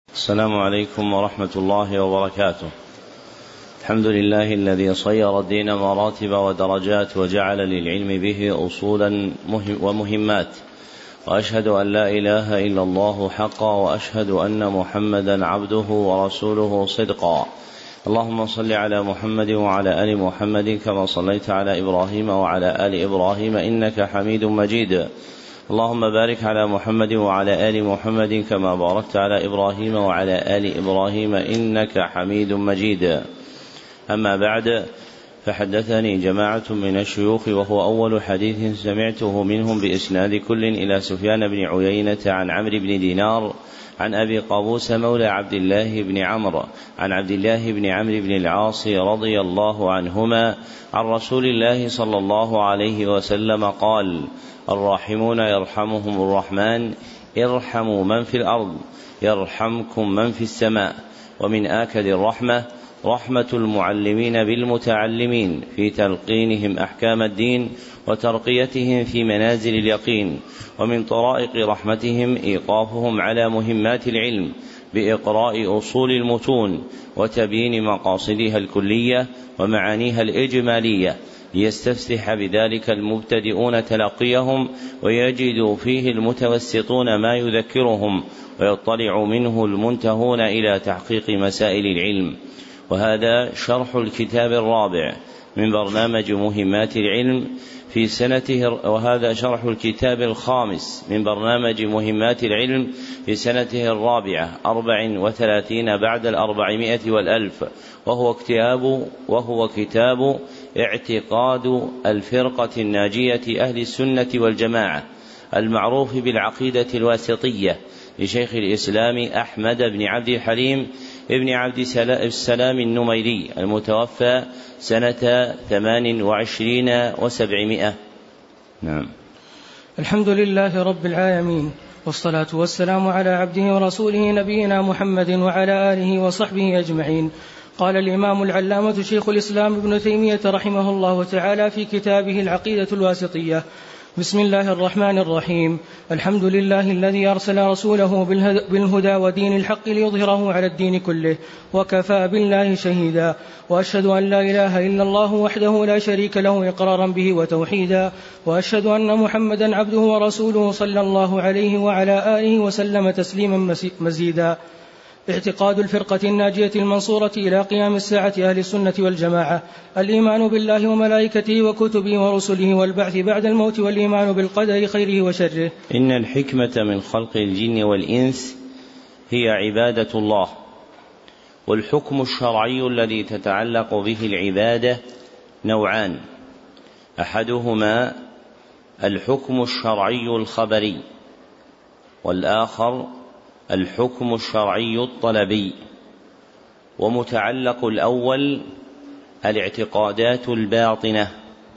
السلام عليكم ورحمة الله وبركاته. الحمد لله الذي صير الدين مراتب ودرجات وجعل للعلم به أصولا ومهمات، وأشهد أن لا إله إلا الله حقا، وأشهد أن محمدا عبده ورسوله صدقا. اللهم صل على محمد وعلى آل محمد كما صليت على إبراهيم وعلى آل إبراهيم إنك حميد مجيد. اللهم بارك على محمد وعلى آل محمد كما باركت على إبراهيم وعلى آل إبراهيم إنك حميد مجيد. أما بعد، فحدثني جماعة من الشيوخ، وهو أول حديث سمعته منهم بإسناد كل إلى سفيان بن عيينة عن عمرو بن دينار عن أبي قابوس مولى عبد الله بن عمرو عن عبد الله بن عمرو بن العاص رضي الله عنهما عن رسول الله صلى الله عليه وسلم قال: الراحمون يرحمهم الرحمن، ارحموا من في الأرض يرحمكم من في السماء. ومن آكد الرحمة رحمة المعلمين بالمتعلمين في تلقينهم أحكام الدين وترقيتهم في منازل اليقين. ومن طرائق رحمتهم إيقافهم على مهمات العلم بإقراء أصول المتون وتبيين مقاصدها الكلية ومعانيها الإجمالية، ليستفتح بذلك المبتدئون تلقيهم، ويجدوا فيه المتوسطون ما يذكرهم، ويطلع منه المنتهون إلى تحقيق مسائل العلم. وهذا شرح الكتاب الرابع من برنامج مهمات العلم في سنته، وهذا شرح الكتاب الخامس من برنامج مهمات العلم في سنته الرابعة 34 بعد 400 والألف، وهو كتاب اعتقاد الفرقة الناجية أهل السنة والجماعة المعروف بالعقيدة الواسطية لشيخ الإسلام أحمد بن عبد الحليم ابن عبد السلام النميري المتوفى سنة 28 و700. نعم. الحمد لله رب العالمين، والصلاة والسلام على عبده ورسوله نبينا محمد وعلى آله وصحبه أجمعين. قال الإمام العلامة شيخ الإسلام ابن تيمية رحمه الله تعالى في كتابه العقيدة الواسطية: بسم الله الرحمن الرحيم. الحمد لله الذي أرسل رسوله بالهدى ودين الحق ليظهره على الدين كله، وكفى بالله شهيدا. وأشهد أن لا إله إلا الله وحده لا شريك له إقرارا به وتوحيدا، وأشهد أن محمدا عبده ورسوله صلى الله عليه وعلى آله وسلم تسليما مزيدا. اعتقاد الفرقة الناجية المنصورة إلى قيام الساعة أهل السنة والجماعة: الإيمان بالله وملائكته وكتبه ورسله والبعث بعد الموت، والإيمان بالقدر خيره وشره. إن الحكمة من خلق الجن والإنس هي عبادة الله، والحكم الشرعي الذي تتعلق به العبادة نوعان: أحدهما الحكم الشرعي الخبري، والآخر الحكم الشرعي الطلبي. ومتعلق الأول الاعتقادات الباطنة،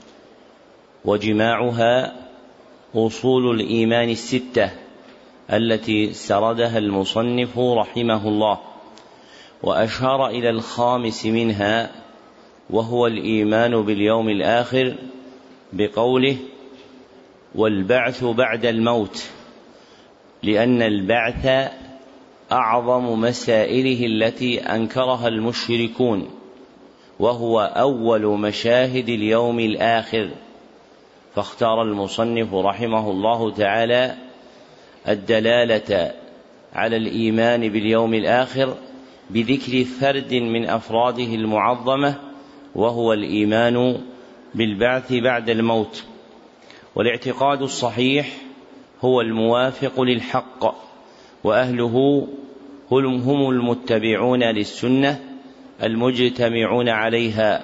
وجماعها أصول الإيمان الستة التي سردها المصنف رحمه الله، وأشار إلى الخامس منها، وهو الإيمان باليوم الآخر، بقوله: والبعث بعد الموت، لأن البعث أعظم مسائله التي أنكرها المشركون، وهو أول مشاهد اليوم الآخر. فاختار المصنف رحمه الله تعالى الدلالة على الإيمان باليوم الآخر بذكر فرد من أفراده المعظمة، وهو الإيمان بالبعث بعد الموت. والاعتقاد الصحيح هو الموافق للحق، وأهله هم المتبعون للسنة المجتمعون عليها.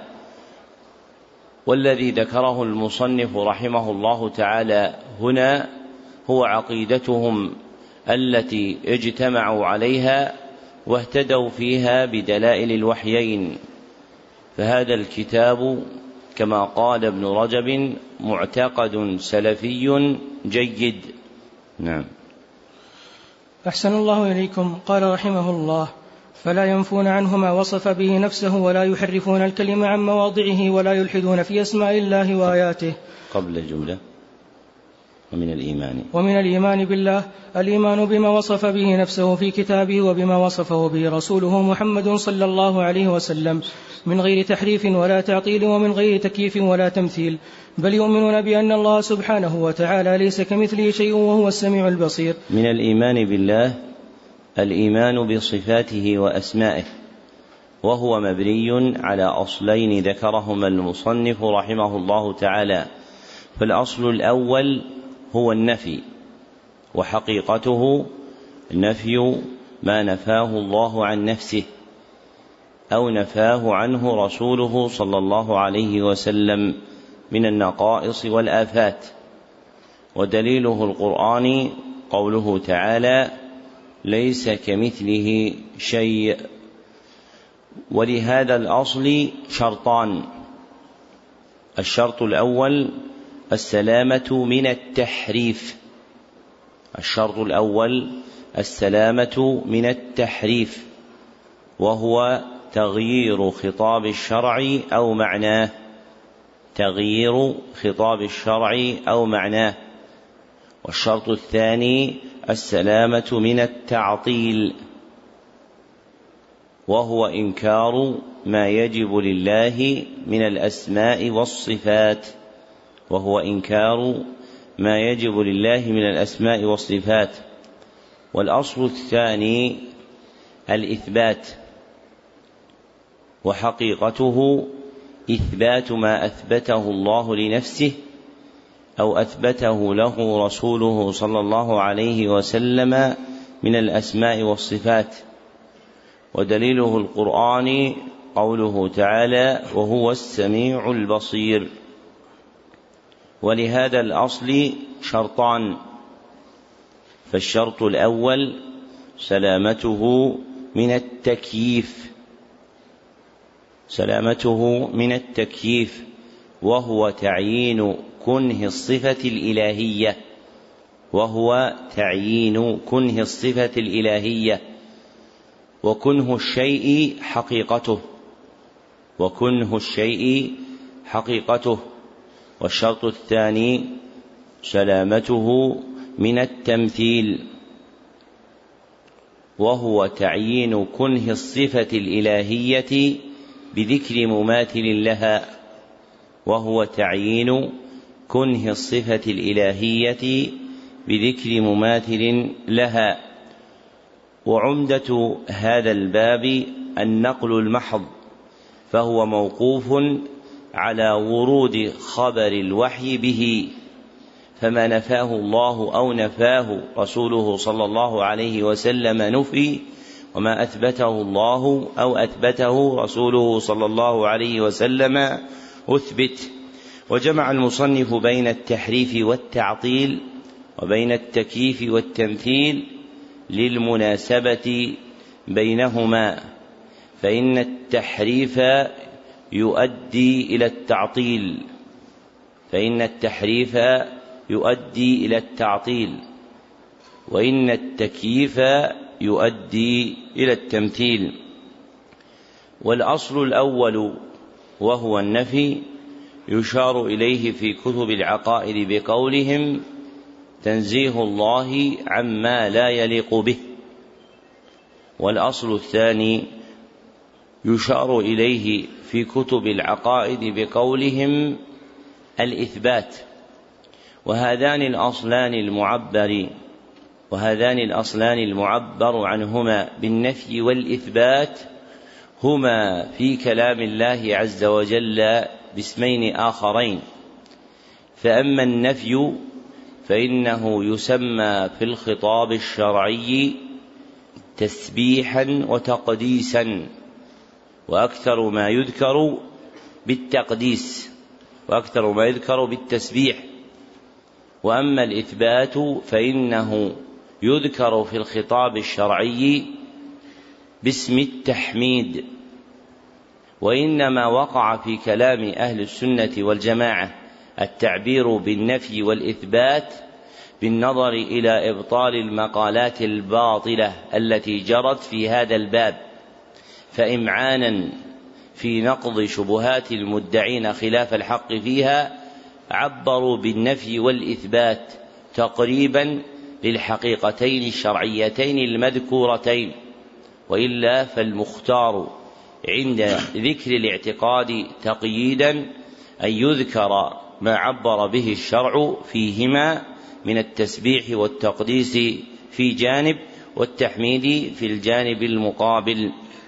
والذي ذكره المصنف رحمه الله تعالى هنا هو عقيدتهم التي اجتمعوا عليها واهتدوا فيها بدلائل الوحيين. فهذا الكتاب كما قال ابن رجب معتقد سلفي جيد. نعم. أحسن الله إليكم. قال رحمه الله: فلا ينفون عنه ما وصف به نفسه، ولا يحرفون الكلمة عن مواضعه، ولا يلحدون في أسماء الله وآياته. قبل الجملة ومن الإيمان بالله الإيمان بما وصف به نفسه في كتابه وبما وصفه به رسوله محمد صلى الله عليه وسلم من غير تحريف ولا تعطيل ومن غير تكييف ولا تمثيل، بل يؤمنون بأن الله سبحانه وتعالى ليس كمثله شيء وهو السميع البصير. من الإيمان بالله الإيمان بصفاته وأسمائه، وهو مبني على أصلين ذكرهما المصنف رحمه الله تعالى. فالأصل الأول هو النفي، وحقيقته نفي ما نفاه الله عن نفسه أو نفاه عنه رسوله صلى الله عليه وسلم من النقائص والآفات، ودليله القرآن قوله تعالى: ليس كمثله شيء. ولهذا الأصل شرطان: الشرط الأول السلامة من التحريف، الشرط الأول السلامة من التحريف، وهو تغيير خطاب الشرع أو معناه، تغيير خطاب الشرع أو معناه. والشرط الثاني السلامة من التعطيل، وهو إنكار ما يجب لله من الأسماء والصفات، وهو إنكار ما يجب لله من الأسماء والصفات. والأصل الثاني الإثبات، وحقيقته إثبات ما أثبته الله لنفسه أو أثبته له رسوله صلى الله عليه وسلم من الأسماء والصفات. ودليله القرآن قوله تعالى: وهو السميع البصير. ولهذا الأصل شرطان: فالشرط الأول سلامته من التكييف، سلامته من التكييف، وهو تعيين كنه الصفة الإلهية، وهو تعيين كنه الصفة الإلهية، وكنه الشيء حقيقته، وكنه الشيء حقيقته. والشرط الثاني سلامته من التمثيل، وهو تعيين كنه الصفة الإلهية بذكر مماثل لها، وهو تعيين كنه الصفة الإلهية بذكر مماثل لها. وعمدة هذا الباب النقل المحض، فهو موقوف على ورود خبر الوحي به، فما نفاه الله أو نفاه رسوله صلى الله عليه وسلم نفي، وما أثبته الله أو أثبته رسوله صلى الله عليه وسلم أثبت. وجمع المصنف بين التحريف والتعطيل وبين التكييف والتمثيل للمناسبة بينهما، فإن التحريف يؤدي إلى التعطيل، فإن التحريف يؤدي إلى التعطيل، وإن التكييف يؤدي إلى التمثيل. والأصل الأول وهو النفي يشار إليه في كتب العقائد بقولهم: تنزيه الله عما لا يليق به. والأصل الثاني يشار إليه في كتب العقائد بقولهم: الإثبات. وهذان الأصلان المعبر عنهما بالنفي والإثبات هما في كلام الله عز وجل باسمين آخرين. فأما النفي فإنه يسمى في الخطاب الشرعي تسبيحا وتقديسا، وأكثر ما يذكر بالتقديس، وأكثر ما يذكر بالتسبيح. وأما الإثبات فإنه يذكر في الخطاب الشرعي باسم التحميد. وإنما وقع في كلام أهل السنة والجماعة التعبير بالنفي والإثبات بالنظر إلى إبطال المقالات الباطلة التي جرت في هذا الباب، فإمعانا في نقض شبهات المدعين خلاف الحق فيها عبروا بالنفي والإثبات، تقريبا للحقيقتين الشرعيتين المذكورتين، وإلا فالمختار عند ذكر الاعتقاد تقييدا أن يذكر ما عبر به الشرع فيهما من التسبيح والتقديس في جانب والتحميد في الجانب المقابل.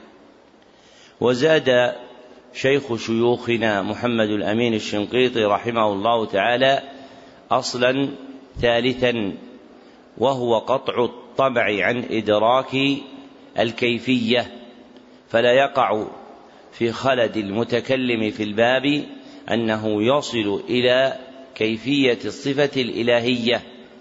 وزاد شيخ شيوخنا محمد الأمين الشنقيطي رحمه الله تعالى أصلا ثالثا، وهو قطع الطبع عن إدراك الكيفية، فلا يقع في خلد المتكلم في الباب أنه يصل إلى كيفية الصفة الإلهية.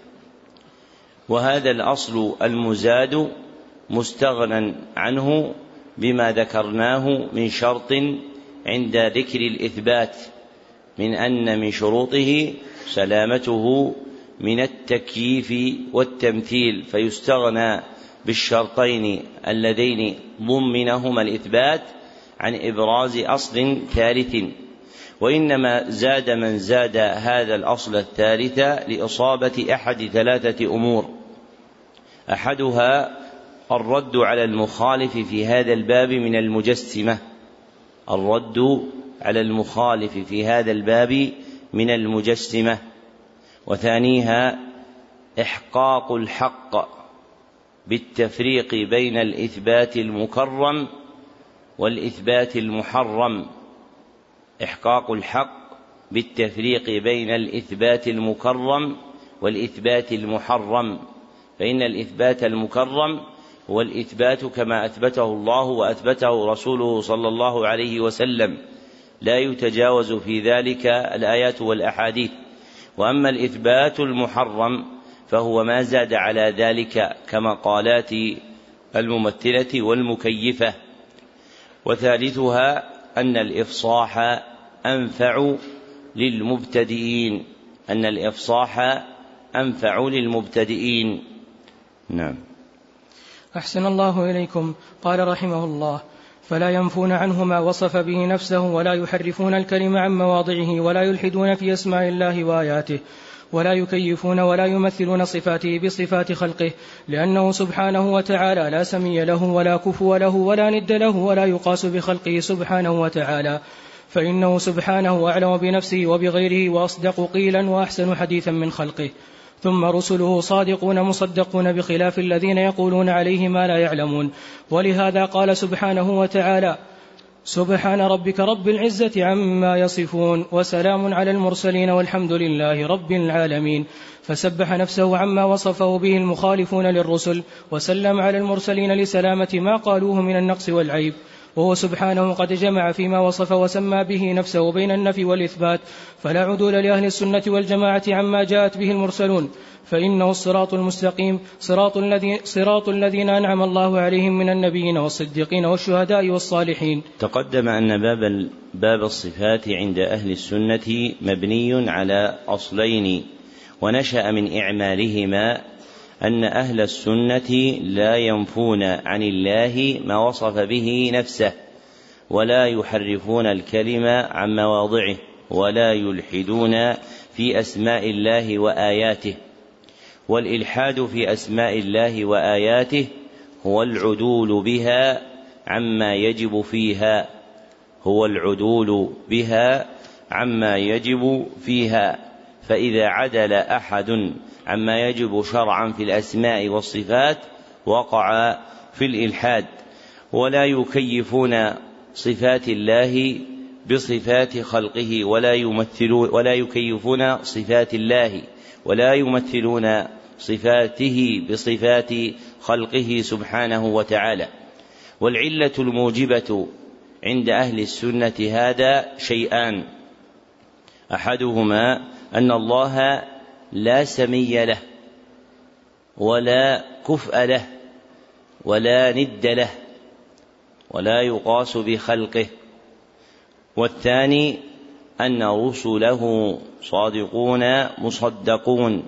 وهذا الأصل المزاد مستغنى عنه بما ذكرناه من شرط عند ذكر الإثبات، من أن من شروطه سلامته من التكييف والتمثيل، فيستغنى بالشرطين اللذين ضمنهما الإثبات عن إبراز أصل ثالث. وإنما زاد من زاد هذا الأصل الثالث لإصابة أحد ثلاثة أمور: أحدها الرد على المخالف في هذا الباب من المجسمة، الرد على المخالف في هذا الباب من المجسمة. وثانيها إحقاق الحق بالتفريق بين الإثبات المكرم والإثبات المحرم، إحقاق الحق بالتفريق بين الإثبات المكرم والإثبات المحرم، فإن الإثبات المكرم هو الإثبات كما أثبته الله وأثبته رسوله صلى الله عليه وسلم، لا يتجاوز في ذلك الآيات والأحاديث. وأما الإثبات المحرم فهو ما زاد على ذلك كمقالات الممثلة والمكيفة. وثالثها أن الإفصاح أنفع للمبتدئين، أن الإفصاح أنفع للمبتدئين. نعم. أحسن الله إليكم. قال رحمه الله: فلا ينفون عنه ما وصف به نفسه، ولا يحرفون الكلم عن مواضعه، ولا يلحدون في أسماء الله وآياته، ولا يكيفون ولا يمثلون صفاته بصفات خلقه، لأنه سبحانه وتعالى لا سمي له ولا كفو له ولا ند له، ولا يقاس بخلقه سبحانه وتعالى، فإنه سبحانه أعلم بنفسه وبغيره وأصدق قيلا وأحسن حديثا من خلقه. ثم رسله صادقون مصدقون بخلاف الذين يقولون عليه ما لا يعلمون. ولهذا قال سبحانه وتعالى: سبحان ربك رب العزة عما يصفون، وسلام على المرسلين والحمد لله رب العالمين. فسبح نفسه عما وصفه به المخالفون للرسل، وسلم على المرسلين لسلامة ما قالوه من النقص والعيب. وهو سبحانه قد جمع فيما وصف وسمى به نفسه بين النفي والإثبات، فلا عدول لأهل السنة والجماعة عما جاءت به المرسلون، فإنه الصراط المستقيم، صراط الذين أنعم الله عليهم من النبيين والصديقين والشهداء والصالحين. تقدم أن باب الصفات عند أهل السنة مبني على أصلين، ونشأ من إعمالهما أن أهل السنة لا ينفون عن الله ما وصف به نفسه، ولا يحرفون الكلم عن مواضعه، ولا يلحدون في أسماء الله وآياته. والإلحاد في أسماء الله وآياته هو العدول بها عما يجب فيها، هو العدول بها عما يجب فيها. فإذا عدل أحد عما يجب شرعا في الأسماء والصفات وقع في الإلحاد. ولا يكيفون صفات الله بصفات خلقه، ولا يكيفون صفات الله ولا يمثلون صفاته بصفات خلقه سبحانه وتعالى. والعلة الموجبة عند أهل السنة هذا شيئان: أحدهما أن الله لا سمي له ولا كفء له ولا ند له ولا يقاس بخلقه. والثاني أن رسله صادقون مصدقون،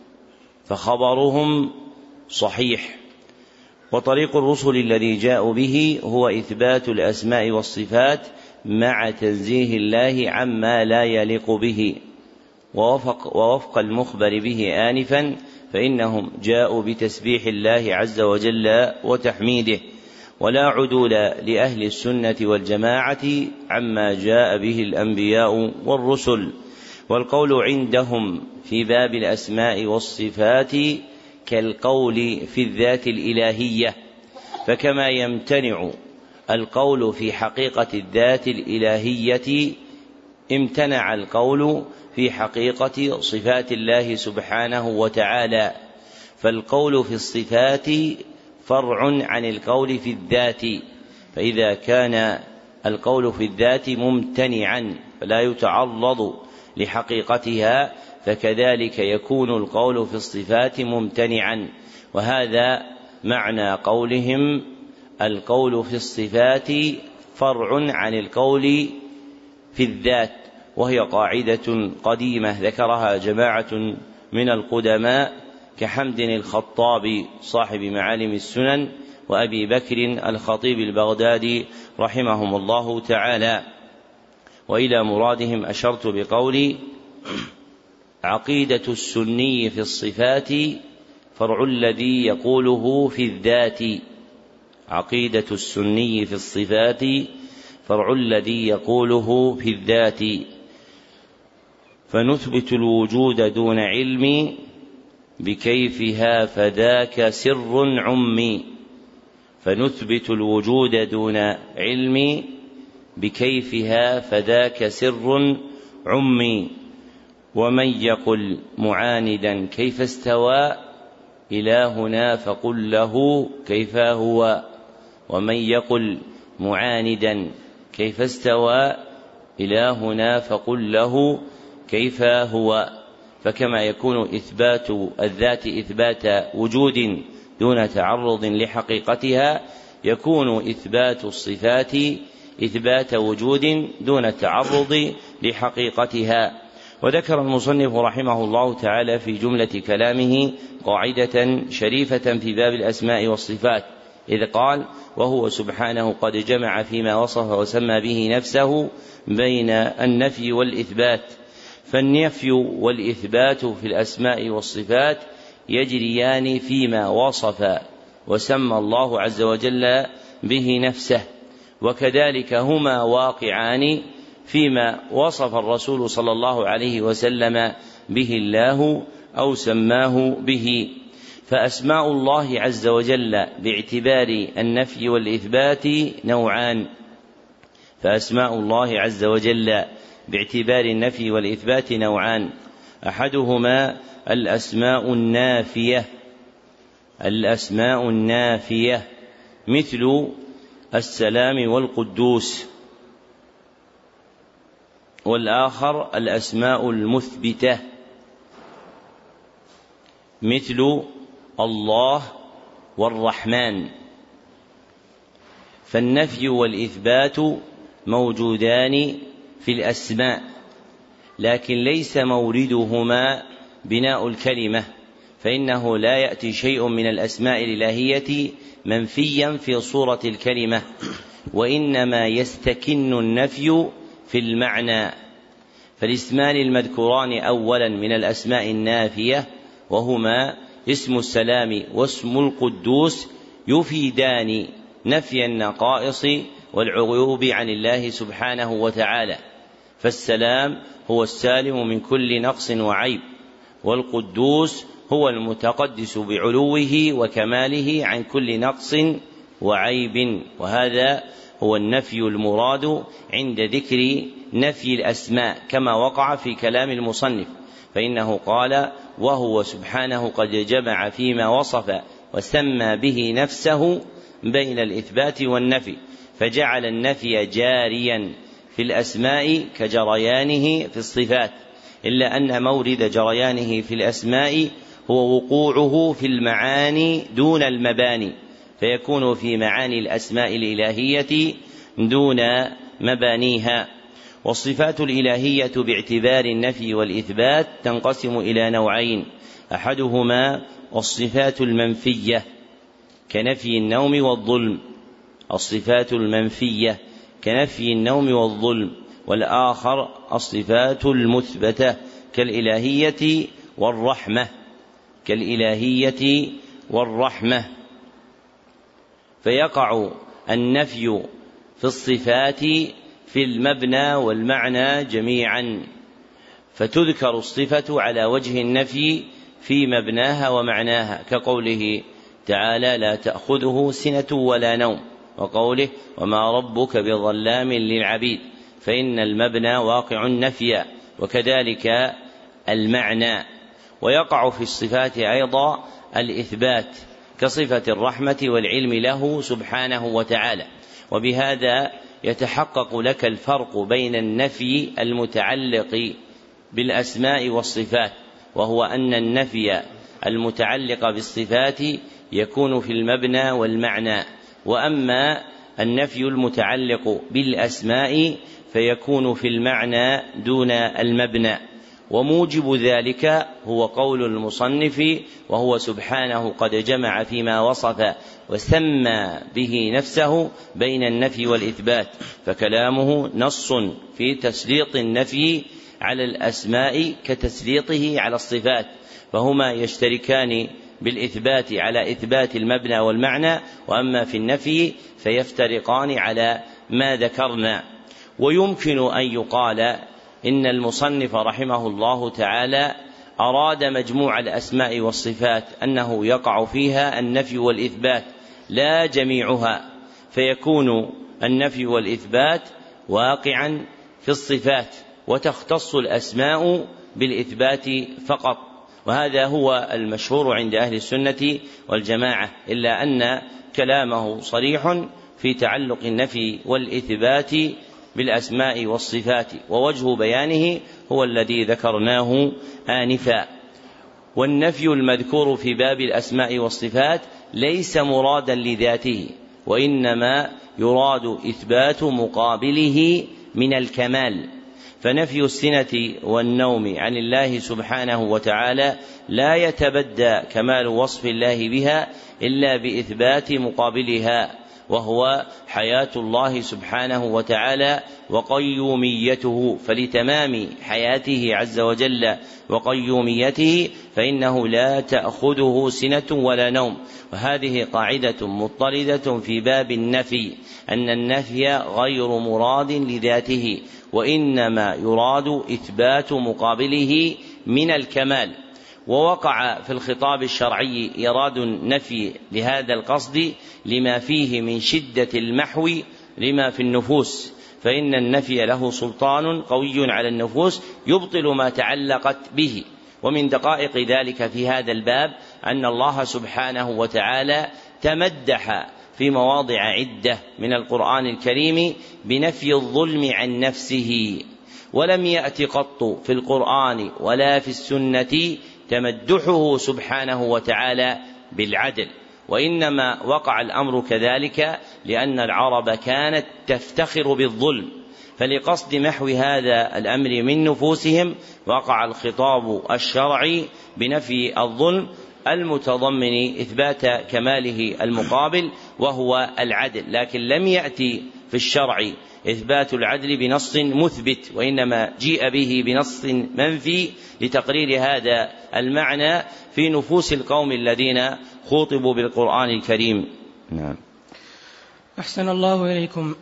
فخبرهم صحيح. وطريق الرسل الذي جاءوا به هو إثبات الأسماء والصفات مع تنزيه الله عما لا يليق به، ووفق المخبر به آنفا، فإنهم جاءوا بتسبيح الله عز وجل وتحميده، ولا عدول لأهل السنة والجماعة عما جاء به الأنبياء والرسل. والقول عندهم في باب الأسماء والصفات كالقول في الذات الإلهية، فكما يمتنع القول في حقيقة الذات الإلهية امتنع القول في حقيقة صفات الله سبحانه وتعالى. فالقول في الصفات فرع عن القول في الذات، فإذا كان القول في الذات ممتنعا فلا يتعرض لحقيقتها، فكذلك يكون القول في الصفات ممتنعا. وهذا معنى قولهم القول في الصفات فرع عن القول في الذات، وهي قاعدة قديمة ذكرها جماعة من القدماء كحمد الخطابي صاحب معالم السنن وأبي بكر الخطيب البغدادي رحمهم الله تعالى. وإلى مرادهم أشرت بقولي: عقيدة السني في الصفات فرع الذي يقوله في الذات. عقيدة السني في الصفات فرع الذي يقوله في الذات. فنثبت الوجود دون علم بكيفها فذاك سر عمي. فنثبت الوجود دون علم بكيفها فذاك سر عمي. ومن يقل معاندا كيف استوى إلهنا فقل له كيف هو. ومن يقل معاندا كيف استوى إلهنا فقل له كيف هو. فكما يكون إثبات الذات إثبات وجود دون تعرض لحقيقتها، يكون إثبات الصفات إثبات وجود دون تعرض لحقيقتها. وذكر المصنف رحمه الله تعالى في جملة كلامه قاعدة شريفة في باب الأسماء والصفات، إذ قال: وهو سبحانه قد جمع فيما وصف وسمى به نفسه بين النفي والإثبات. فالنفي والإثبات في الأسماء والصفات يجريان فيما وصف وسمى الله عز وجل به نفسه، وكذلك هما واقعان فيما وصف الرسول صلى الله عليه وسلم به الله أو سماه به. فأسماء الله عز وجل باعتبار النفي والإثبات نوعان. فأسماء الله عز وجل باعتبار النفي والإثبات نوعان: أحدهما الأسماء النافية. الأسماء النافية مثل السلام والقدوس. والآخر الأسماء المثبتة مثل الله والرحمن. فالنفي والإثبات موجودان في الأسماء، لكن ليس موردهما بناء الكلمة، فإنه لا يأتي شيء من الأسماء الإلهية منفيا في صورة الكلمة، وإنما يستكن النفي في المعنى. فالاسمان المذكوران أولا من الأسماء النافية وهما اسم السلام واسم القدوس يفيدان نفي النقائص والعيوب عن الله سبحانه وتعالى. فالسلام هو السالم من كل نقص وعيب، والقدوس هو المتقدس بعلوه وكماله عن كل نقص وعيب. وهذا هو النفي المراد عند ذكر نفي الأسماء كما وقع في كلام المصنف، فإنه قال: وهو سبحانه قد جمع فيما وصف وسمى به نفسه بين الإثبات والنفي، فجعل النفي جاريا في الأسماء كجريانه في الصفات، إلا أن مورد جريانه في الأسماء هو وقوعه في المعاني دون المباني، فيكون في معاني الأسماء الإلهية دون مبانيها. والصفات الإلهية باعتبار النفي والإثبات تنقسم إلى نوعين: أحدهما الصفات المنفية كنفي النوم والظلم. الصفات المنفية كنفي النوم والظلم. والآخر الصفات المثبتة كالإلهية والرحمة، فيقع النفي في الصفات في المبنى والمعنى جميعا، فتذكر الصفة على وجه النفي في مبناها ومعناها، كقوله تعالى لا تأخذه سنة ولا نوم، وقوله وما ربك بظلام للعبيد، فإن المبنى واقع نفيا، وكذلك المعنى. ويقع في الصفات أيضا الإثبات كصفة الرحمة والعلم له سبحانه وتعالى. وبهذا يتحقق لك الفرق بين النفي المتعلق بالأسماء والصفات، وهو أن النفي المتعلق بالصفات يكون في المبنى والمعنى، وأما النفي المتعلق بالأسماء فيكون في المعنى دون المبنى. وموجب ذلك هو قول المصنف، وهو سبحانه قد جمع فيما وصف وسمى به نفسه بين النفي والإثبات، فكلامه نص في تسليط النفي على الأسماء كتسليطه على الصفات، فهما يشتركان بالإثبات على إثبات المبنى والمعنى، وأما في النفي فيفترقان على ما ذكرنا. ويمكن أن يقال إن المصنف رحمه الله تعالى أراد مجموع الأسماء والصفات أنه يقع فيها النفي والإثبات لا جميعها، فيكون النفي والإثبات واقعا في الصفات، وتختص الأسماء بالإثبات فقط، وهذا هو المشهور عند أهل السنة والجماعة، إلا أن كلامه صريح في تعلق النفي والإثبات بالأسماء والصفات، ووجه بيانه هو الذي ذكرناه آنفا. والنفي المذكور في باب الأسماء والصفات ليس مرادا لذاته، وإنما يراد إثبات مقابله من الكمال، فنفي السنة والنوم عن الله سبحانه وتعالى لا يتبدى كمال وصف الله بها إلا بإثبات مقابلها، وهو حياة الله سبحانه وتعالى وقيوميته، فلتمام حياته عز وجل وقيوميته فإنه لا تأخذه سنة ولا نوم. وهذه قاعدة مضطردة في باب النفي، أن النفي غير مراد لذاته، وإنما يراد إثبات مقابله من الكمال. ووقع في الخطاب الشرعي إيراد النفي لهذا القصد لما فيه من شدة المحو لما في النفوس، فإن النفي له سلطان قوي على النفوس يبطل ما تعلقت به. ومن دقائق ذلك في هذا الباب أن الله سبحانه وتعالى تمدح في مواضع عدة من القرآن الكريم بنفي الظلم عن نفسه، ولم يأت قط في القرآن ولا في السنة تمدحه سبحانه وتعالى بالعدل، وإنما وقع الأمر كذلك لأن العرب كانت تفتخر بالظلم، فلقصد محو هذا الأمر من نفوسهم وقع الخطاب الشرعي بنفي الظلم المتضمن إثبات كماله المقابل وهو العدل، لكن لم يأتي في الشرع إثبات العدل بنص مثبت، وإنما جيء به بنص منفي لتقرير هذا المعنى في نفوس القوم الذين خوطبوا بالقرآن الكريم. نعم. أحسن الله إليكم.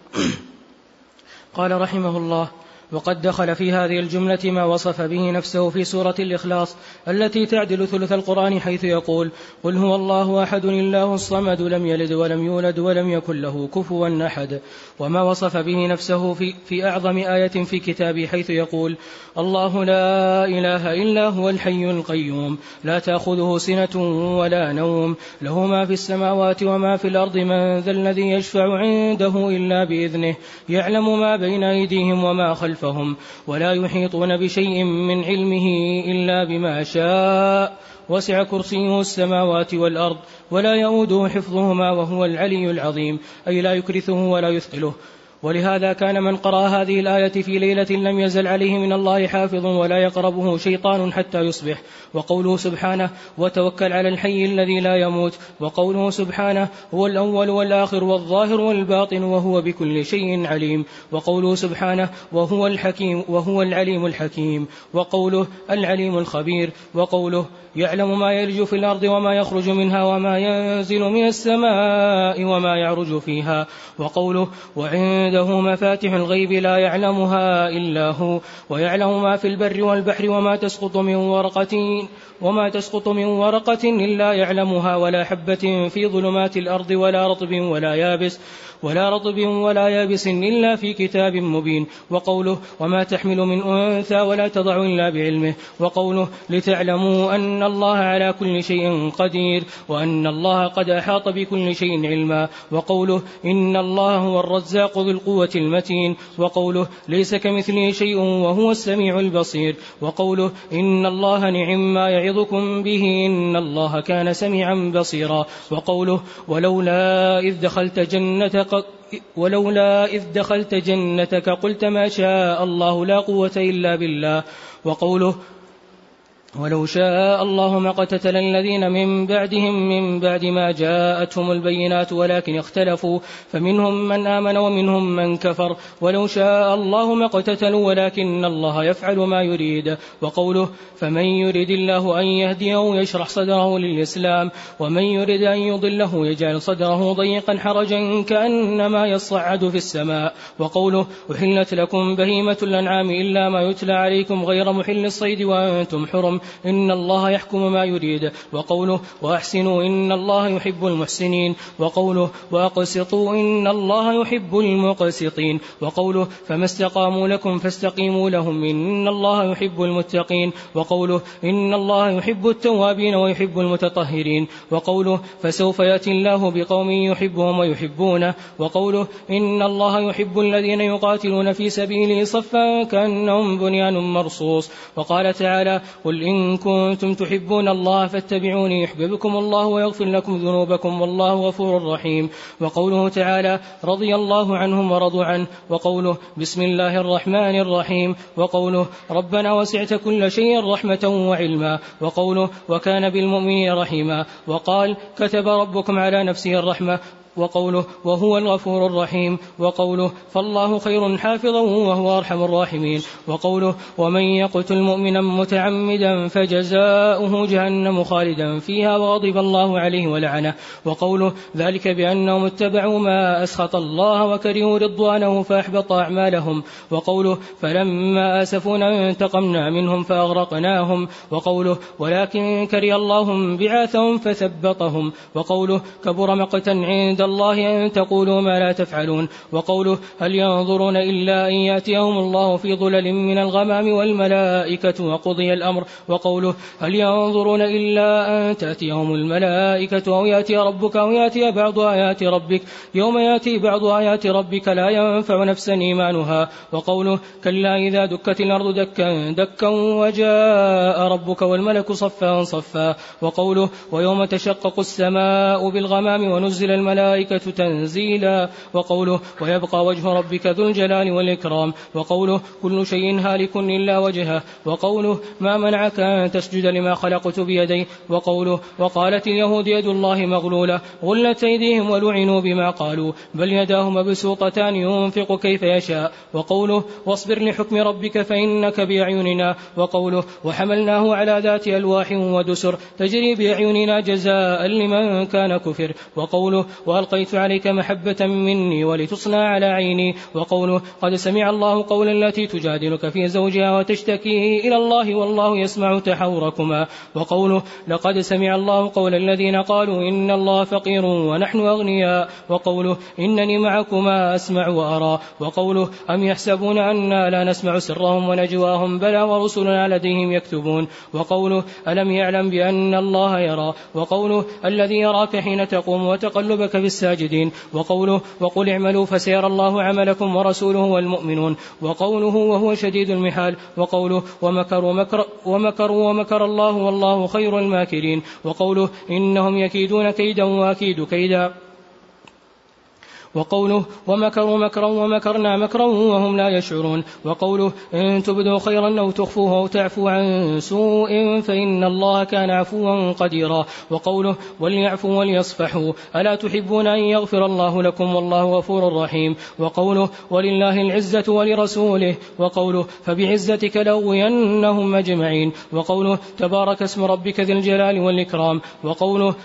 قال رحمه الله: وقد دخل في هذه الجملة ما وصف به نفسه في سورة الإخلاص التي تعدل ثلث القرآن، حيث يقول: قل هو الله أحد الله الصمد لم يلد ولم يولد ولم يكن له كفوا أحد. وما وصف به نفسه في أعظم آية في كتابه، حيث يقول: الله لا إله إلا هو الحي القيوم لا تأخذه سنة ولا نوم له ما في السماوات وما في الأرض من ذا الذي يشفع عنده إلا بإذنه يعلم ما بين أيديهم وما خلفهم ولا يحيطون بشيء من علمه إلا بما شاء وسع كرسيه السماوات والأرض ولا يؤوده حفظهما وهو العلي العظيم، أي لا يكرثه ولا يثقله. ولهذا كان من قرأ هذه الآية في ليلة لم يزل عليه من الله حافظ ولا يقربه شيطان حتى يصبح. وقوله سبحانه وتوكل على الحي الذي لا يموت. وقوله سبحانه هو الأول والآخر والظاهر والباطن وهو بكل شيء عليم. وقوله سبحانه وهو الحكيم وهو العليم الحكيم. وقوله العليم الخبير. وقوله يعلم ما يلج في الأرض وما يخرج منها وما ينزل من السماء وما يعرج فيها. وقوله وعنده مفاتح الغيب لا يعلمها إلا هو ويعلم ما في البر والبحر وما تسقط من ورقة إلا يعلمها ولا حبة في ظلمات الأرض ولا رطب ولا يابس إلا في كتاب مبين. وقوله وما تحمل من أنثى ولا تضع إلا بعلمه. وقوله لتعلموا أن الله على كل شيء قدير وأن الله قد أحاط بكل شيء علما. وقوله إن الله هو الرزاق ذو القوة المتين. وقوله ليس كمثله شيء وهو السميع البصير. وقوله إن الله نعم ما يعظكم به إن الله كان سميعا بصيرا. وقوله ولولا إذ دخلت جنتك قلت ما شاء الله لا قوة إلا بالله. وقوله ولو شاء الله ما اقتتل الذين من بعدهم من بعد ما جاءتهم البينات ولكن اختلفوا فمنهم من آمن ومنهم من كفر ولو شاء الله ما اقتتلوا ولكن الله يفعل ما يريد. وقوله فمن يريد الله أن يهديه يشرح صدره للإسلام ومن يريد أن يضله يجعل صدره ضيقا حرجا كأنما يصعد في السماء. وقوله أحلت لكم بهيمة الأنعام إلا ما يتلى عليكم غير محل الصيد وأنتم حرم إن الله يحكم ما يريد. وقوله وأحسنوا إن الله يحب المحسنين. وقوله وأقسطوا إن الله يحب المقسطين. وقوله فما استقاموا لكم فاستقيموا لهم إن الله يحب المتقين. وقوله إن الله يحب التوابين ويحب المتطهرين. وقوله فسوف يأتي الله بقوم يحبهم ويحبونه. وقوله إن الله يحب الذين يقاتلون في سبيله صفا كأنهم بنيان مرصوص. وقال تعالى قل إن كنتم تحبون الله فاتبعوني يحببكم الله ويغفر لكم ذنوبكم والله غفور رحيم. وقوله تعالى رضي الله عنهم ورضوا عنه. وقوله بسم الله الرحمن الرحيم. وقوله ربنا وسعت كل شيء رحمة وعلما. وقوله وكان بالمؤمنين رحيما. وقال كتب ربكم على نفسه الرحمة. وقوله وهو الغفور الرحيم. وقوله فالله خير حافظا وهو أرحم الراحمين. وقوله ومن يقتل مؤمنا متعمدا فجزاؤه جهنم خالدا فيها وغضب الله عليه ولعنه. وقوله ذلك بأنهم اتبعوا ما أسخط الله وكرهوا رضوانه فأحبط أعمالهم. وقوله فلما آسفونا انتقمنا منهم فأغرقناهم. وقوله ولكن كره الله بعاثهم فثبطهم. وقوله كبر مقتا عند الله أن تقولوا ما لا تفعلون. وقوله هل ينظرون إلا أن يأتيهم الله في ظلل من الغمام والملائكة وقضي الأمر. وقوله هل ينظرون إلا أن تأتيهم الملائكة أو يأتي ربك أو يأتي بعض آيات ربك يوم يأتي بعض آيات ربك لا ينفع نفسا إيمانها. وقوله كلا إذا دكت الأرض دكا دكا وجاء ربك والملك صفا صفا. وقوله ويوم تشقق السماء بالغمام ونزل الملائكة تنزيلا. وقوله ويبقى وجه ربك ذو الجلال والإكرام. وقوله كل شيء هالك إلا وجهه. وقوله ما منعك أن تسجد لما خلقت بيدي. وقوله وقالت اليهود يد الله مغلولة غلت أيديهم ولعنوا بما قالوا بل يداه مبسوطتان ينفق كيف يشاء. وقوله واصبر لحكم ربك فإنك بأعيننا. وقوله وحملناه على ذات ألواح ودسر تجري بأعيننا جزاء لمن كان كفر. وقوله وألقيت عليك محبة مني ولتصنع على عيني. وقوله قد سمع الله قول التي تجادلك في زوجها وتشتكي إلى الله والله يسمع تحوركما. وقوله لقد سمع الله قول الذين قالوا إن الله فقير ونحن أغنياء. وقوله إنني معكما أسمع وأرى. وقوله أم يحسبون أنا لا نسمع سرهم ونجواهم بلى ورسلنا لديهم يكتبون. وقوله ألم يعلم بأن الله يرى. وقوله الذي يراك حين تقوم وتقلبك في الساجدين. وقوله وقل اعملوا فسيرى الله عملكم ورسوله والمؤمنون. وقوله وهو شديد المحال. وقوله ومكروا ومكر الله والله خير الماكرين. وقوله إنهم يكيدون كيدا وأكيد كيدا. وقوله ومكروا مكرا ومكرنا مكرا وهم لا يشعرون. وقوله إن تبدوا خيرا أو تخفوه أو تعفوا عن سوء فإن الله كان عفوا قديرا. وقوله وليعفوا وليصفحوا ألا تحبون أن يغفر الله لكم والله غفور رحيم. وقوله ولله العزة ولرسوله. وقوله فبعزتك لأغوينهم أجمعين. وقوله تبارك اسم ربك ذي الجلال والإكرام. وقوله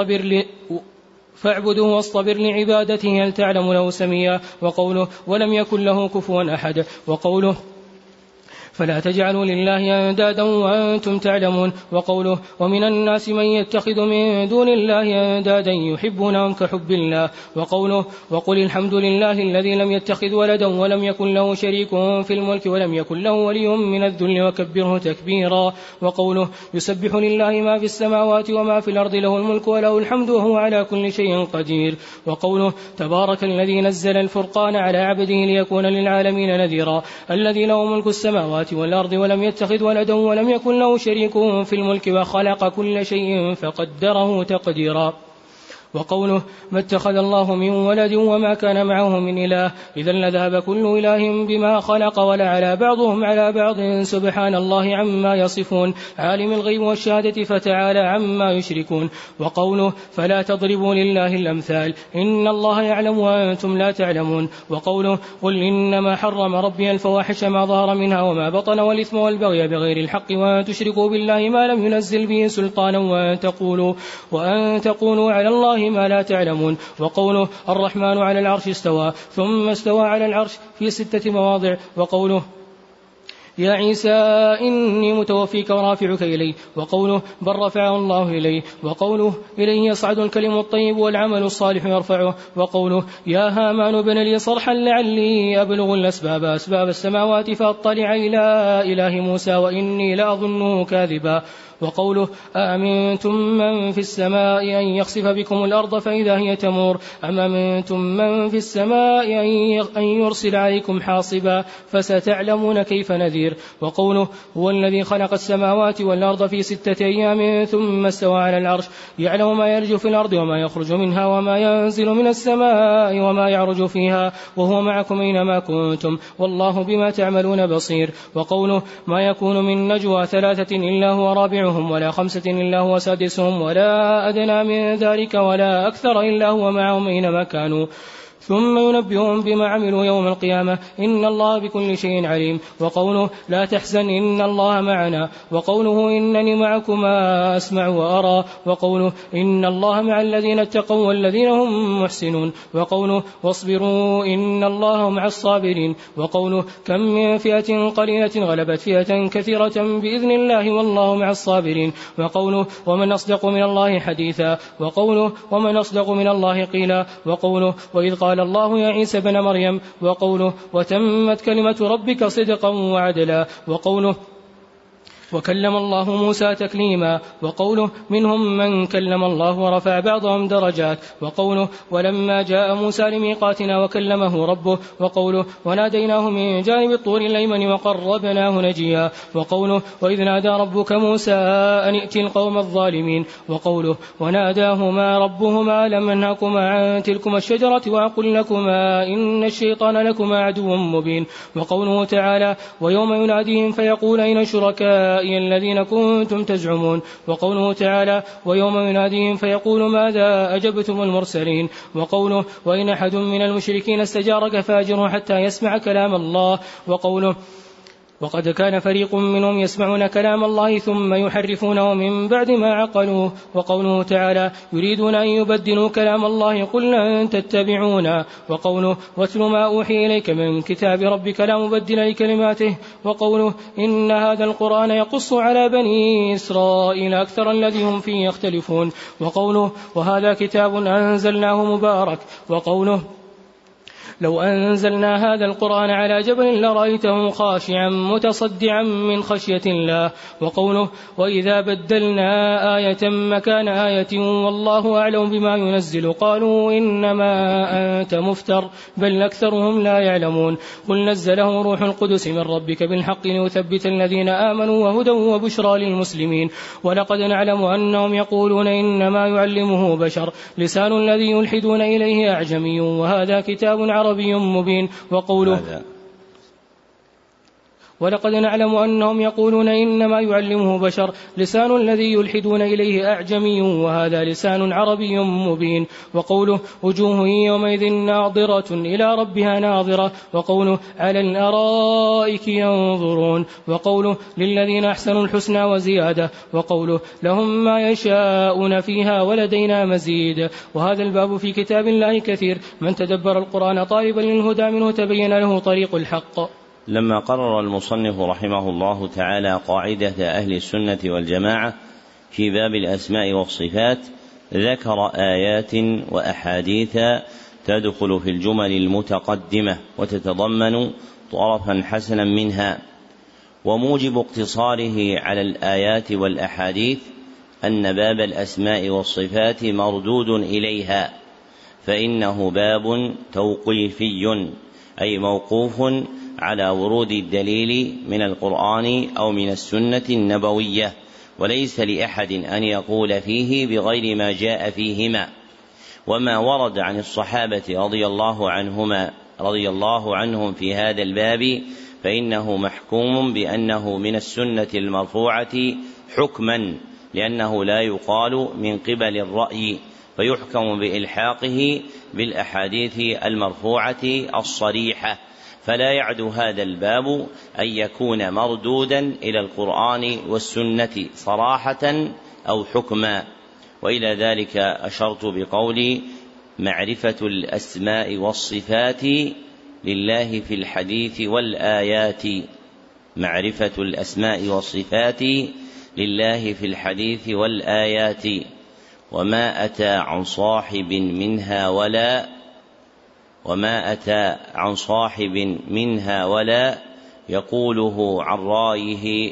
فاعبده واصطبر لعبادته هل تعلم له سميا. وقوله ولم يكن له كفوا أحد. وقوله فلا تجعلوا لله أندادا وأنتم تعلمون. وقوله ومن الناس من يتخذ من دون الله أندادا يحبونهم كحب الله. وقوله وقل الحمد لله الذي لم يتخذ ولدا ولم يكن له شريك في الملك ولم يكن له ولي من الذل وكبره تكبيرا. وقوله يسبح لله ما في السماوات وما في الأرض له الملك وله الحمد وهو على كل شيء قدير. وقوله تبارك الذي نزل الفرقان على عبده ليكون للعالمين نذيرا الذي له ملك السماوات والأرض ولم يتخذ ولدا ولم يكن له شريك في الملك وخلق كل شيء فقدره تقديرا. وقوله ما اتخذ الله من ولد وما كان معه من إله إذا لذهب كل إله بما خلق ولعلى بعضهم على بعض سبحان الله عما يصفون عالم الغيب والشهادة فتعالى عما يشركون. وقوله فلا تضربوا لله الأمثال إن الله يعلم وأنتم لا تعلمون. وقوله قل إنما حرم ربي الفواحش ما ظهر منها وما بطن والإثم والبغي بغير الحق وأن تشركوا بالله ما لم ينزل به سلطانا وأن تقولوا على الله ما لا تعلمون. وقوله الرحمن على العرش استوى ثم استوى على العرش في 6 مواضع. وقوله يا عيسى إني متوفيك ورافعك إلي. وقوله بل رفعه الله إليه. وقوله إليه يصعد الكلم الطيب والعمل الصالح يرفعه. وقوله يا هامان ابن لي صرحا لعلي أبلغ الأسباب أسباب السماوات فأطلع إلى إله موسى وإني لأظنه كاذبا. وقوله أأمنتم من في السماء أن يخسف بكم الأرض فإذا هي تمور أم أمنتم من في السماء أن يرسل عليكم حاصبا فستعلمون كيف نذير. وقوله هو الذي خلق السماوات والأرض في 6 أيام ثم استوى على العرش يعلم ما يرج في الأرض وما يخرج منها وما ينزل من السماء وما يعرج فيها وهو معكم أينما كنتم والله بما تعملون بصير. وقوله ما يكون من نجوى 3 إلا هو رابعهم ولا 5 إلا هو سادسهم ولا أدنى من ذلك ولا أكثر إلا هو معهم أينما كانوا ثم ينبئهم بما عملوا يوم القيامة إن الله بكل شيء عليم. وقوله لا تحزن إن الله معنا. وقوله إنني معكما أسمع وأرى. وقوله إن الله مع الذين اتقوا والذين هم محسنون. وقوله واصبروا إن الله مع الصابرين. وقوله كم من فئة قليلة غلبت فئة كثيرة بإذن الله والله مع الصابرين. وقوله ومن أصدق من الله حديثا. وقوله ومن أصدق من الله قيلا. وقوله وإذ قال الله يا عيسى بن مريم. وقوله وتمت كلمة ربك صدقا وعدلا. وقوله وكلم الله موسى تكليما. وقوله منهم من كلم الله ورفع بعضهم درجات. وقوله ولما جاء موسى لميقاتنا وكلمه ربه. وقوله وناديناه من جانب الطور الأيمن وقربناه نجيا. وقوله وإذ نادى ربك موسى أن ائت القوم الظالمين. وقوله وناداهما ربهما لم أنهكما عن تلكما الشجرة وأقل لكما إن الشيطان لكما عدو مبين. وقوله تعالى ويوم يناديهم فيقول أين شركاء الذين كنتم تزعمون. وقوله تعالى ويوم يناديهم فيقول ماذا أجبتم المرسلين. وقوله وإن أحد من المشركين استجارك فاجره حتى يسمع كلام الله. وقوله وقد كان فريق منهم يسمعون كلام الله ثم يحرفونه من بعد ما عقلوه. وقوله تعالى يريدون أن يبدلوا كلام الله قل لن تتبعونا. وقوله واتل ما أوحي إليك من كتاب ربك لا مبدل لكلماته. وقوله إن هذا القرآن يقص على بني إسرائيل أكثر الذي هم فيه يختلفون. وقوله وهذا كتاب أنزلناه مبارك. وقوله لو أنزلنا هذا القرآن على جبل لرأيته خاشعا متصدعا من خشية الله. وقوله وإذا بدلنا آية مكان آية والله أعلم بما ينزل قالوا إنما أنت مفتر بل أكثرهم لا يعلمون. قل نزله روح القدس من ربك بالحق ليثبت الذين آمنوا وهدى وبشرى للمسلمين. ولقد نعلم أنهم يقولون إنما يعلمه بشر لسان الذي يلحدون إليه أعجمي وهذا كتاب عربي مبين. وقوله ولقد نعلم أنهم يقولون إنما يعلمه بشر لسان الذي يلحدون إليه أعجمي وهذا لسان عربي مبين. وقوله وجوه يومئذ ناظرة إلى ربها ناظرة. وقوله على الأرائك ينظرون. وقوله للذين أحسنوا الحسنى وزيادة. وقوله لهم ما يشاءون فيها ولدينا مزيد. وهذا الباب في كتاب الله كثير من تدبر القرآن طالبا للهدى منه تبين له طريق الحق. لما قرر المصنف رحمه الله تعالى قاعدة أهل السنة والجماعة في باب الأسماء والصفات ذكر آيات وأحاديث تدخل في الجمل المتقدمة وتتضمن طرفا حسنا منها. وموجب اقتصاره على الآيات والأحاديث أن باب الأسماء والصفات مردود إليها، فإنه باب توقيفي أي موقوف على ورود الدليل من القرآن أو من السنة النبوية، وليس لأحد أن يقول فيه بغير ما جاء فيهما. وما ورد عن الصحابة رضي الله عنهم في هذا الباب فإنه محكوم بأنه من السنة المرفوعة حكما، لأنه لا يقال من قبل الرأي، فيحكم بإلحاقه بالأحاديث المرفوعة الصريحة. فلا يعد هذا الباب أن يكون مردودا إلى القرآن والسنة صراحة أو حكما. وإلى ذلك أشرت بقولي معرفة الأسماء والصفات لله في الحديث والآيات. معرفة الأسماء والصفات لله في الحديث والآيات. وما أتى عن صاحب منها ولا يقوله عن رأيه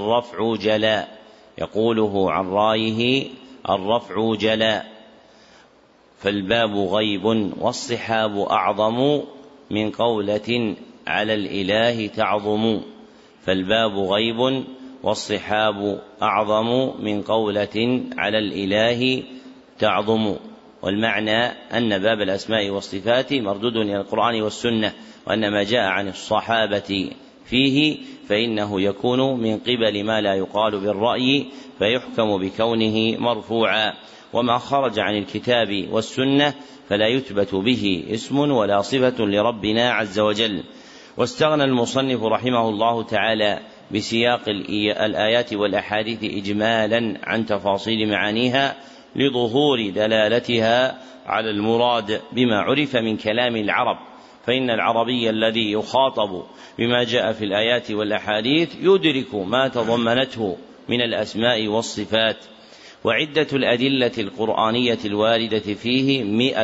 الرفع جلاء. فالباب غيب والصحاب أعظم من قولة على الإله تعظم. فالباب غيب والصحاب أعظم من قولة على الإله تعظم. والمعنى أن باب الأسماء والصفات مردود إلى القرآن والسنة، وأن ما جاء عن الصحابة فيه فإنه يكون من قبل ما لا يقال بالرأي فيحكم بكونه مرفوعا. وما خرج عن الكتاب والسنة فلا يثبت به اسم ولا صفة لربنا عز وجل. واستغنى المصنف رحمه الله تعالى بسياق الآيات والأحاديث إجمالا عن تفاصيل معانيها لظهور دلالتها على المراد بما عرف من كلام العرب، فإن العربي الذي يخاطب بما جاء في الآيات والأحاديث يدرك ما تضمنته من الأسماء والصفات. وعدة الأدلة القرآنية الواردة فيه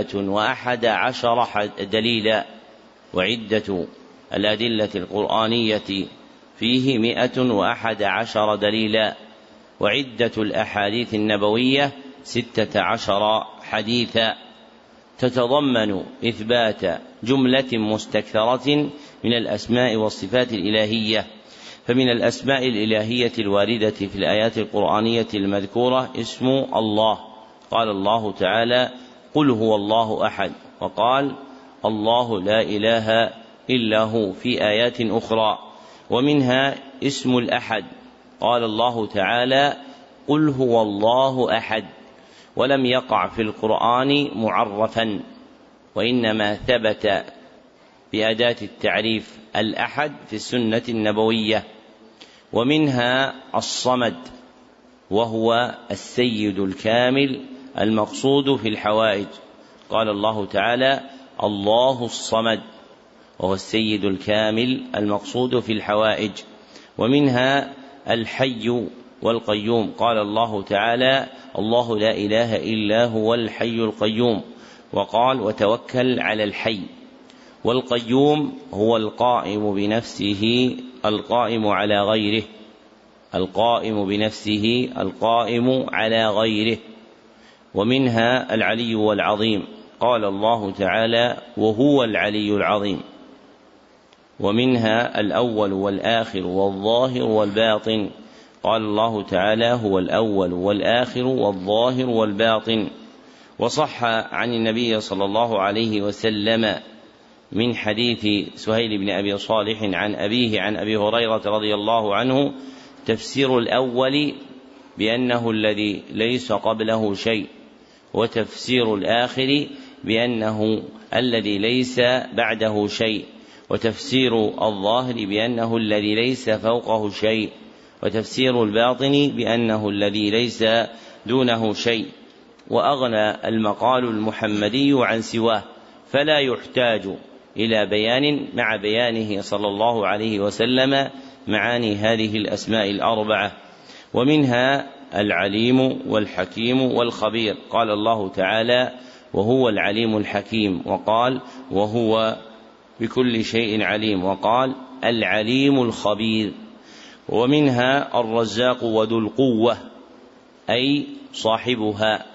111 دليلا. وعدة الأدلة القرآنية فيه 111 دليلا. وعدة الأحاديث النبوية 16 حديثا، تتضمن إثبات جملة مستكثرة من الأسماء والصفات الإلهية. فمن الأسماء الإلهية الواردة في الآيات القرآنية المذكورة اسم الله. قال الله تعالى قل هو الله أحد، وقال الله لا إله إلا هو في آيات أخرى. ومنها اسم الأحد، قال الله تعالى قل هو الله أحد، ولم يقع في القرآن معرفا، وإنما ثبت بأداة التعريف الأحد في السنة النبوية. ومنها الصمد، وهو السيد الكامل المقصود في الحوائج. قال الله تعالى الله الصمد، وهو السيد الكامل المقصود في الحوائج. ومنها الحي والقيوم، قال الله تعالى الله لا إله إلا هو الحي القيوم، وقال وتوكل على الحي. والقيوم هو القائم بنفسه القائم على غيره، القائم بنفسه القائم على غيره. ومنها العلي والعظيم، قال الله تعالى وهو العلي العظيم. ومنها الأول والآخر والظاهر والباطن، قال الله تعالى هو الأول والآخر والظاهر والباطن. وصح عن النبي صلى الله عليه وسلم من حديث سهيل بن أبي صالح عن أبيه عن أبي هريرة رضي الله عنه تفسير الأول بأنه الذي ليس قبله شيء، وتفسير الآخر بأنه الذي ليس بعده شيء، وتفسير الظاهر بأنه الذي ليس فوقه شيء، وتفسير الباطن بأنه الذي ليس دونه شيء. وأغنى المقال المحمدي عن سواه، فلا يحتاج إلى بيان مع بيانه صلى الله عليه وسلم معاني هذه الأسماء الأربعة. ومنها العليم والحكيم والخبير، قال الله تعالى وهو العليم الحكيم، وقال وهو بكل شيء عليم، وقال العليم الخبير. ومنها الرزاق وذو القوة أي صاحبها،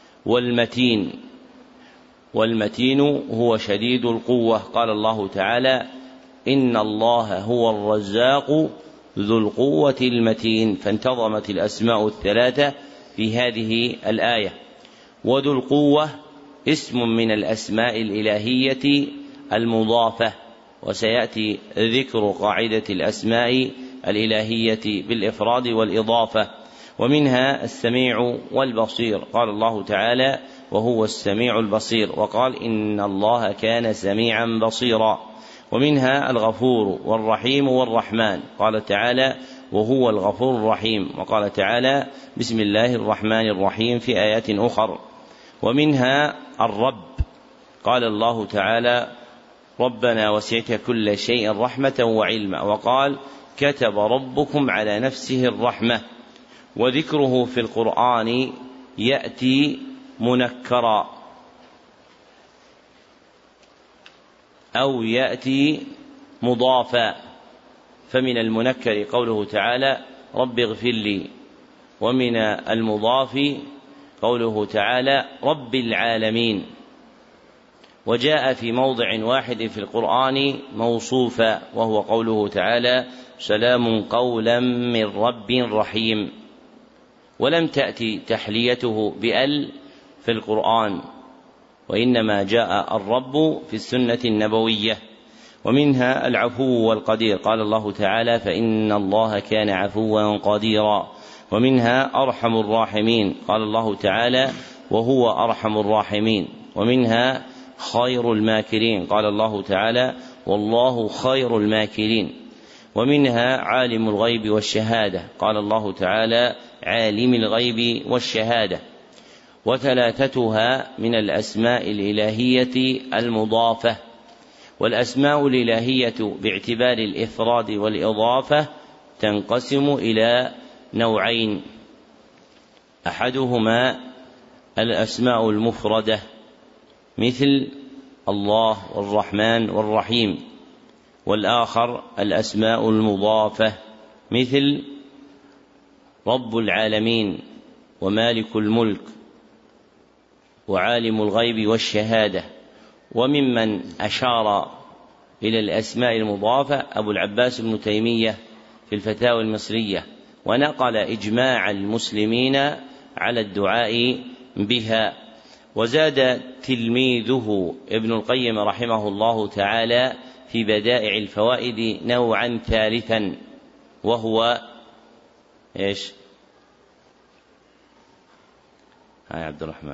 والمتين هو شديد القوة، قال الله تعالى إن الله هو الرزاق ذو القوة المتين، فانتظمت الأسماء الثلاثة في هذه الآية. وذو القوة اسم من الأسماء الإلهية المضافة، وسيأتي ذكر قاعدة الأسماء الإلهية بالإفراد والإضافة. ومنها السميع والبصير، قال الله تعالى وهو السميع البصير، وقال إن الله كان سميعا بصيرا. ومنها الغفور والرحيم والرحمن، قال تعالى وهو الغفور الرحيم، وقال تعالى بسم الله الرحمن الرحيم في آيات أخر. ومنها الرب، قال الله تعالى ربنا وسعت كل شيء رحمة وعلما، وقال كتب ربكم على نفسه الرحمة. وذكره في القرآن يأتي منكرا أو يأتي مضافا، فمن المنكر قوله تعالى رب اغفر لي، ومن المضاف قوله تعالى رب العالمين. وجاء في موضع واحد في القرآن موصوفا، وهو قوله تعالى سلام قولا من رب رحيم، ولم تأتي تحليته بأل في القرآن، وإنما جاء الرب في السنة النبوية. ومنها العفو والقدير، قال الله تعالى فإن الله كان عفوا قديرا. ومنها أرحم الراحمين، قال الله تعالى وهو أرحم الراحمين. ومنها خير الماكرين، قال الله تعالى والله خير الماكرين. ومنها عالم الغيب والشهادة، قال الله تعالى عالم الغيب والشهادة. وثلاثتها من الأسماء الإلهية المضافة. والأسماء الإلهية باعتبار الإفراد والإضافة تنقسم إلى نوعين، أحدهما الأسماء المفردة مثل الله والرحمن والرحيم، والآخر الأسماء المضافة مثل رب العالمين ومالك الملك وعالم الغيب والشهادة. وممن أشار إلى الأسماء المضافة أبو العباس بن تيمية في الفتاوى المصرية، ونقل إجماع المسلمين على الدعاء بها. وزاد تلميذه ابن القيم رحمه الله تعالى في بدائع الفوائد نوعا ثالثا، وهو إيش؟ هاي عبد الرحمن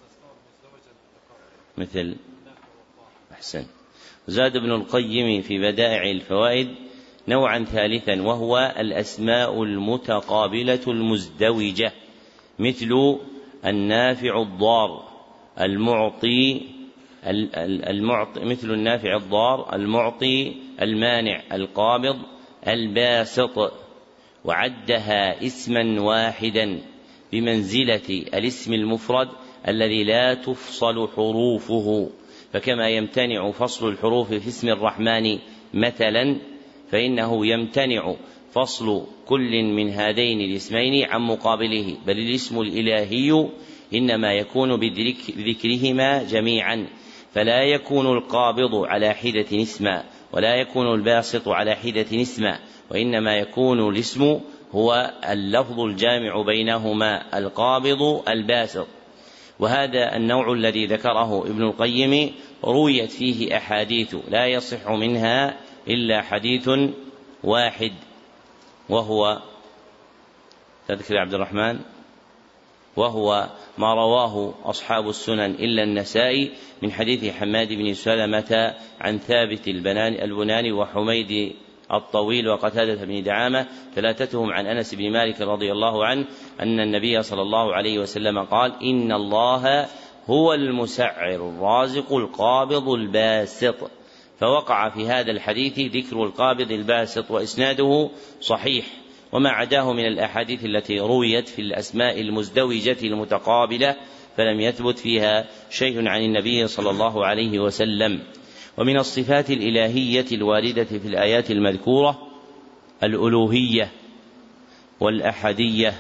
مثل أحسن. زاد ابن القيم في بدائع الفوائد نوعا ثالثا، وهو الأسماء المتقابلة المزدوجة، مثل النافع الضار المعطي مثل النافع الضار المعطي المانع القابض الباسط. وعدها اسما واحدا بمنزلة الاسم المفرد الذي لا تفصل حروفه، فكما يمتنع فصل الحروف في اسم الرحمن مثلا، فإنه يمتنع فصل كل من هذين الاسمين عن مقابله، بل الاسم الإلهي إنما يكون بذكرهما جميعا، فلا يكون القابض على حدة اسما، ولا يكون الباسط على حدة اسما، وإنما يكون الاسم هو اللفظ الجامع بينهما، القابض الباسط. وهذا النوع الذي ذكره ابن القيم رويت فيه أحاديث لا يصح منها إلا حديث واحد، وهو تذكر عبد الرحمن، وهو ما رواه أصحاب السنن إلا النسائي من حديث حماد بن سلمة عن ثابت البناني وحميد الطويل وقتادة بن دعامة ثلاثتهم عن أنس بن مالك رضي الله عنه أن النبي صلى الله عليه وسلم قال: إن الله هو المسعر الرازق القابض الباسط. فوقع في هذا الحديث ذكر القابض الباسط، وإسناده صحيح، وما عداه من الأحاديث التي رويت في الأسماء المزدوجة المتقابلة فلم يثبت فيها شيء عن النبي صلى الله عليه وسلم. ومن الصفات الإلهية الواردة في الآيات المذكورة الألوهية والأحدية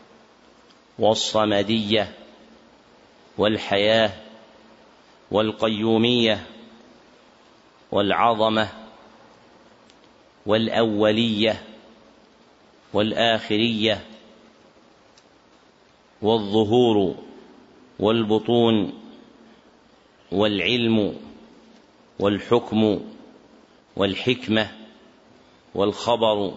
والصمدية والحياة والقيومية والعظمة والأولية والآخرية والظهور والبطون والعلم والحكم والحكمة والخبر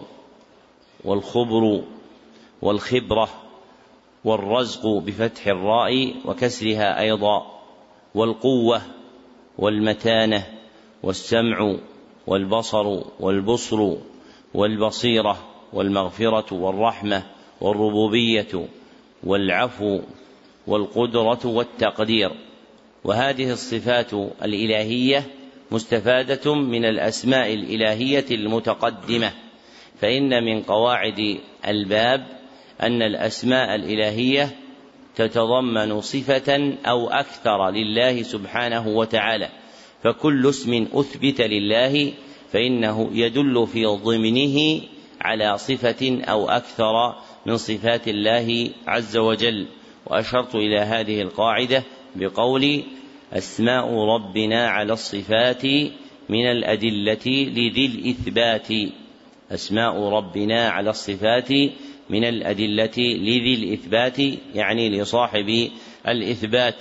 والخبر والخبرة والرزق بفتح الراء وكسرها أيضا، والقوة والمتانة والسمع والبصر والبصر والبصيرة والمغفرة والرحمة والربوبية والعفو والقدرة والتقدير. وهذه الصفات الإلهية مستفادة من الأسماء الإلهية المتقدمة، فإن من قواعد الباب أن الأسماء الإلهية تتضمن صفة أو أكثر لله سبحانه وتعالى، فكل اسم أثبت لله فإنه يدل في ضمنه على صفة أو أكثر من صفات الله عز وجل. وأشرت إلى هذه القاعدة بقول: أسماء ربنا على الصفات من الأدلة لذي الإثبات. أسماء ربنا على الصفات من الأدلة لذي الإثبات، يعني لصاحب الإثبات.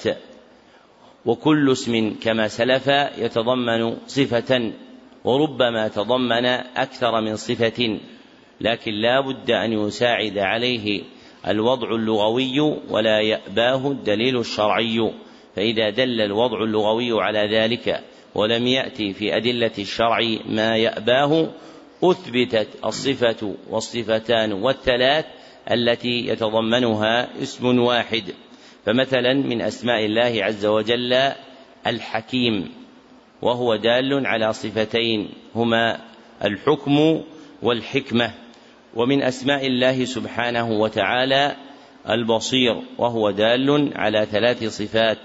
وكل اسم كما سلف يتضمن صفة، وربما تضمن أكثر من صفة، لكن لا بد أن يساعد عليه الوضع اللغوي ولا يأباه الدليل الشرعي. فإذا دل الوضع اللغوي على ذلك ولم يأتي في أدلة الشرع ما يأباه أثبتت الصفة والصفتان والثلاث التي يتضمنها اسم واحد. فمثلا من أسماء الله عز وجل الحكيم، وهو دال على صفتين هما الحكم والحكمة. ومن أسماء الله سبحانه وتعالى البصير، وهو دال على ثلاث صفات: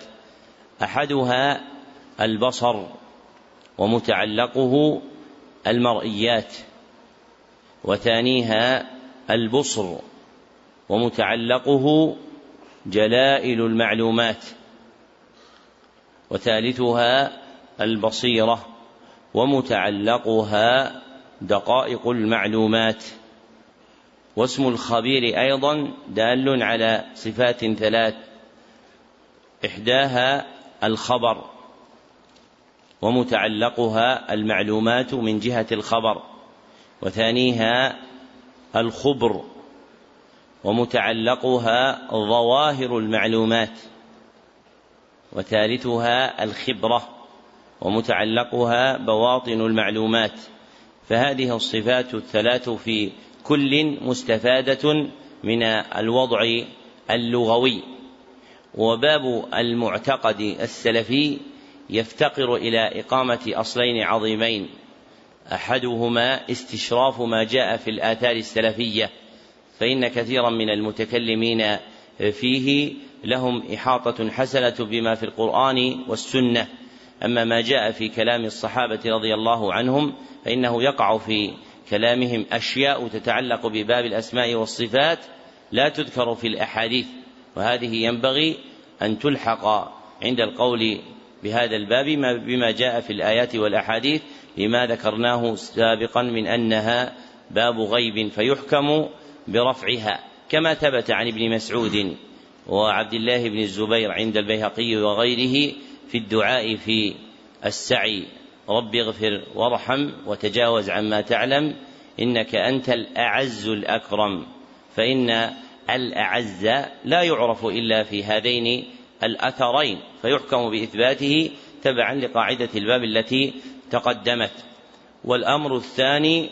أحدها البصر ومتعلقه المرئيات، وثانيها البصر ومتعلقه جلائل المعلومات، وثالثها البصيرة ومتعلقها دقائق المعلومات. واسم الخبير أيضا دال على صفات ثلاث: إحداها الخبر ومتعلقها المعلومات من جهة الخبر، وثانيها الخبر ومتعلقها ظواهر المعلومات، وثالثها الخبرة ومتعلقها بواطن المعلومات. فهذه الصفات الثلاث في كل مستفادة من الوضع اللغوي. وباب المعتقد السلفي يفتقر إلى إقامة أصلين عظيمين: أحدهما استشراف ما جاء في الآثار السلفية، فإن كثيرا من المتكلمين فيه لهم إحاطة حسنة بما في القرآن والسنة، أما ما جاء في كلام الصحابة رضي الله عنهم فإنه يقع في كلامهم أشياء تتعلق بباب الأسماء والصفات لا تذكر في الأحاديث، وهذه ينبغي أن تلحق عند القول بهذا الباب بما جاء في الآيات والأحاديث لما ذكرناه سابقا من أنها باب غيب فيحكم برفعها، كما ثبت عن ابن مسعود وعبد الله بن الزبير عند البيهقي وغيره في الدعاء في السعي: رب اغفر وارحم وتجاوز عما تعلم إنك أنت الأعز الأكرم، فإن الأعز لا يعرف إلا في هذين الأثرين، فيحكم بإثباته تبعا لقاعدة الباب التي تقدمت. والأمر الثاني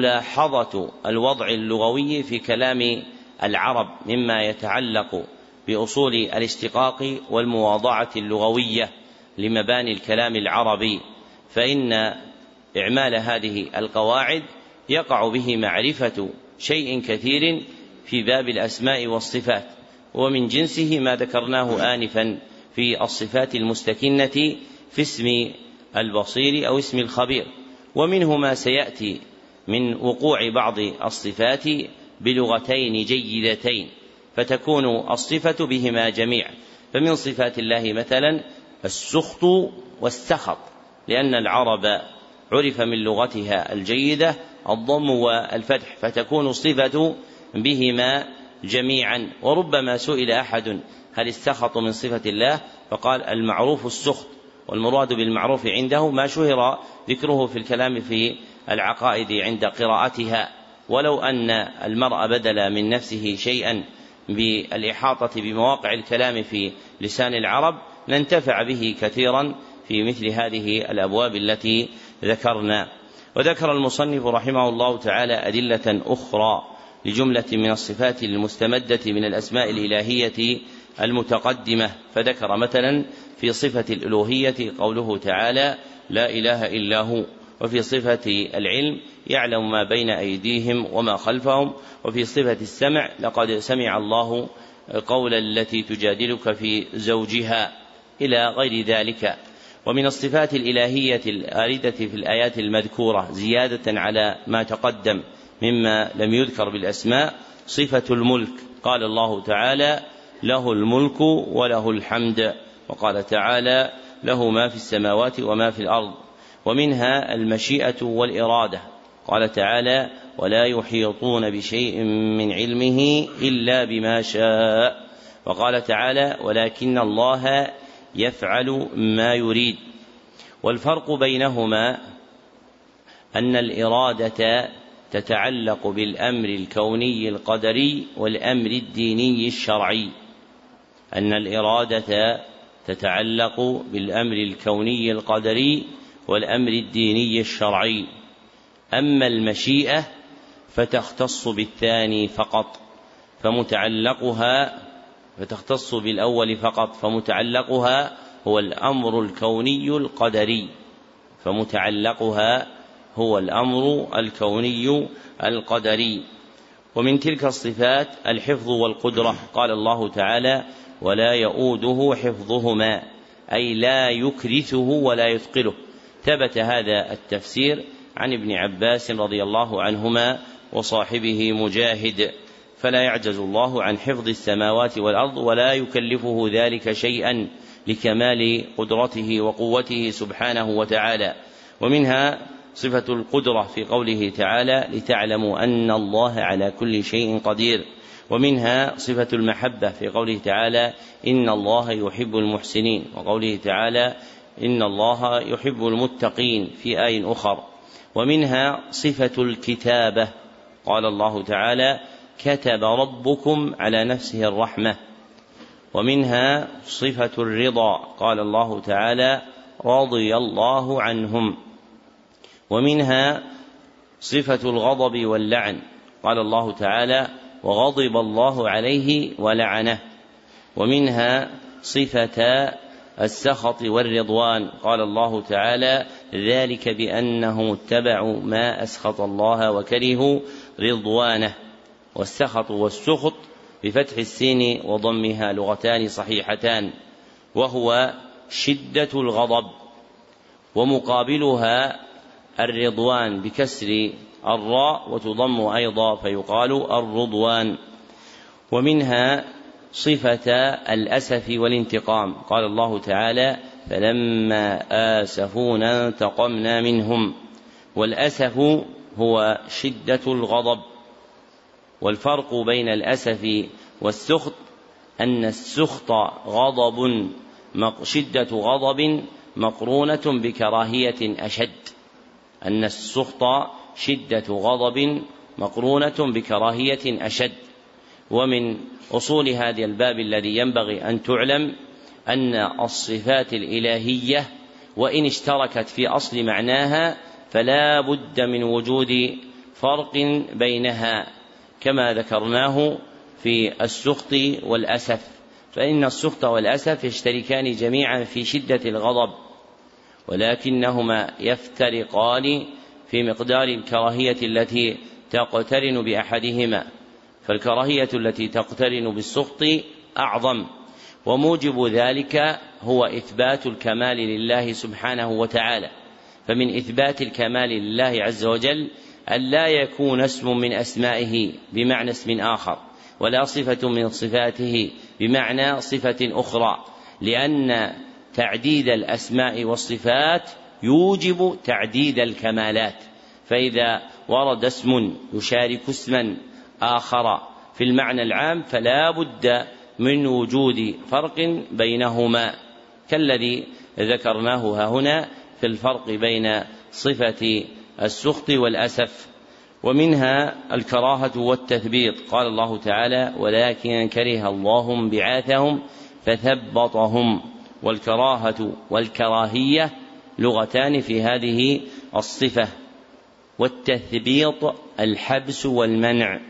ملاحظة الوضع اللغوي في كلام العرب مما يتعلق بأصول الاشتقاق والمواضعة اللغوية لمباني الكلام العربي، فإن إعمال هذه القواعد يقع به معرفة شيء كثير في باب الأسماء والصفات، ومن جنسه ما ذكرناه آنفا في الصفات المستكنة في اسم البصير أو اسم الخبير، ومنه ما سيأتي من وقوع بعض الصفات بلغتين جيدتين فتكون الصفة بهما جميعا. فمن صفات الله مثلا السخط والسخط، لأن العرب عرف من لغتها الجيدة الضم والفتح، فتكون الصفة بهما جميعا. وربما سئل أحد هل السخط من صفة الله؟ فقال المعروف السخط، والمراد بالمعروف عنده ما شهر ذكره في الكلام في العقائد عند قراءتها، ولو أن المرء بدل من نفسه شيئا بالإحاطة بمواقع الكلام في لسان العرب لانتفع به كثيرا في مثل هذه الأبواب التي ذكرنا. وذكر المصنف رحمه الله تعالى أدلة أخرى لجملة من الصفات المستمدة من الأسماء الإلهية المتقدمة، فذكر مثلا في صفة الألوهية قوله تعالى لا إله إلا هو، وفي صفة العلم يعلم ما بين أيديهم وما خلفهم، وفي صفة السمع لقد سمع الله قول التي تجادلك في زوجها إلى غير ذلك. ومن الصفات الإلهية الآردة في الآيات المذكورة زيادة على ما تقدم مما لم يذكر بالأسماء صفة الملك، قال الله تعالى له الملك وله الحمد، وقال تعالى له ما في السماوات وما في الأرض. ومنها المشيئة والإرادة، قال تعالى ولا يحيطون بشيء من علمه إلا بما شاء، وقال تعالى ولكن الله يفعل ما يريد. والفرق بينهما أن الإرادة تتعلق بالأمر الكوني القدري والأمر الديني الشرعي، أن الإرادة تتعلق بالأمر الكوني القدري والأمر الديني الشرعي. أما المشيئة فتختص بالثاني فقط، فتختص بالأول فقط، فمتعلقها هو الأمر الكوني القدري، ومن تلك الصفات الحفظ والقدرة، قال الله تعالى ولا يؤوده حفظهما، أي لا يكرثه ولا يثقله. ثبت هذا التفسير عن ابن عباس رضي الله عنهما وصاحبه مجاهد، فلا يعجز الله عن حفظ السماوات والأرض ولا يكلفه ذلك شيئا لكمال قدرته وقوته سبحانه وتعالى. ومنها صفة القدرة في قوله تعالى لتعلموا أن الله على كل شيء قدير. ومنها صفة المحبة في قوله تعالى إن الله يحب المحسنين، وقوله تعالى إن الله يحب المتقين في آية أخرى. ومنها صفة الكتابة، قال الله تعالى كتب ربكم على نفسه الرحمة. ومنها صفة الرضا، قال الله تعالى رضي الله عنهم. ومنها صفة الغضب واللعن، قال الله تعالى وغضب الله عليه ولعنه. ومنها صفة السخط والرضوان، قال الله تعالى ذلك بأنهم اتبعوا ما أسخط الله وكرهوا رضوانه. والسخط والسخط بفتح السين وضمها لغتان صحيحتان، وهو شدة الغضب ومقابلها الرضوان بكسر الراء وتضم أيضا فيقال الرضوان. ومنها صفة الأسف والانتقام، قال الله تعالى فلما آسفونا انتقمنا منهم. والأسف هو شدة الغضب، والفرق بين الأسف والسخط أن السخط شدة غضب مقرونة بكراهية أشد، أن السخط شدة غضب مقرونة بكراهية أشد. ومن أصول هذا الباب الذي ينبغي أن تعلم أن الصفات الإلهية وإن اشتركت في أصل معناها فلا بد من وجود فرق بينها، كما ذكرناه في السخط والأسف، فإن السخط والأسف يشتركان جميعا في شدة الغضب، ولكنهما يفترقان في مقدار الكراهية التي تقترن بأحدهما، فالكراهية التي تقترن بالسخط أعظم، وموجب ذلك هو إثبات الكمال لله سبحانه وتعالى. فمن إثبات الكمال لله عز وجل أن لا يكون اسم من أسمائه بمعنى اسم آخر، ولا صفة من صفاته بمعنى صفة أخرى، لأن تعديد الأسماء والصفات يوجب تعديد الكمالات. فإذا ورد اسم يشارك اسما آخر في المعنى العام فلا بد من وجود فرق بينهما، كالذي ذكرناه هنا في الفرق بين صفة السخط والأسف. ومنها الكراهة والتثبيط، قال الله تعالى ولكن كره الله بعاثهم فثبطهم. والكراهة والكراهية لغتان في هذه الصفة، والتثبيط الحبس والمنع.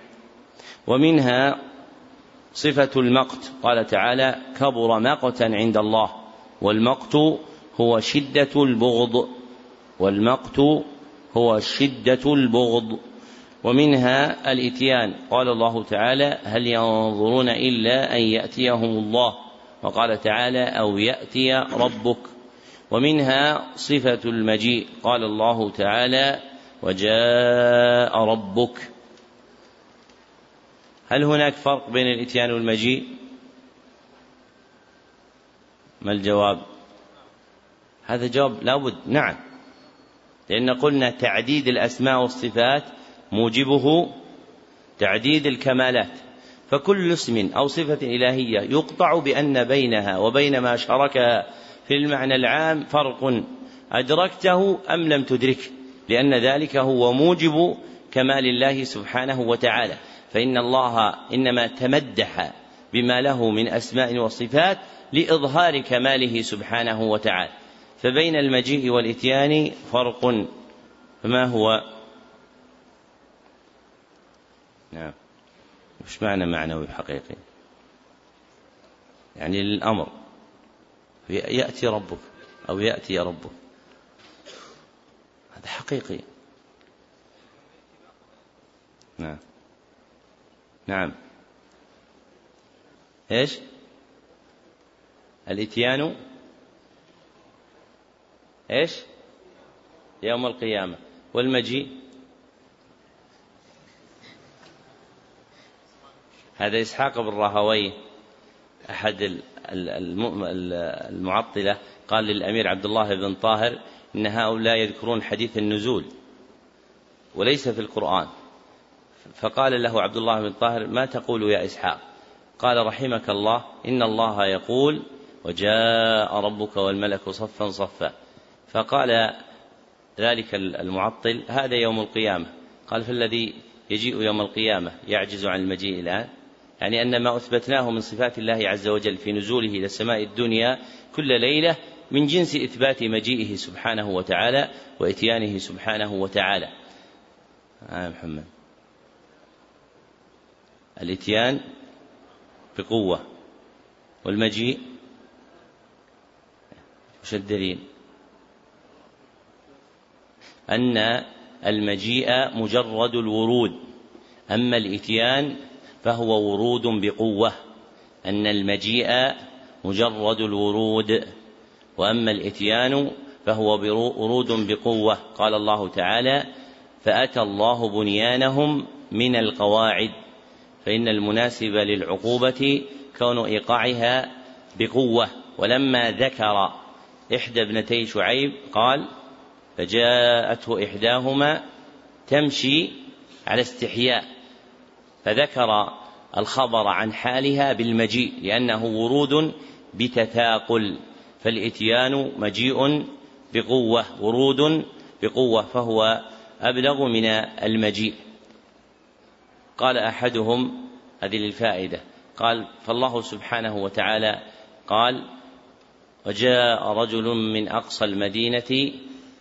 ومنها صفة المقت، قال تعالى كبر مقتا عند الله، والمقت هو شدة البغض، والمقت هو شدة البغض. ومنها الإتيان، قال الله تعالى هل ينظرون إلا أن يأتيهم الله، وقال تعالى أو يأتي ربك. ومنها صفة المجيء، قال الله تعالى وجاء ربك. هل هناك فرق بين الإتيان والمجيء؟ ما الجواب؟ هذا جواب لابد، نعم، لأن قلنا تعديد الأسماء والصفات موجبه تعديد الكمالات، فكل اسم أو صفة إلهية يقطع بأن بينها وبين ما شاركها في المعنى العام فرق، أدركته أم لم تدرك، لأن ذلك هو موجب كمال الله سبحانه وتعالى. فإن الله إنما تمدح بما له من أسماء وصفات لإظهار كماله سبحانه وتعالى، فبين المجيء والإتيان فرق، فما هو؟ نعم، مش معنى معنوي حقيقي، يعني للأمر يأتي ربك أو يأتي ربك، هذا حقيقي. نعم نعم. إيش الإتيان؟ إيش يوم القيامة. والمجيء هذا إسحاق بن راهويه أحد المعطلة قال للأمير عبد الله بن طاهر إن هؤلاء يذكرون حديث النزول وليس في القرآن، فقال له عبد الله بن طاهر ما تقول يا إسحاق؟ قال رحمك الله إن الله يقول وجاء ربك والملك صفا صفا. فقال ذلك المعطل هذا يوم القيامة. قال فالذي يجيء يوم القيامة يعجز عن المجيء الآن، يعني أن ما أثبتناه من صفات الله عز وجل في نزوله إلى السماء الدنيا كل ليلة من جنس إثبات مجيئه سبحانه وتعالى وإتيانه سبحانه وتعالى. محمد الإتيان بقوة، والمجيء وش الدليل؟ أن المجيء مجرد الورود، أما الإتيان فهو ورود بقوة. أن المجيء مجرد الورود، وأما الإتيان فهو ورود بقوة. قال الله تعالى: فأتى الله بنيانهم من القواعد، فإن المناسب للعقوبة كون إيقاعها بقوة. ولما ذكر إحدى ابنتي شعيب قال: فجاءته إحداهما تمشي على استحياء، فذكر الخبر عن حالها بالمجيء لأنه ورود بتثاقل، فالإتيان مجيء بقوة، ورود بقوة، فهو أبلغ من المجيء. قال أحدهم، هذه للفائدة، قال: فالله سبحانه وتعالى قال: وجاء رجل من أقصى المدينة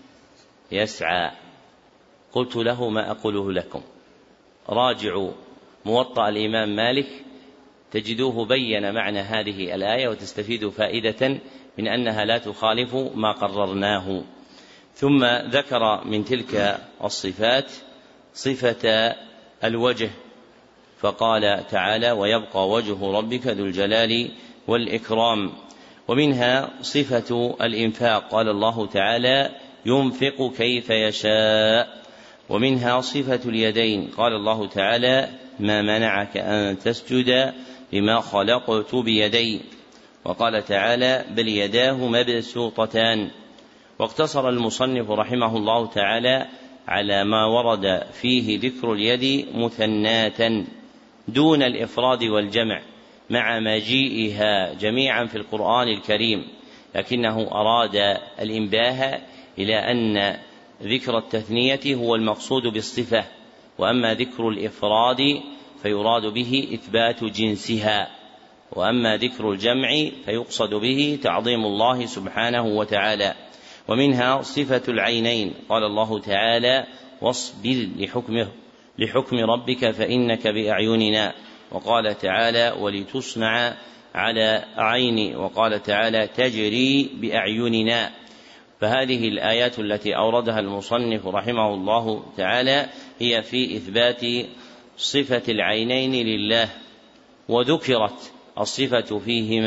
يسعى. قلت له: ما أقوله لكم، راجعوا موطأ الإمام مالك تجدوه بين معنى هذه الآية وتستفيد فائدة من أنها لا تخالف ما قررناه. ثم ذكر من تلك الصفات صفة الوجه، فقال تعالى: ويبقى وجه ربك ذو الجلال والإكرام. ومنها صفة الإنفاق، قال الله تعالى: ينفق كيف يشاء. ومنها صفة اليدين، قال الله تعالى: ما منعك أن تسجد لما خلقت بيدي. وقال تعالى: بل يداه مبسوطتان. واقتصر المصنف رحمه الله تعالى على ما ورد فيه ذكر اليد مثناة دون الإفراد والجمع مع مجيئها جميعا في القرآن الكريم، لكنه أراد الإنباه إلى أن ذكر التثنية هو المقصود بالصفة، وأما ذكر الإفراد فيراد به إثبات جنسها، وأما ذكر الجمع فيقصد به تعظيم الله سبحانه وتعالى. ومنها صفة العينين، قال الله تعالى: واصبر لحكم ربك فإنك بأعيننا. وقال تعالى: ولتصنع على عيني. وقال تعالى: تجري بأعيننا. فهذه الآيات التي أوردها المصنف رحمه الله تعالى هي في إثبات صفة العينين لله، وذكرت الصفة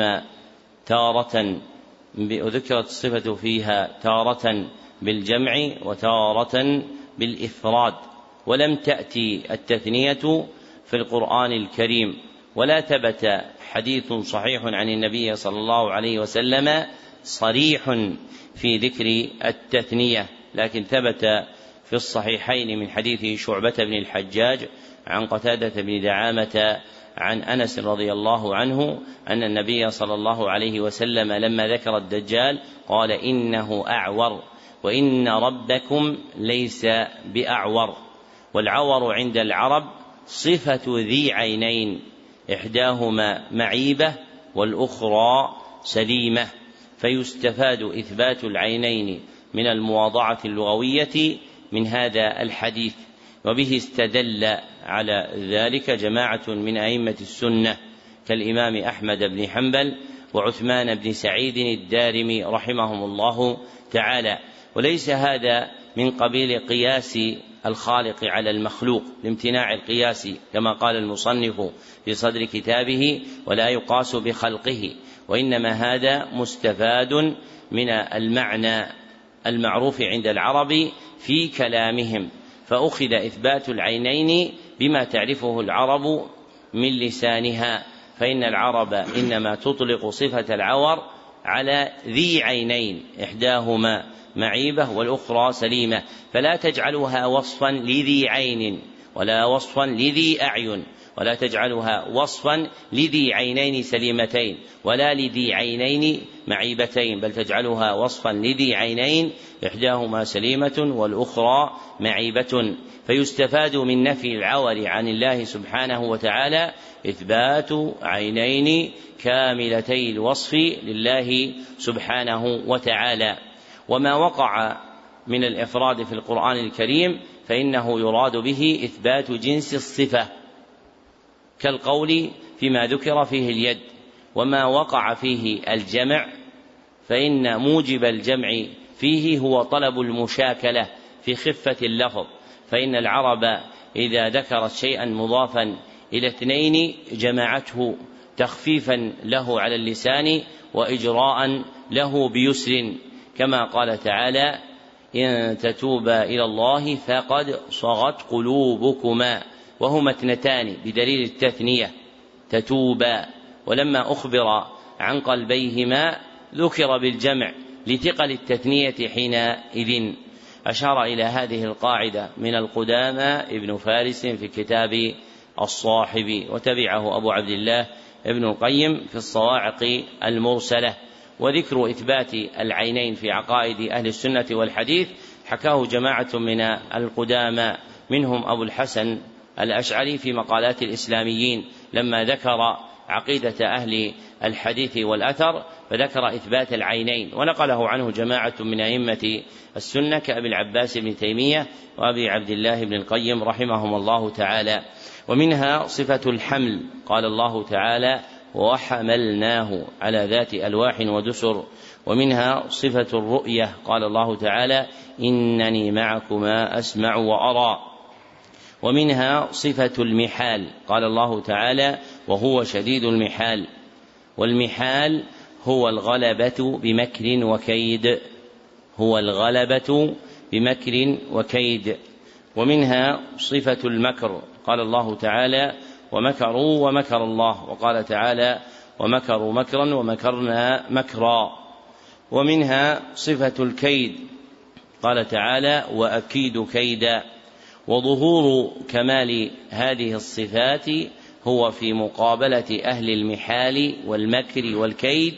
فيها تارة بالجمع وتارة بالإفراد، ولم تأتي التثنية في القرآن الكريم، ولا ثبت حديث صحيح عن النبي صلى الله عليه وسلم صريح في ذكر التثنية، لكن ثبت في الصحيحين من حديث شعبة بن الحجاج عن قتادة بن دعامة عن أنس رضي الله عنه أن النبي صلى الله عليه وسلم لما ذكر الدجال قال: إنه أعور، وإن ربكم ليس بأعور. والعور عند العرب صفة ذي عينين، إحداهما معيبة والأخرى سليمة، فيستفاد إثبات العينين من المواضعة اللغوية من هذا الحديث. وبه استدل على ذلك جماعة من أئمة السنة كالإمام أحمد بن حنبل وعثمان بن سعيد الدارمي رحمهم الله تعالى. وليس هذا من قبيل قياس الخالق على المخلوق لامتناع القياس كما قال المصنف في صدر كتابه: ولا يقاس بخلقه، وإنما هذا مستفاد من المعنى المعروف عند العرب في كلامهم، فأخذ إثبات العينين بما تعرفه العرب من لسانها، فإن العرب إنما تطلق صفة العور على ذي عينين، إحداهما معيبة والأخرى سليمة، فلا تجعلها وصفا لذي عين ولا وصفا لذي أعين، ولا تجعلها وصفا لذي عينين سليمتين ولا لذي عينين معيبتين، بل تجعلها وصفا لذي عينين إحداهما سليمة والأخرى معيبة. فيستفاد من نفي العور عن الله سبحانه وتعالى إثبات عينين كاملتي الوصف لله سبحانه وتعالى. وما وقع من الإفراد في القرآن الكريم فإنه يراد به إثبات جنس الصفة، كالقول فيما ذكر فيه اليد. وما وقع فيه الجمع فإن موجب الجمع فيه هو طلب المشاكلة في خفة اللفظ، فإن العرب إذا ذكرت شيئا مضافا إلى اثنين جمعته تخفيفا له على اللسان وإجراء له بيسر، كما قال تعالى إن تتوبا إلى الله فقد صغت قلوبكما، وهما اثنتان بدليل التثنية تتوبا، ولما أخبر عن قلبيهما ذكر بالجمع لثقل التثنية حينئذ. أشار إلى هذه القاعدة من القدامى ابن فارس في كتاب الصاحب، وتبعه أبو عبد الله ابن القيم في الصواعق المرسلة. وذكر إثبات العينين في عقائد أهل السنة والحديث حكاه جماعة من القدامى، منهم أبو الحسن الأشعري في مقالات الإسلاميين لما ذكر عقيدة أهل الحديث والأثر فذكر إثبات العينين، ونقله عنه جماعة من أئمة السنة كأبي العباس بن تيمية وأبي عبد الله بن القيم رحمهم الله تعالى. ومنها صفة الحمل، قال الله تعالى وحملناه على ذات ألواح ودسر. ومنها صفة الرؤية، قال الله تعالى إنني معكما أسمع وأرى. ومنها صفة المحال، قال الله تعالى وهو شديد المحال، والمحال هو الغلبة بمكر وكيد، هو الغلبة بمكر وكيد. ومنها صفة المكر، قال الله تعالى ومكروا ومكر الله، وقال تعالى ومكروا مكرا ومكرنا مكرا. ومنها صفة الكيد، قال تعالى وأكيد كيدا. وظهور كمال هذه الصفات هو في مقابلة أهل المحال والمكر والكيد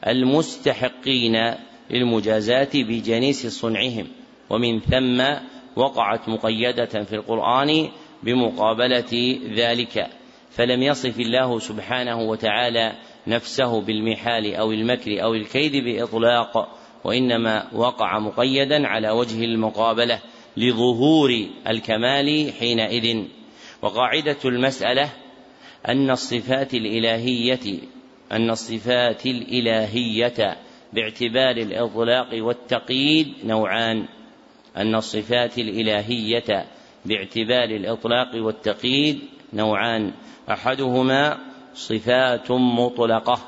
المستحقين للمجازات بجنيس صنعهم، ومن ثم وقعت مقيدة في القرآن بمقابلة ذلك، فلم يصف الله سبحانه وتعالى نفسه بالمحال أو المكر أو الكيد بإطلاق، وإنما وقع مقيدا على وجه المقابلة لظهور الكمال حينئذ. وقاعدة المسألة أن الصفات الإلهية باعتبار الإطلاق والتقييد نوعان، أن الصفات الإلهية باعتبار الإطلاق والتقييد نوعان، أحدهما صفات مطلقة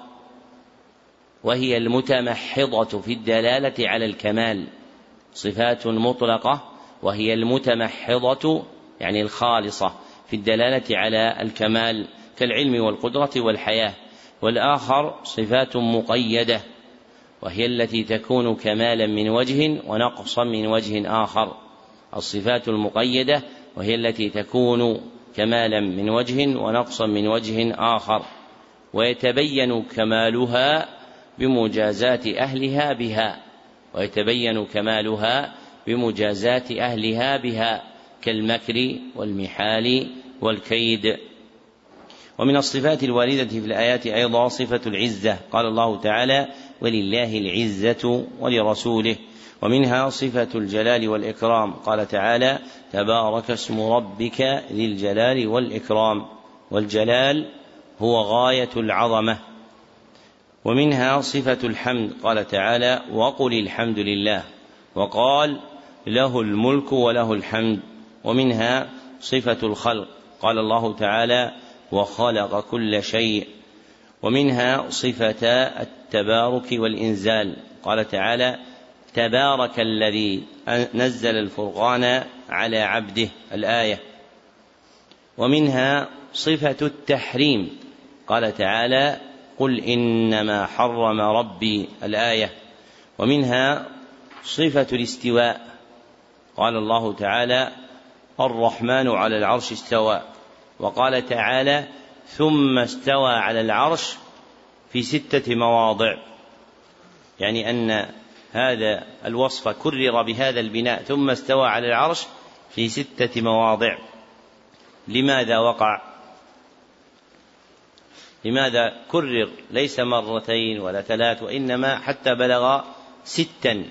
وهي المتمحضة في الدلالة على الكمال، صفات مطلقة وهي المتمحضة يعني الخالصة في الدلالة على الكمال كالعلم والقدرة والحياة. والآخر صفات مقيدة وهي التي تكون كمالا من وجه ونقصا من وجه آخر، الصفات المقيدة وهي التي تكون كمالا من وجه ونقصا من وجه آخر، ويتبين كمالها بمجازات أهلها بها، ويتبين كمالها بمجازات أهلها بها كالمكر والمحال والكيد. ومن الصفات الواردة في الآيات أيضا صفة العزة، قال الله تعالى ولله العزة ولرسوله. ومنها صفة الجلال والإكرام، قال تعالى تبارك اسم ربك ذي الجلال والإكرام، والجلال هو غاية العظمة. ومنها صفة الحمد، قال تعالى وقل الحمد لله، وقال له الملك وله الحمد. ومنها صفة الخلق، قال الله تعالى وخلق كل شيء. ومنها صفة التبارك والإنزال، قال تعالى تبارك الذي نزل الفرقان على عبده الآية. ومنها صفة التحريم، قال تعالى قل إنما حرم ربي الآية. ومنها صفة الاستواء، قال الله تعالى الرحمن على العرش استوى، وقال تعالى ثم استوى على العرش في 6 مواضع، يعني أن هذا الوصف كرر بهذا البناء ثم استوى على العرش في 6 مواضع. لماذا وقع؟ لماذا كرر ليس مرتين ولا 3 وإنما حتى بلغ 6؟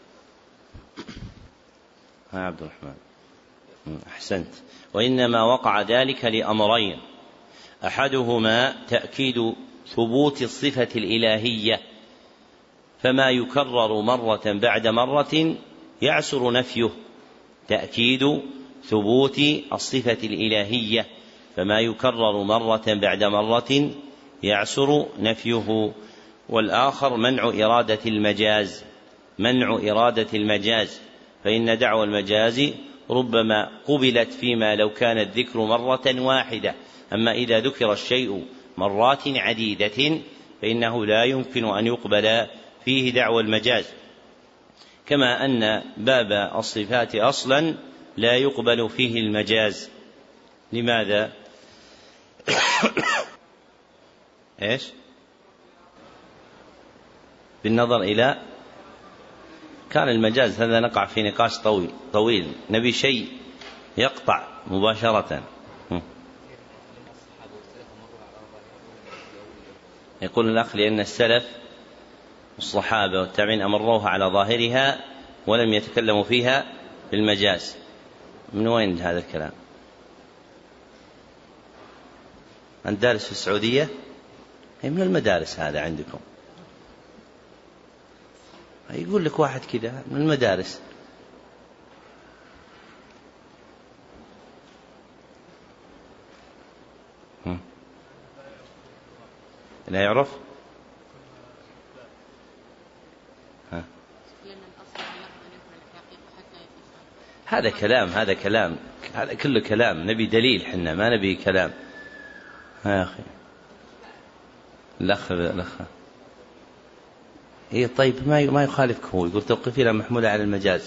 عبد الرحمن أحسنت. وإنما وقع ذلك لأمرين، أحدهما تأكيد ثبوت الصفة الإلهية، فما يكرر مرة بعد مرة يعسر نفيه، تأكيد ثبوت الصفة الإلهية فما يكرر مرة بعد مرة يعسر نفيه. والآخر منع إرادة المجاز، منع إرادة المجاز، فإن دعوى المجاز ربما قبلت فيما لو كان الذكر مرة واحدة، أما إذا ذكر الشيء مرات عديدة فإنه لا يمكن أن يقبل فيه دعوى المجاز، كما أن باب الصفات أصلا لا يقبل فيه المجاز. لماذا؟ إيش؟ بالنظر إلى كان المجاز، هذا نقع في نقاش طويل، نبي شيء يقطع مباشرة. يقول الأخ لأن السلف الصحابة والتابعين أمروها على ظاهرها ولم يتكلموا فيها بالمجاز. من وين هذا الكلام؟ أنت دارس في السعودية؟ هي من المدارس هذا عندكم؟ يقول لك واحد كذا من المدارس. لا يعرف؟ هذا كلام هذا كله كلام، نبي دليل، حنا ما نبي كلام. يا أخي الأخ إيه طيب ما يخالفك، هو يقول توقفي محمولة على المجاز.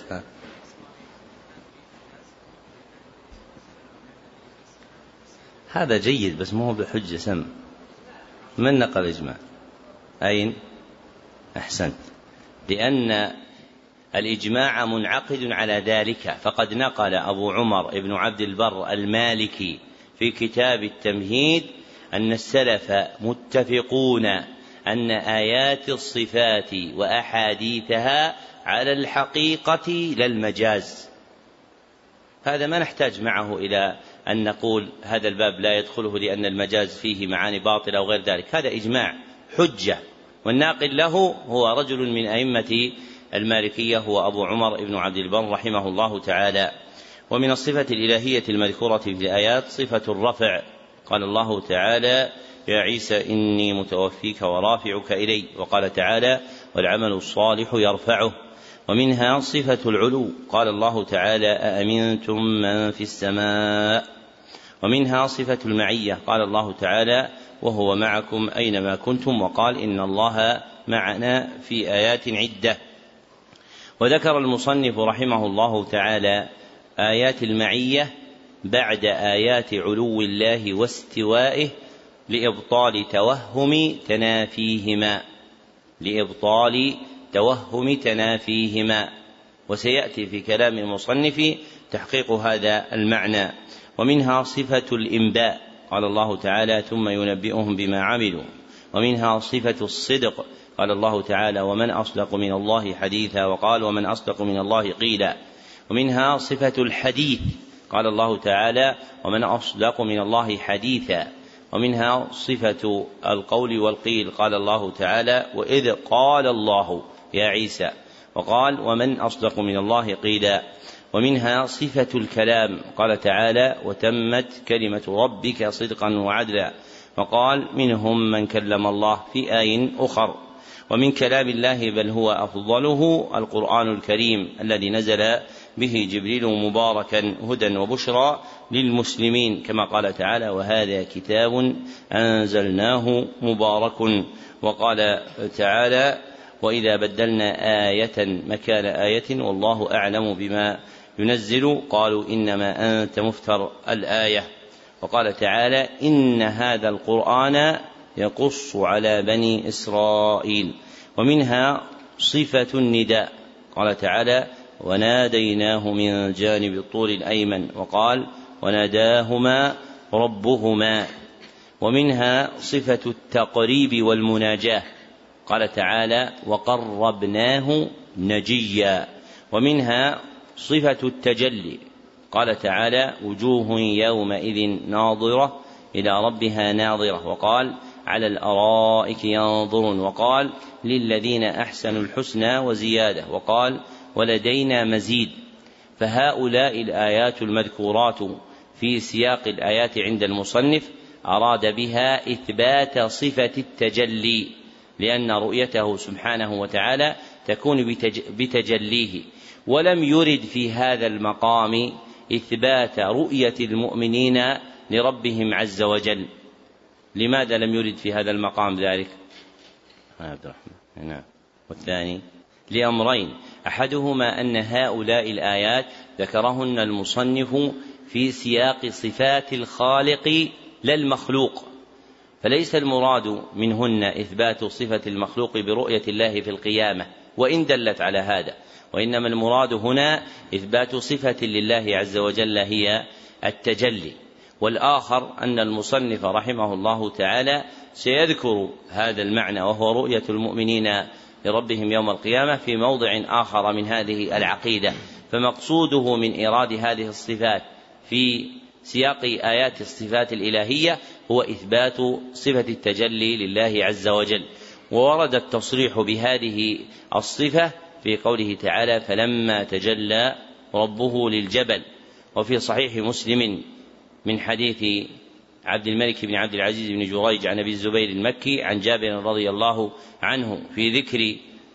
هذا جيد بس مو بحجة سم. من نقل إجماع؟ أين؟ أحسنت، لأن الإجماع منعقد على ذلك، فقد نقل أبو عمر ابن عبد البر المالكي في كتاب التمهيد أن السلف متفقون أن آيات الصفات وأحاديثها على الحقيقة لا المجاز. هذا ما نحتاج معه إلى أن نقول هذا الباب لا يدخله لأن المجاز فيه معاني باطلة وغير ذلك، هذا إجماع حجة، والناقل له هو رجل من أئمة المالكية هو أبو عمر بن عبد البر رحمه الله تعالى. ومن الصفة الإلهية المذكورة في الآيات صفة الرفع، قال الله تعالى يا عيسى إني متوفيك ورافعك إلي، وقال تعالى والعمل الصالح يرفعه. ومنها صفة العلو، قال الله تعالى أأمنتم من في السماء. ومنها صفة المعية، قال الله تعالى وهو معكم أينما كنتم، وقال إن الله معنا في آيات عدة. وذكر المصنف رحمه الله تعالى آيات المعية بعد آيات علو الله واستوائه لإبطال توهم تنافيهما، وسيأتي في كلام المصنف تحقيق هذا المعنى. ومنها صفة الإنباء، قال الله تعالى ثم ينبئهم بما عملوا. ومنها صفة الصدق، قال الله تعالى ومن أصدق من الله حديثا، وقال ومن أصدق من الله قيلا. ومنها صفة الحديث، قال الله تعالى ومن أصدق من الله حديثا. ومنها صفة القول والقيل، قال الله تعالى وإذ قال الله يا عيسى، وقال ومن أصدق من الله قيلا. ومنها صفة الكلام، قال تعالى وتمت كلمة ربك صدقا وعدلا، وقال منهم من كلم الله في آي أخر. ومن كلام الله بل هو أفضله القرآن الكريم الذي نزل به جبريل مباركا هدى وبشرى للمسلمين، كما قال تعالى وهذا كتاب أنزلناه مبارك. وقال تعالى وإذا بدلنا آية مكان آية والله أعلم بما ينزل قالوا إنما أنت مفتر الآية. وقال تعالى إن هذا القرآن يقص على بني إسرائيل. ومنها صفة النداء، قال تعالى وناديناه من جانب الطور الأيمن، وقال وناداهما ربهما. ومنها صفة التقريب والمناجاة، قال تعالى وقربناه نجيا. ومنها صفة التجلي، قال تعالى وجوه يومئذ ناظرة إلى ربها ناظرة، وقال على الأرائك ينظرون، وقال للذين أحسنوا الحسنى وزيادة، وقال ولدينا مزيد. فهؤلاء الآيات المذكورات في سياق الآيات عند المصنف أراد بها إثبات صفة التجلي، لأن رؤيته سبحانه وتعالى تكون بتجليه، ولم يرد في هذا المقام إثبات رؤية المؤمنين لربهم عز وجل. لماذا لم يرد في هذا المقام ذلك؟ عبد الرحمن. نعم. والثاني لأمرين: أحدهما أن هؤلاء الآيات ذكرهن المصنف في سياق صفات الخالق لا المخلوق، فليس المراد منهن إثبات صفة المخلوق برؤية الله في القيامة وإن دلت على هذا، وإنما المراد هنا إثبات صفة لله عز وجل هي التجلي. والآخر أن المصنف رحمه الله تعالى سيذكر هذا المعنى وهو رؤية المؤمنين لربهم يوم القيامة في موضع آخر من هذه العقيدة، فمقصوده من إيراد هذه الصفات في سياق آيات الصفات الإلهية هو إثبات صفة التجلي لله عز وجل. وورد التصريح بهذه الصفة في قوله تعالى: فلما تجلى ربه للجبل. وفي صحيح مسلم من حديث عبد الملك بن عبد العزيز بن جريج عن أبي الزبير المكي عن جابر رضي الله عنه في ذكر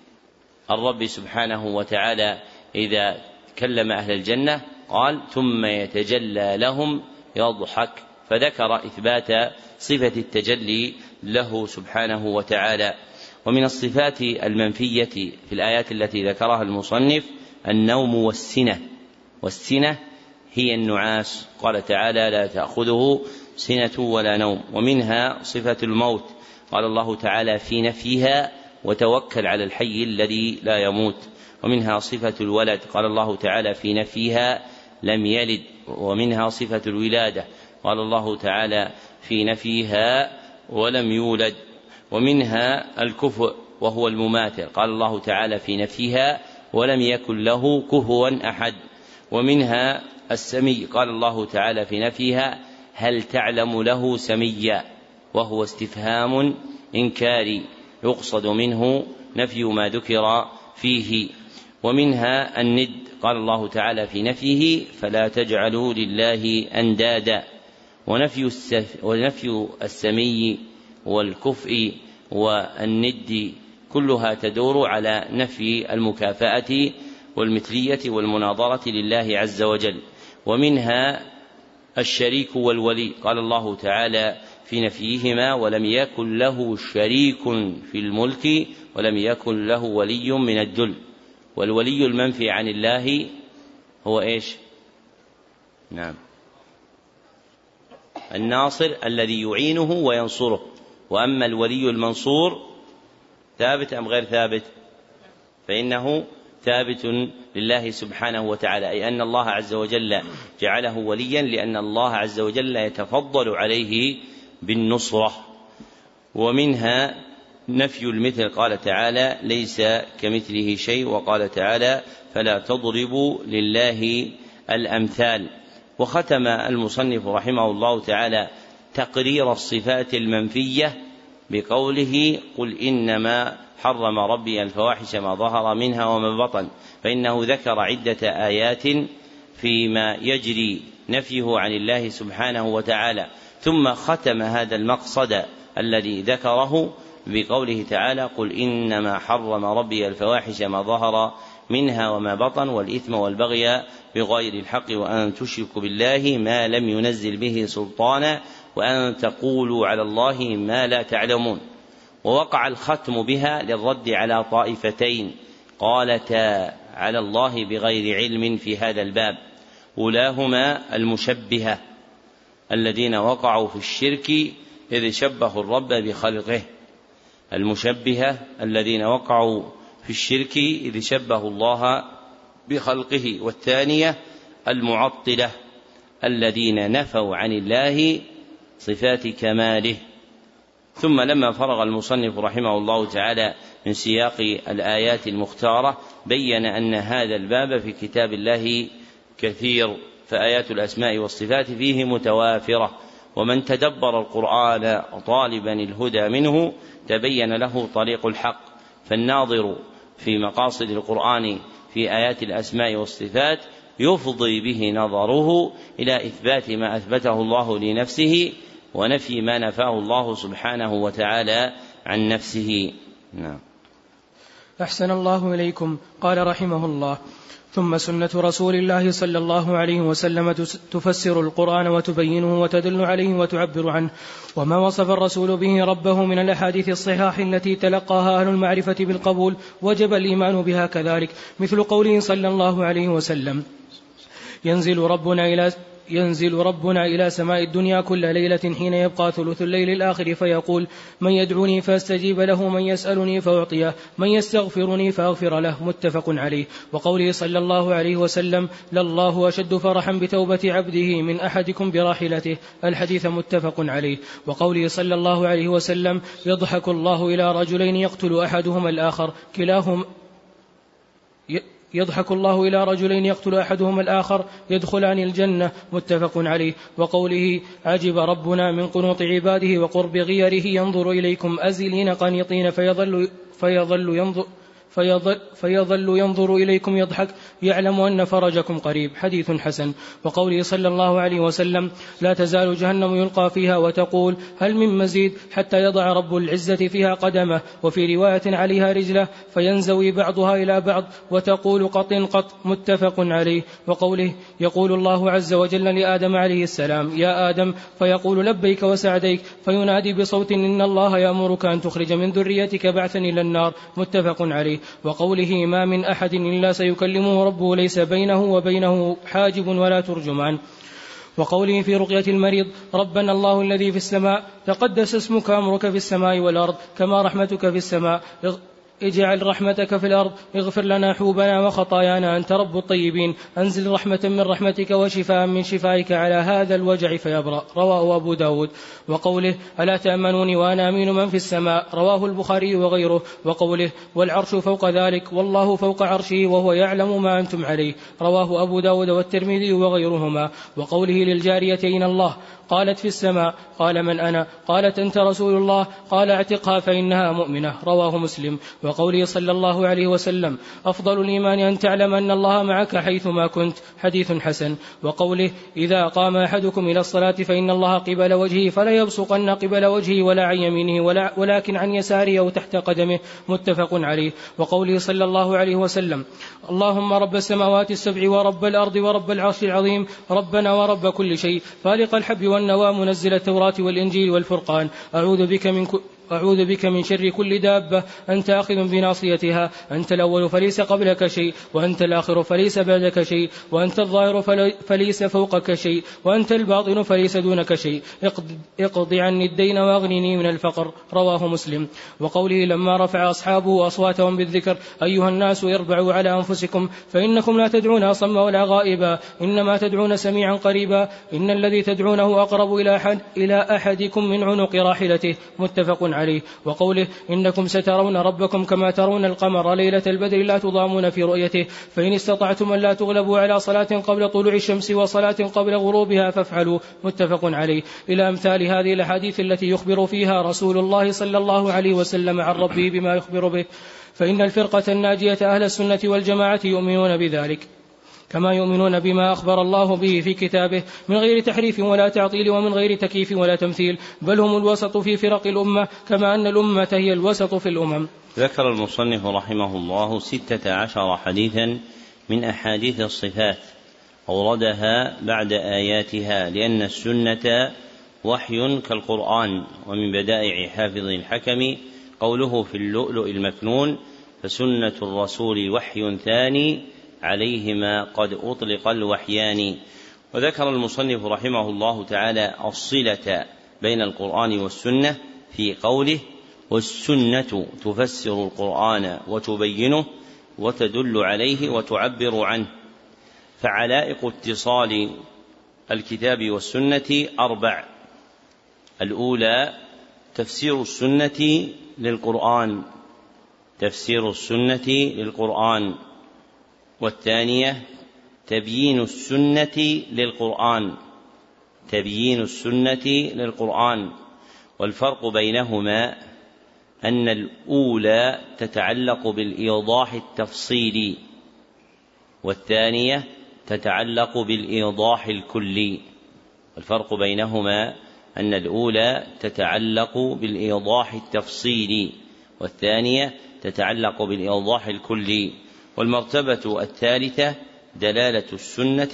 الرب سبحانه وتعالى إذا كلم أهل الجنة قال: ثم يتجلى لهم يضحك، فذكر إثبات صفة التجلي له سبحانه وتعالى. ومن الصفات المنفية في الآيات التي ذكرها المصنف النوم والسنة، والسنة هي النعاس، قال تعالى: لا تأخذه سنة ولا نوم. ومنها صفة الموت، قال الله تعالى في نفيها: وتوكل على الحي الذي لا يموت. ومنها صفة الولد، قال الله تعالى في نفيها: لم يلد. ومنها صفة الولادة، قال الله تعالى في نفيها: ولم يولد. ومنها الكفء وهو المماثل، قال الله تعالى في نفيها: ولم يكن له كفوا أحد. ومنها السمي، قال الله تعالى في نفيها: هل تعلم له سميا، وهو استفهام إنكاري يقصد منه نفي ما ذكر فيه. ومنها الند، قال الله تعالى في نفيه: فلا تجعلوا لله أندادا. ونفي السمي والكفء والند كلها تدور على نفي المكافأة والمثلية والمناظرة لله عز وجل. ومنها الشريك والولي، قال الله تعالى في نفيهما: ولم يكن له شريك في الملك ولم يكن له ولي من الذل. والولي المنفي عن الله هو إيش؟ نعم، الناصر الذي يعينه وينصره. وأما الولي المنصور ثابت أم غير ثابت؟ فإنه ثابت لله سبحانه وتعالى، أي أن الله عز وجل جعله وليا لأن الله عز وجل يتفضل عليه بالنصرة. ومنها نفي المثل، قال تعالى: ليس كمثله شيء. وقال تعالى: فلا تضربوا لله الأمثال. وختم المصنف رحمه الله تعالى تقرير الصفات المنفية بقوله: قل إنما حرم ربي الفواحش ما ظهر منها وما بطن، فإنه ذكر عدة آيات فيما يجري نفيه عن الله سبحانه وتعالى، ثم ختم هذا المقصد الذي ذكره بقوله تعالى: قل إنما حرم ربي الفواحش ما ظهر منها وما بطن والإثم والبغي بغير الحق وأن تشركوا بالله ما لم ينزل به سلطانا وأن تقولوا على الله ما لا تعلمون. ووقع الختم بها للرد على طائفتين قالتا على الله بغير علم في هذا الباب، أولاهما المشبهة الذين وقعوا في الشرك إذ شبهوا الرب بخلقه، المشبهة الذين وقعوا في الشرك إذ شبهوا الله بخلقه. والثانية المعطلة الذين نفوا عن الله صفات كماله. ثم لما فرغ المصنف رحمه الله تعالى من سياق الآيات المختارة بين أن هذا الباب في كتاب الله كثير، فآيات الأسماء والصفات فيه متوافرة، ومن تدبر القرآن طالبا الهدى منه تبين له طريق الحق. فالناظر في مقاصد القرآن في آيات الأسماء والصفات يفضي به نظره إلى إثبات ما أثبته الله لنفسه ونفي ما نفاه الله سبحانه وتعالى عن نفسه. نعم. أحسن الله إليكم. قال رحمه الله: ثم سنة رسول الله صلى الله عليه وسلم تفسر القرآن وتبينه وتدل عليه وتعبر عنه، وما وصف الرسول به ربه من الأحاديث الصحاح التي تلقاها أهل المعرفة بالقبول وجب الإيمان بها كذلك، مثل قوله صلى الله عليه وسلم: ينزل ربنا إلى سماء الدنيا كل ليلة حين يبقى ثلث الليل الآخر فيقول: من يدعوني فاستجيب له، من يسألني فأعطيه، من يستغفرني فأغفر له، متفق عليه. وقوله صلى الله عليه وسلم: لله أشد فرحا بتوبة عبده من أحدكم براحلته، الحديث متفق عليه. وقوله صلى الله عليه وسلم: يضحك الله إلى رجلين يقتل أحدهما الآخر يدخلان الجنة، متفق عليه. وقوله: عجب ربنا من قنوط عباده وقرب غيره، ينظر إليكم أزلين قانطين فيظل ينظر إليكم يضحك، يعلم أن فرجكم قريب، حديث حسن. وقوله صلى الله عليه وسلم: لا تزال جهنم يلقى فيها وتقول: هل من مزيد، حتى يضع رب العزة فيها قدمه، وفي رواية عليها رجله، فينزوي بعضها إلى بعض وتقول: قط قط، متفق عليه. وقوله: يقول الله عز وجل لآدم عليه السلام: يا آدم، فيقول: لبيك وسعديك، فينادي بصوت: إن الله يأمرك أن تخرج من ذريتك بعثا إلى النار، متفق عليه. وقوله: ما من أحد إلا سيكلمه ربه ليس بينه وبينه حاجب ولا ترجمان. وقوله في رقية المريض: ربنا الله الذي في السماء، تقدس اسمك، أمرك في السماء والأرض، كما رحمتك في السماء، اجعل رحمتك في الأرض، اغفر لنا حوبنا وخطايانا، أنت رب الطيبين، أنزل رحمة من رحمتك وشفاء من شفائك على هذا الوجع فيبرأ، رواه أبو داود. وقوله: ألا تأمنوني وأنا أمين من في السماء، رواه البخاري وغيره. وقوله: والعرش فوق ذلك، والله فوق عرشه وهو يعلم ما أنتم عليه، رواه أبو داود والترمذي وغيرهما. وقوله للجاريتين: الله، قالت: في السماء. قال: من أنا؟ قالت: أنت رسول الله. قال: اعتقها فإنها مؤمنة، رواه مسلم. وقوله صلى الله عليه وسلم: أفضل الإيمان أن تعلم أن الله معك حيثما كنت، حديث حسن. وقوله: إذا قام أحدكم إلى الصلاة فإن الله قبل وجهه فلا يبصقن قبل وجهه ولا عن يمينه ولكن عن يساره أو تحت قدمه، متفق عليه. وقوله صلى الله عليه وسلم: اللهم رب السماوات السبع ورب الأرض ورب العرش العظيم، ربنا ورب كل شيء، فالق الحب والنوى، منزل التوراة والإنجيل والفرقان، أعوذ بك من شر كل دابة أنت آخذ بناصيتها، أنت الأول فليس قبلك شيء، وأنت الآخر فليس بعدك شيء، وأنت الظاهر فليس فوقك شيء، وأنت الباطن فليس دونك شيء، اقض عني الدين وأغنني من الفقر، رواه مسلم. وقوله لما رفع أصحابه أصواتهم بالذكر: أيها الناس اربعوا على أنفسكم فإنكم لا تدعون أصم ولا غائبا، إنما تدعون سميعا قريبا، إن الذي تدعونه أقرب إلى أحدكم من عنق راحلته، متفق عليه. وقوله: إنكم سترون ربكم كما ترون القمر ليلة البدر لا تضامون في رؤيته، فإن استطعتم أن لا تغلبوا على صلاة قبل طلوع الشمس وصلاة قبل غروبها فافعلوا، متفق عليه، إلى أمثال هذه الأحاديث التي يخبر فيها رسول الله صلى الله عليه وسلم عن ربه بما يخبر به. فإن الفرقة الناجية أهل السنة والجماعة يؤمنون بذلك، كما يؤمنون بما أخبر الله به في كتابه من غير تحريف ولا تعطيل ومن غير تكييف ولا تمثيل، بل هم الوسط في فرق الأمة، كما أن الأمة هي الوسط في الأمم. ذكر المصنف رحمه الله 16 حديثا من أحاديث الصفات أوردها بعد آياتها، لأن السنة وحي كالقرآن. ومن بدائع حافظ الحكم قوله في اللؤلؤ المكنون: فسنة الرسول وحي ثاني عليهما قد أطلق الوحيان. وذكر المصنف رحمه الله تعالى الصلة بين القرآن والسنة في قوله: والسنة تفسر القرآن وتبينه وتدل عليه وتعبر عنه. فعلائق اتصال الكتاب والسنة 4: الأولى تفسير السنة للقرآن، والثانية تبيين السنة للقرآن، والفرق بينهما أن الأولى تتعلق بالإيضاح التفصيلي، والثانية تتعلق بالإيضاح الكلي. الفرق بينهما أن الأولى تتعلق بالإيضاح التفصيلي، والثانية تتعلق بالإيضاح الكلي. والمرتبة الثالثة دلالة السنة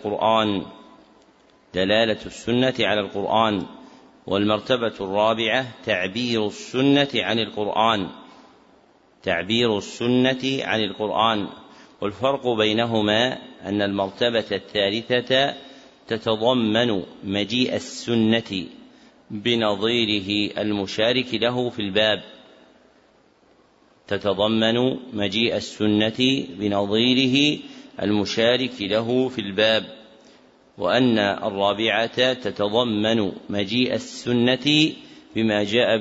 على القرآن. والمرتبة الرابعة تعبير السنة عن القرآن. والفرق بينهما أن المرتبة الثالثة تتضمن مجيء السنة بنظيره المشارك له في الباب. وأن الرابعة تتضمن مجيء السنة بما جاء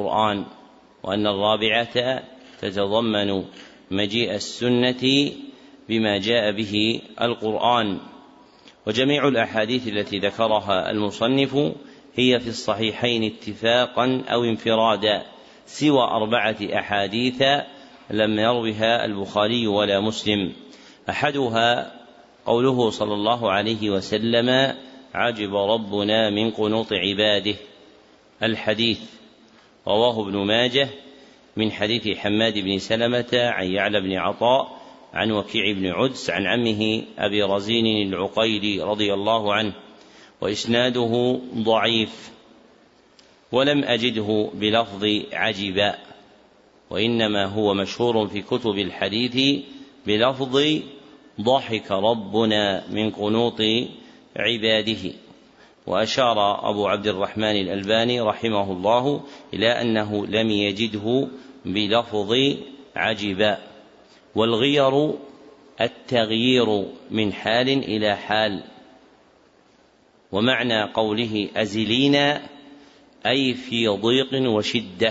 به القرآن. وجميع الأحاديث التي ذكرها المصنف هي في الصحيحين اتفاقا أو انفرادا، سوى 4 أحاديث لم يروها البخاري ولا مسلم. أحدها قوله صلى الله عليه وسلم: عجب ربنا من قنوط عباده. الحديث رواه ابن ماجه من حديث حماد بن سلمة عن يعلى بن عطاء عن وكيع بن عدس عن عمه أبي رزين العقيلي رضي الله عنه، وإسناده ضعيف، ولم أجده بلفظ عجب، وإنما هو مشهور في كتب الحديث بلفظ ضحك ربنا من قنوط عباده. وأشار أبو عبد الرحمن الألباني رحمه الله إلى أنه لم يجده بلفظ عجب. والغير التغيير من حال إلى حال. ومعنى قوله أزلين أي في ضيق وشدة،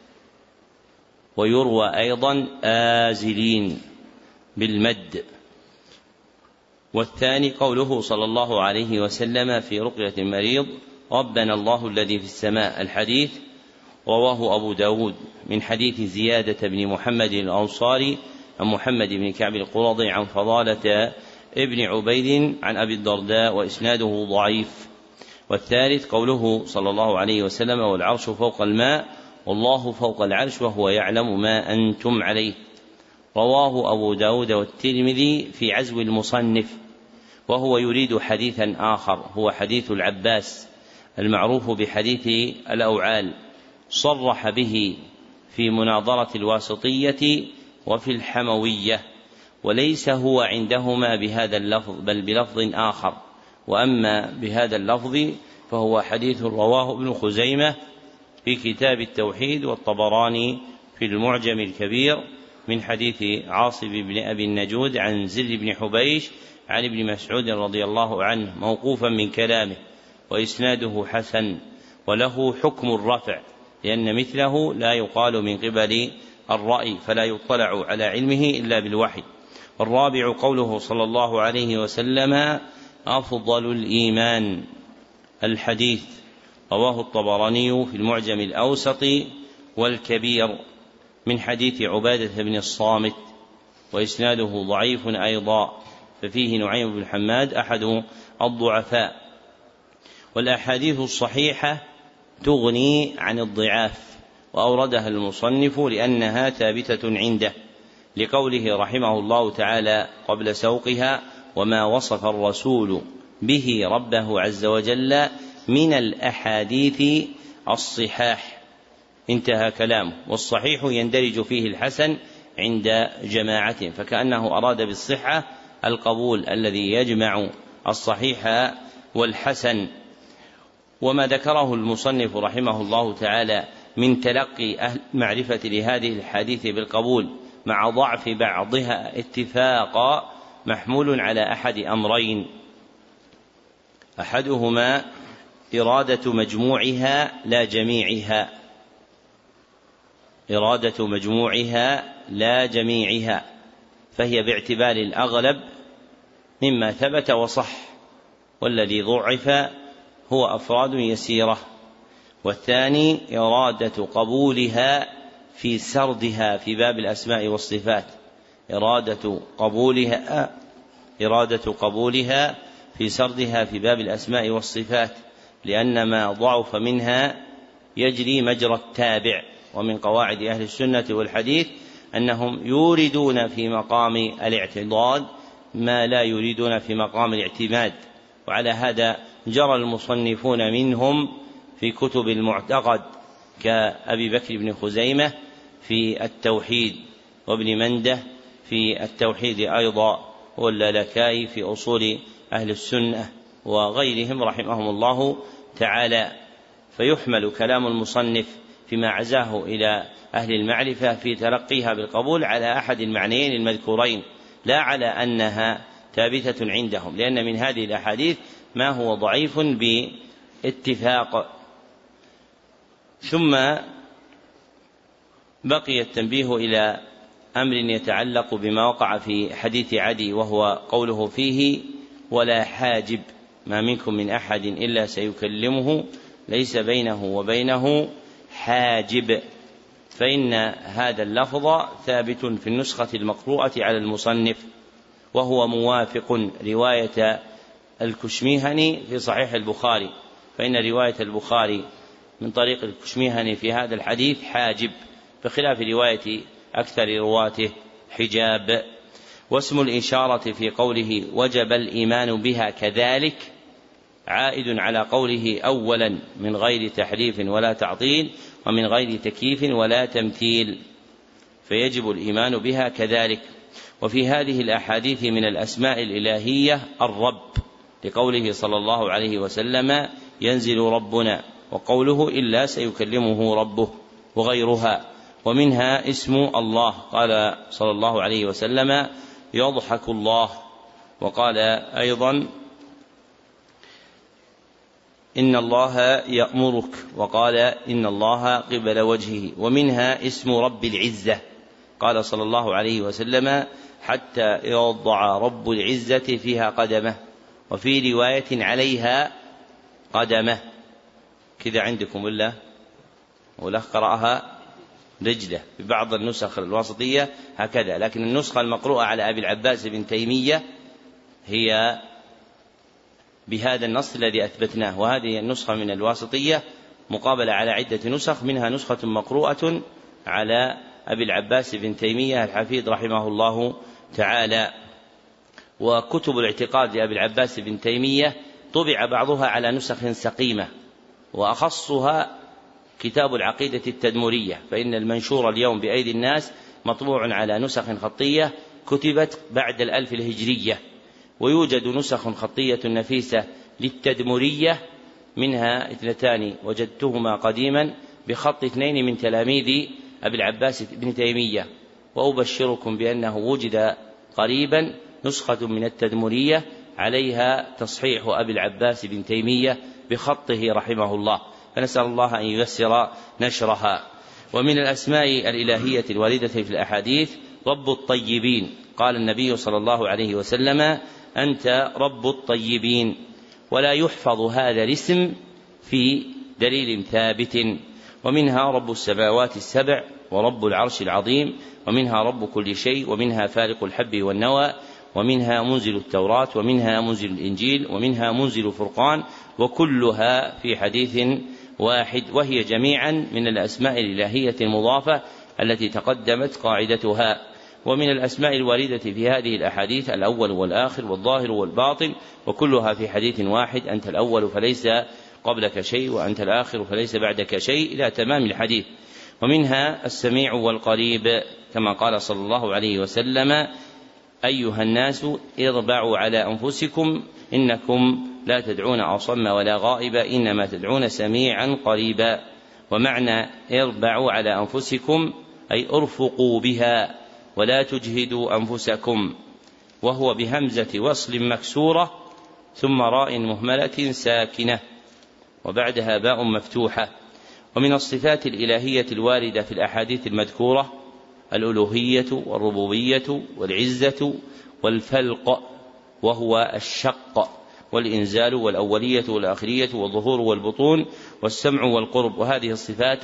ويروى أيضا آزلين بالمد. والثاني قوله صلى الله عليه وسلم في رقية المريض: ربنا الله الذي في السماء. الحديث رواه أبو داود من حديث زيادة بن محمد الأنصاري عن محمد بن كعب القرظي عن فضالة ابن عبيد عن أبي الدرداء، وإسناده ضعيف. والثالث قوله صلى الله عليه وسلم: والعرش فوق الماء والله فوق العرش وهو يعلم ما أنتم عليه. رواه أبو داود والترمذي في عزو المصنف، وهو يريد حديثا آخر هو حديث العباس المعروف بحديث الأوعال، صرح به في مناظرة الواسطية وفي الحموية، وليس هو عندهما بهذا اللفظ بل بلفظ آخر. وأما بهذا اللفظ فهو حديث رواه ابن خزيمة في كتاب التوحيد، والطبراني في المعجم الكبير من حديث عاصم بن أبي النجود عن زر بن حبيش عن ابن مسعود رضي الله عنه موقوفا من كلامه، وإسناده حسن، وله حكم الرفع، لأن مثله لا يقال من قبل الرأي، فلا يطلع على علمه إلا بالوحي. الرابع قوله صلى الله عليه وسلم: أفضل الإيمان. الحديث رواه الطبراني في المعجم الأوسط والكبير من حديث عبادة بن الصامت، وإسناده ضعيف أيضا، ففيه نعيم بن حماد أحد الضعفاء. والأحاديث الصحيحة تغني عن الضعاف، وأوردها المصنف لأنها ثابتة عنده، لقوله رحمه الله تعالى قبل سوقها: وما وصف الرسول به ربه عز وجل من الأحاديث الصحاح. انتهى كلامه. والصحيح يندرج فيه الحسن عند جماعة، فكأنه أراد بالصحة القبول الذي يجمع الصحيح والحسن. وما ذكره المصنف رحمه الله تعالى من تلقي أهل معرفة لهذه الحديث بالقبول مع ضعف بعضها اتفاقا محمول على أحد أمرين: أحدهما إرادة مجموعها لا جميعها، فهي باعتبار الأغلب مما ثبت وصح، والذي ضعف هو أفراد يسيرة. والثاني إرادة قبولها في سردها في باب الأسماء والصفات، إرادة قبولها في سردها في باب الأسماء والصفات، لأن ما ضعف منها يجري مجرى التابع. ومن قواعد أهل السنة والحديث أنهم يوردون في مقام الاعتضاد ما لا يريدون في مقام الاعتماد، وعلى هذا جرى المصنفون منهم في كتب المعتقد كأبي بكر بن خزيمة في التوحيد، وابن منده في التوحيد أيضا، واللالكائي في أصول أهل السنة، وغيرهم رحمهم الله تعالى. فيحمل كلام المصنف فيما عزاه إلى أهل المعرفة في تلقيها بالقبول على أحد المعنيين المذكورين، لا على أنها ثابتة عندهم، لأن من هذه الأحاديث ما هو ضعيف باتفاق. ثم بقي التنبيه إلى أمر يتعلق بما وقع في حديث عدي، وهو قوله فيه: ولا حاجب، ما منكم من أحد إلا سيكلمه ليس بينه وبينه حاجب. فإن هذا اللفظ ثابت في النسخة المقروءة على المصنف، وهو موافق رواية الكشميهني في صحيح البخاري، فإن رواية البخاري من طريق الكشميهني في هذا الحديث حاجب، بخلاف رواية أكثر رواته حجاب. واسم الإشارة في قوله وجب الإيمان بها كذلك عائد على قوله أولا من غير تحريف ولا تعطيل، ومن غير تكييف ولا تمثيل، فيجب الإيمان بها كذلك. وفي هذه الأحاديث من الأسماء الإلهية الرب، لقوله صلى الله عليه وسلم: ينزل ربنا، وقوله: إلا سيكلمه ربه، وغيرها. ومنها اسم الله، قال صلى الله عليه وسلم: يضحك الله، وقال أيضا: إن الله يأمرك، وقال: إن الله قبل وجهه. ومنها اسم رب العزة، قال صلى الله عليه وسلم: حتى يوضع رب العزة فيها قدمه، وفي رواية عليها قدمه، كذا عندكم ولا قرأها رجله، ببعض النسخ الواسطية هكذا، لكن النسخة المقروءة على أبي العباس بن تيمية هي بهذا النص الذي أثبتناه، وهذه النسخة من الواسطية مقابلة على عدة نسخ، منها نسخة مقروءة على أبي العباس بن تيمية الحفيظ رحمه الله تعالى. وكتب الاعتقاد لأبي العباس بن تيمية طبع بعضها على نسخ سقيمة، وأخصها كتاب العقيدة التدمرية، فإن المنشور اليوم بأيدي الناس مطبوع على نسخ خطية كتبت بعد 1000 الهجرية، ويوجد نسخ خطية نفيسة للتدمرية، منها 2 وجدتهما قديما بخط 2 من تلاميذ أبي العباس بن تيمية، وأبشركم بأنه وجد قريبا نسخة من التدمرية عليها تصحيح أبي العباس بن تيمية بخطه رحمه الله، فنسأل الله أن ييسر نشرها. ومن الأسماء الإلهية الواردة في الأحاديث رب الطيبين، قال النبي صلى الله عليه وسلم: أنت رب الطيبين. ولا يحفظ هذا الاسم في دليل ثابت. ومنها رب السماوات السبع، ورب العرش العظيم، ومنها رب كل شيء، ومنها فالق الحب والنوى، ومنها منزل التوراة، ومنها منزل الإنجيل، ومنها منزل الفرقان، وكلها في حديث واحد، وهي جميعا من الأسماء الإلهية المضافة التي تقدمت قاعدتها. ومن الأسماء الواردة في هذه الأحاديث الأول والآخر والظاهر والباطن، وكلها في حديث واحد: أنت الأول فليس قبلك شيء، وأنت الآخر فليس بعدك شيء، إلى تمام الحديث. ومنها السميع والقريب، كما قال صلى الله عليه وسلم: أيها الناس اربعوا على أنفسكم، إنكم لا تدعون أصم ولا غائبا، إنما تدعون سميعا قريبا. ومعنى اربعوا على أنفسكم أي ارفقوا بها ولا تجهدوا أنفسكم، وهو بهمزة وصل مكسورة ثم راء مهملة ساكنة وبعدها باء مفتوحة. ومن الصفات الإلهية الواردة في الأحاديث المذكورة الألوهية والربوبية والعزة والفلق، وهو الشق والإنزال والأولية والآخرية والظهور والبطون والسمع والقرب، وهذه الصفات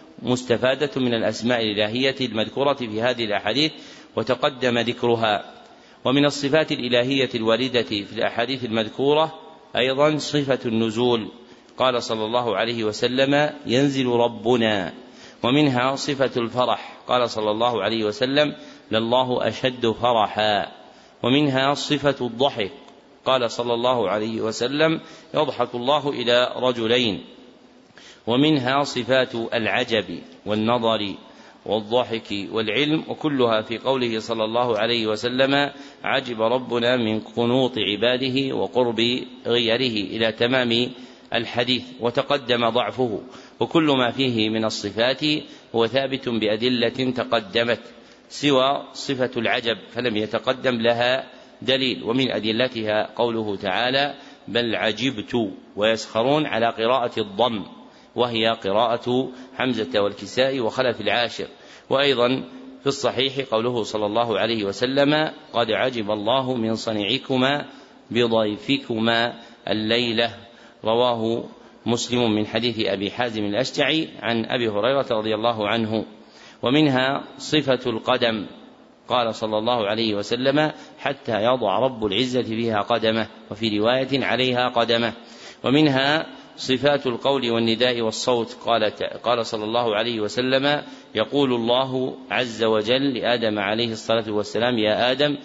مستفادة من الأسماء الإلهية المذكورة في هذه الأحاديث وتقدم ذكرها. ومن الصفات الإلهية الواردة في الأحاديث المذكورة أيضا صفة النزول، قال صلى الله عليه وسلم: ينزل ربنا. ومنها صفة الفرح، قال صلى الله عليه وسلم: لله أشد فرحا. ومنها صفة الضحك، قال صلى الله عليه وسلم: يضحك الله إلى رجلين. ومنها صفات العجب والنظر والضحك والعلم، وكلها في قوله صلى الله عليه وسلم: عجب ربنا من قنوط عباده وقرب غيره إلى تمام الحديث، وتقدم ضعفه. وكل ما فيه من الصفات هو ثابت بأدلة تقدمت، سوى صفة العجب فلم يتقدم لها دليل، ومن أدلتها قوله تعالى: بل عجبت، ويسخرون على قراءة الضم، وهي قراءة حمزة والكساء وخلف العاشر. وأيضا في الصحيح قوله صلى الله عليه وسلم: قد عجب الله من صنيعكما بضيفكما الليلة، رواه مسلم من حديث أبي حازم الأشجعي عن أبي هريرة رضي الله عنه. ومنها صفة القدم، قال صلى الله عليه وسلم: حتى يضع رب العزة فيها قدمه، وفي رواية عليها قدمه. ومنها صفات القول والنداء والصوت، قال صلى الله عليه وسلم: يقول الله عز وجل لآدم عليه الصلاة والسلام: يا آدم،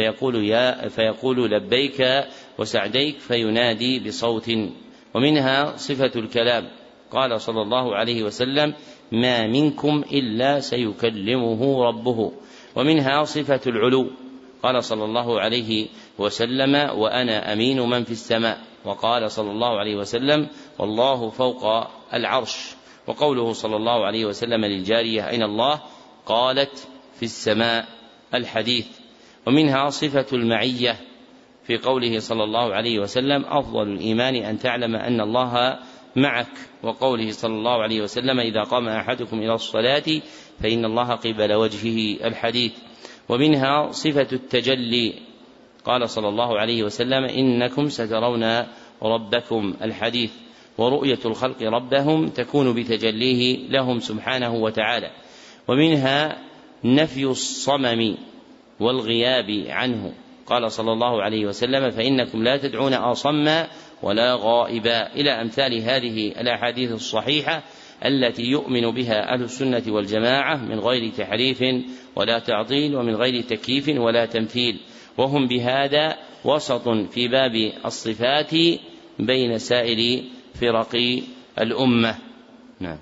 فيقول لبيك وسعديك، فينادي بصوت. ومنها صفة الكلام، قال صلى الله عليه وسلم: ما منكم إلا سيكلمه ربه. ومنها صفة العلو، قال صلى الله عليه وسلم: وأنا أمين من في السماء. وقال صلى الله عليه وسلم: والله فوق العرش. وقوله صلى الله عليه وسلم للجارية: أين الله؟ قالت: في السماء، الحديث. ومنها صفة المعية، في قوله صلى الله عليه وسلم: أفضل الإيمان أن تعلم أن الله معك. وقوله صلى الله عليه وسلم: إذا قام أحدكم إلى الصلاة فإن الله قبل وجهه، الحديث. ومنها صفة التجلي، قال صلى الله عليه وسلم: إنكم سترون ربكم، الحديث. ورؤية الخلق ربهم تكون بتجليه لهم سبحانه وتعالى. ومنها نفي الصمم والغياب عنه، قال صلى الله عليه وسلم: فإنكم لا تدعون أصم ولا غائبا، إلى أمثال هذه الأحاديث الصحيحة التي يؤمن بها أهل السنة والجماعة من غير تحريف ولا تعطيل، ومن غير تكييف ولا تمثيل. وهم بهذا وسط في باب الصفات بين سائر فرق الأمة. نعم.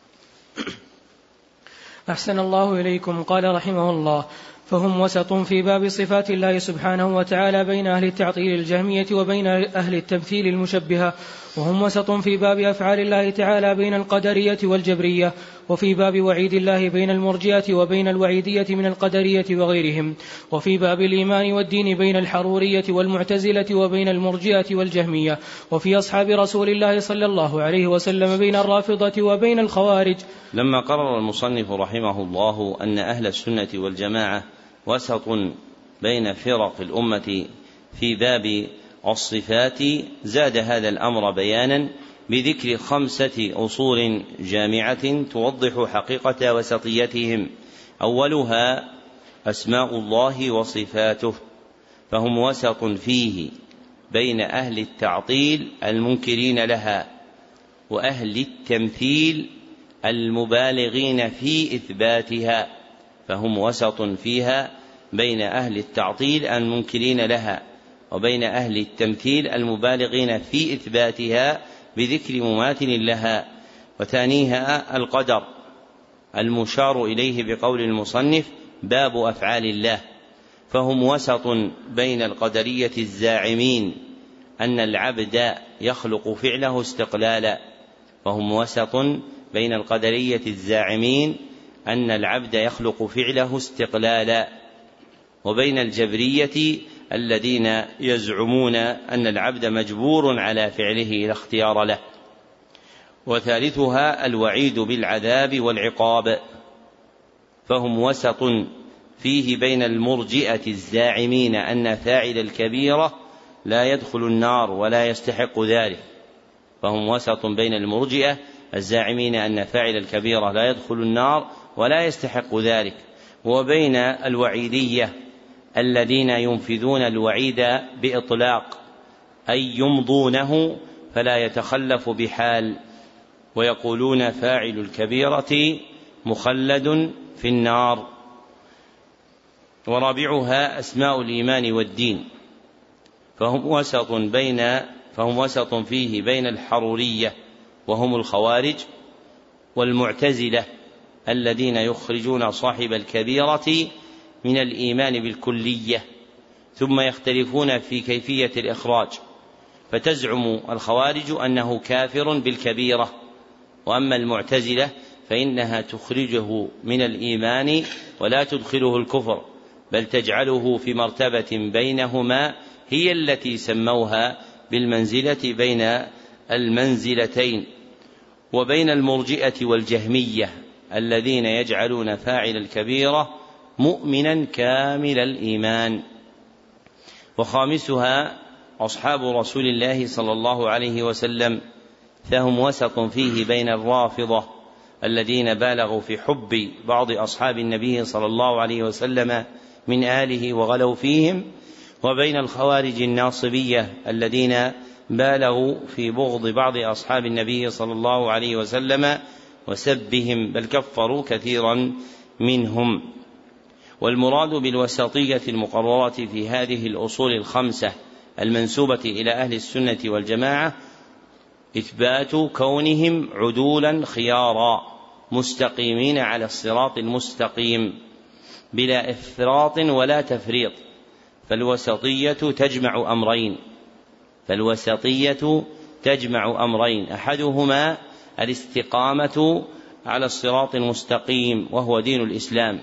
أحسن الله إليكم. قال رحمه الله: فهم وسط في باب صفات الله سبحانه وتعالى بين أهل التعطيل الجهمية وبين أهل التمثيل المشبهة، وهم وسط في باب أفعال الله تعالى بين القدرية والجبرية، وفي باب وعيد الله بين المرجئة وبين الوعيدية من القدرية وغيرهم، وفي باب الإيمان والدين بين الحرورية والمعتزلة وبين المرجئة والجهمية، وفي أصحاب رسول الله صلى الله عليه وسلم بين الرافضة وبين الخوارج. لما قرر المصنف رحمه الله أن أهل السنة والجماعة وسط بين فرق الأمة في باب الصفات، زاد هذا الأمر بيانا بذكر 5 أصول جامعة توضح حقيقة وسطيتهم. أولها أسماء الله وصفاته، فهم وسط فيه بين أهل التعطيل المنكرين لها وأهل التمثيل المبالغين في إثباتها، فهم وسط فيها بين أهل التعطيل المنكرين لها وبين أهل التمثيل المبالغين في إثباتها بذكر مماثل لها. وثانيها القدر المشار إليه بقول المصنف: باب أفعال الله، فهم وسط بين القدرية الزاعمين أن العبد يخلق فعله استقلالا، فهم وسط بين القدرية الزاعمين أن العبد يخلق فعله استقلالا، وبين الجبرية الذين يزعمون أن العبد مجبور على فعله لا اختيار له. وثالثها الوعيد بالعذاب والعقاب، فهم وسط فيه بين المرجئة الزاعمين أن فاعل الكبيرة لا يدخل النار ولا يستحق ذلك، فهم وسط بين المرجئة الزاعمين أن فاعل الكبيرة لا يدخل النار ولا يستحق ذلك، وبين الوعيدية الذين ينفذون الوعيد بإطلاق، أي يمضونه فلا يتخلف بحال، ويقولون فاعل الكبيرة مخلد في النار. ورابعها أسماء الإيمان والدين، فهم وسط فيه بين الحرورية وهم الخوارج والمعتزلة الذين يخرجون صاحب الكبيرة من الإيمان بالكلية، ثم يختلفون في كيفية الإخراج، فتزعم الخوارج أنه كافر بالكبيرة، وأما المعتزلة فإنها تخرجه من الإيمان ولا تدخله الكفر، بل تجعله في مرتبة بينهما، هي التي سموها بالمنزلة بين المنزلتين. وبين المرجئة والجهمية الذين يجعلون فاعل الكبيرة مؤمنا كامل الإيمان. وخامسها أصحاب رسول الله صلى الله عليه وسلم، فهم وسط فيه بين الرافضة الذين بالغوا في حب بعض أصحاب النبي صلى الله عليه وسلم من آله وغلوا فيهم، وبين الخوارج الناصبية الذين بالغوا في بغض بعض أصحاب النبي صلى الله عليه وسلم وسبهم، بل كفروا كثيرا منهم. والمراد بالوسطية المقررة في هذه الأصول الخمسة المنسوبة إلى أهل السنة والجماعة إثبات كونهم عدولا خيارا مستقيمين على الصراط المستقيم بلا إفراط ولا تفريط. فالوسطية تجمع أمرين، أحدهما الاستقامة على الصراط المستقيم وهو دين الإسلام،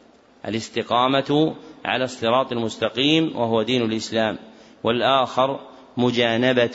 والآخر مجانبة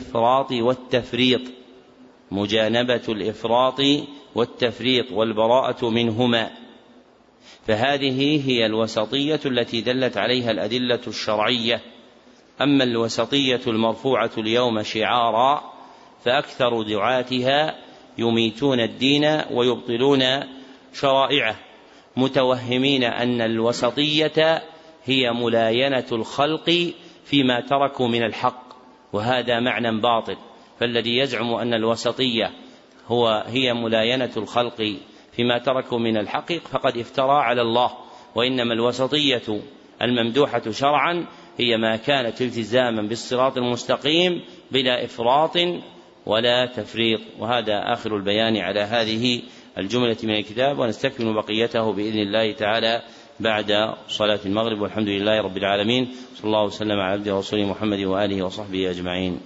الإفراط والتفريط والبراءة منهما. فهذه هي الوسطية التي دلت عليها الأدلة الشرعية. أما الوسطية المرفوعة اليوم شعارا فأكثر دعاتها يميتون الدين ويبطلون شرائعه، متوهمين أن الوسطية هي ملاينة الخلق فيما تركوا من الحق، وهذا معنى باطل. فالذي يزعم أن الوسطية هي ملاينة الخلق فيما تركوا من الحق فقد افترى على الله، وإنما الوسطية الممدوحة شرعا هي ما كانت التزاما بالصراط المستقيم بلا إفراط ولا تفريط. وهذا آخر البيان على هذه الجملة من الكتاب، ونستكمل بقيته بإذن الله تعالى بعد صلاة المغرب، والحمد لله رب العالمين، صلى الله وسلم على عبده ورسوله محمد وآله وصحبه أجمعين.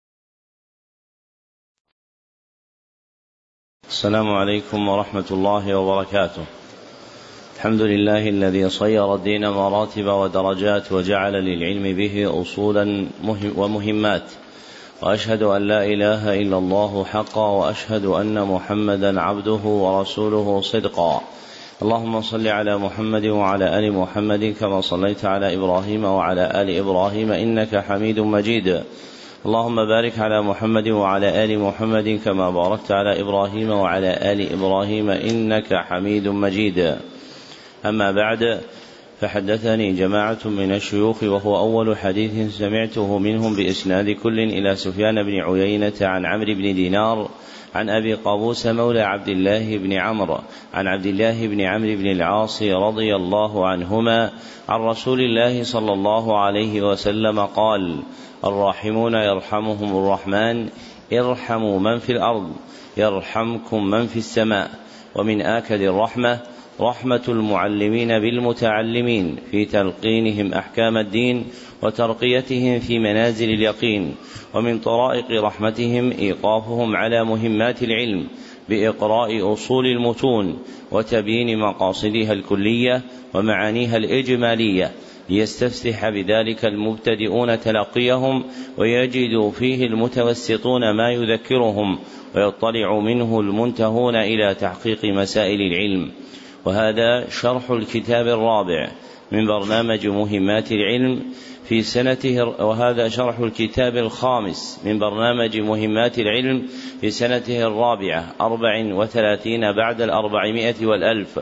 السلام عليكم ورحمة الله وبركاته. الحمد لله الذي صير الدين مراتب ودرجات وجعل للعلم به أصولا ومهمات، وأشهد أن لا إله إلا الله حقا، وأشهد أن محمدا عبده ورسوله صدقا. اللهم صل على محمد وعلى آل محمد كما صليت على إبراهيم وعلى آل إبراهيم إنك حميد مجيد. اللهم بارك على محمد وعلى آل محمد كما باركت على إبراهيم وعلى آل إبراهيم إنك حميد مجيد. أما بعد، فحدثني جماعة من الشيوخ، وهو أول حديث سمعته منهم بإسناد كل إلى سفيان بن عيينة عن عمرو بن دينار عن أبي قابوس مولى عبد الله بن عمرو عن عبد الله بن عمرو بن العاص رضي الله عنهما عن رسول الله صلى الله عليه وسلم قال: الراحمون يرحمهم الرحمن، ارحموا من في الأرض يرحمكم من في السماء. ومن آكد الرحمة رحمة المعلمين بالمتعلمين في تلقينهم أحكام الدين وترقيتهم في منازل اليقين. ومن طرائق رحمتهم إيقافهم على مهمات العلم بإقراء أصول المتون وتبيين مقاصدها الكلية ومعانيها الإجمالية، ليستفتح بذلك المبتدئون تلقيهم، ويجد فيه المتوسطون ما يذكرهم، ويطلع منه المنتهون إلى تحقيق مسائل العلم. وهذا شرح الكتاب الرابع من برنامج مهمات العلم في سنته، وهذا شرح الكتاب الخامس من برنامج مهمات العلم في سنته الرابعة 34 بعد 400 والألف،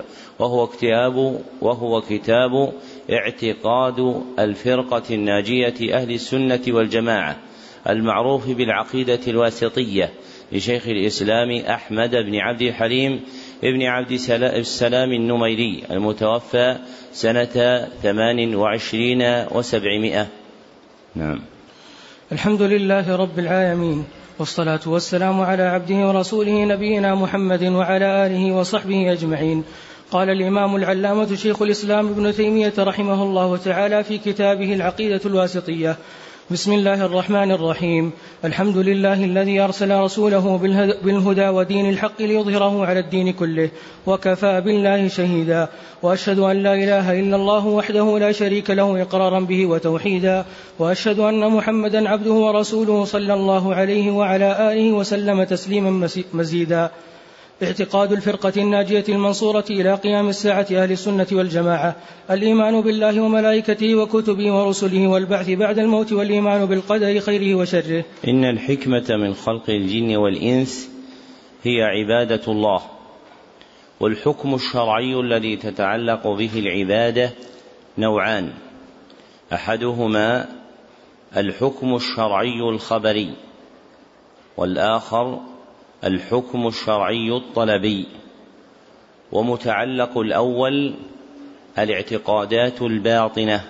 وهو كتاب اعتقاد الفرقة الناجية أهل السنة والجماعة المعروف بالعقيدة الواسطية لشيخ الإسلام أحمد بن عبد الحليم ابن عبد السلام النميري المتوفى سنة 28 و700. نعم. الحمد لله رب العالمين، والصلاة والسلام على عبده ورسوله نبينا محمد وعلى آله وصحبه أجمعين. قال الإمام العلامة شيخ الإسلام ابن تيمية رحمه الله تعالى في كتابه العقيدة الواسطية: بسم الله الرحمن الرحيم. الحمد لله الذي أرسل رسوله بالهدى ودين الحق ليظهره على الدين كله، وكفى بالله شهيدا. وأشهد أن لا إله إلا الله وحده لا شريك له إقرارا به وتوحيدا، وأشهد أن محمدا عبده ورسوله صلى الله عليه وعلى آله وسلم تسليما مزيدا. اعتقاد الفرقة الناجية المنصورة إلى قيام الساعة أهل السنة والجماعة: الإيمان بالله وملائكته وكتبه ورسله والبعث بعد الموت، والإيمان بالقدر خيره وشره. إن الحكمة من خلق الجن والإنس هي عبادة الله، والحكم الشرعي الذي تتعلق به العبادة نوعان: أحدهما الحكم الشرعي الخبري، والآخر الحكم الشرعي الطلبي. ومتعلق الأول الاعتقادات الباطنة،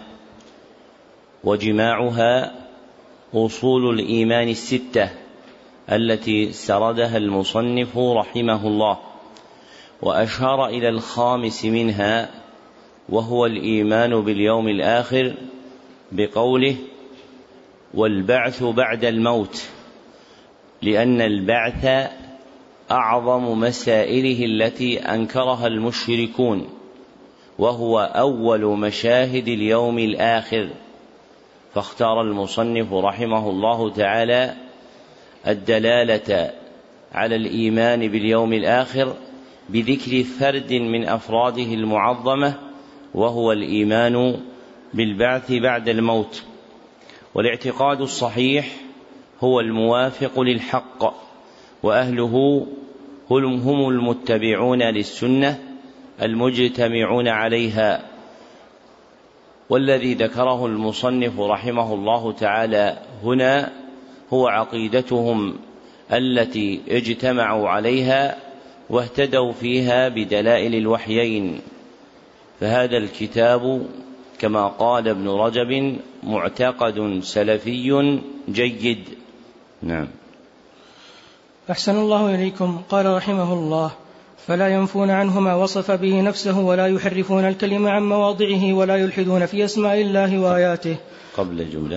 وجماعها أصول الإيمان الستة التي سردها المصنف رحمه الله، وأشار إلى الخامس منها وهو الإيمان باليوم الآخر بقوله: والبعث بعد الموت، لأن البعث أعظم مسائله التي أنكرها المشركون، وهو أول مشاهد اليوم الآخر. فاختار المصنف رحمه الله تعالى الدلالة على الإيمان باليوم الآخر بذكر فرد من أفراده المعظمة، وهو الإيمان بالبعث بعد الموت. والاعتقاد الصحيح هو الموافق للحق، وأهله هم المتبعون للسنة المجتمعون عليها. والذي ذكره المصنف رحمه الله تعالى هنا هو عقيدتهم التي اجتمعوا عليها واهتدوا فيها بدلائل الوحيين. فهذا الكتاب كما قال ابن رجب معتقد سلفي جيد. نعم. أحسن الله إليكم. قال رحمه الله: فلا ينفون عنه ما وصف به نفسه، ولا يحرفون الكلمة عن مواضعه، ولا يلحدون في أسماء الله وآياته. قبل الجملة: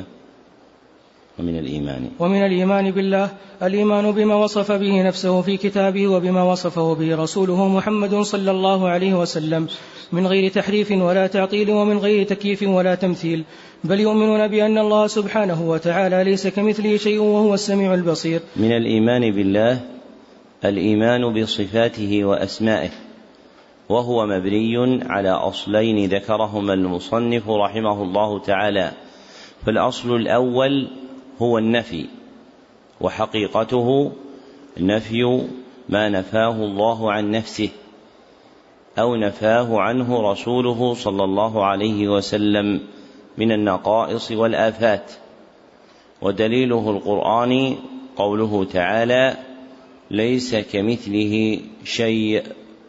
ومن الإيمان بالله الإيمان بما وصف به نفسه في كتابه، وبما وصفه به رسوله محمد صلى الله عليه وسلم، من غير تحريف ولا تعطيل، ومن غير تكييف ولا تمثيل، بل يؤمنون بأن الله سبحانه وتعالى ليس كمثله شيء وهو السميع البصير. من الإيمان بالله الإيمان بصفاته وأسمائه، وهو مبني على أصلين ذكرهما المصنف رحمه الله تعالى. فالأصل الأول هو النفي، وحقيقته نفي ما نفاه الله عن نفسه أو نفاه عنه رسوله صلى الله عليه وسلم من النقائص والآفات. ودليله القرآن قوله تعالى: ليس كمثله شيء.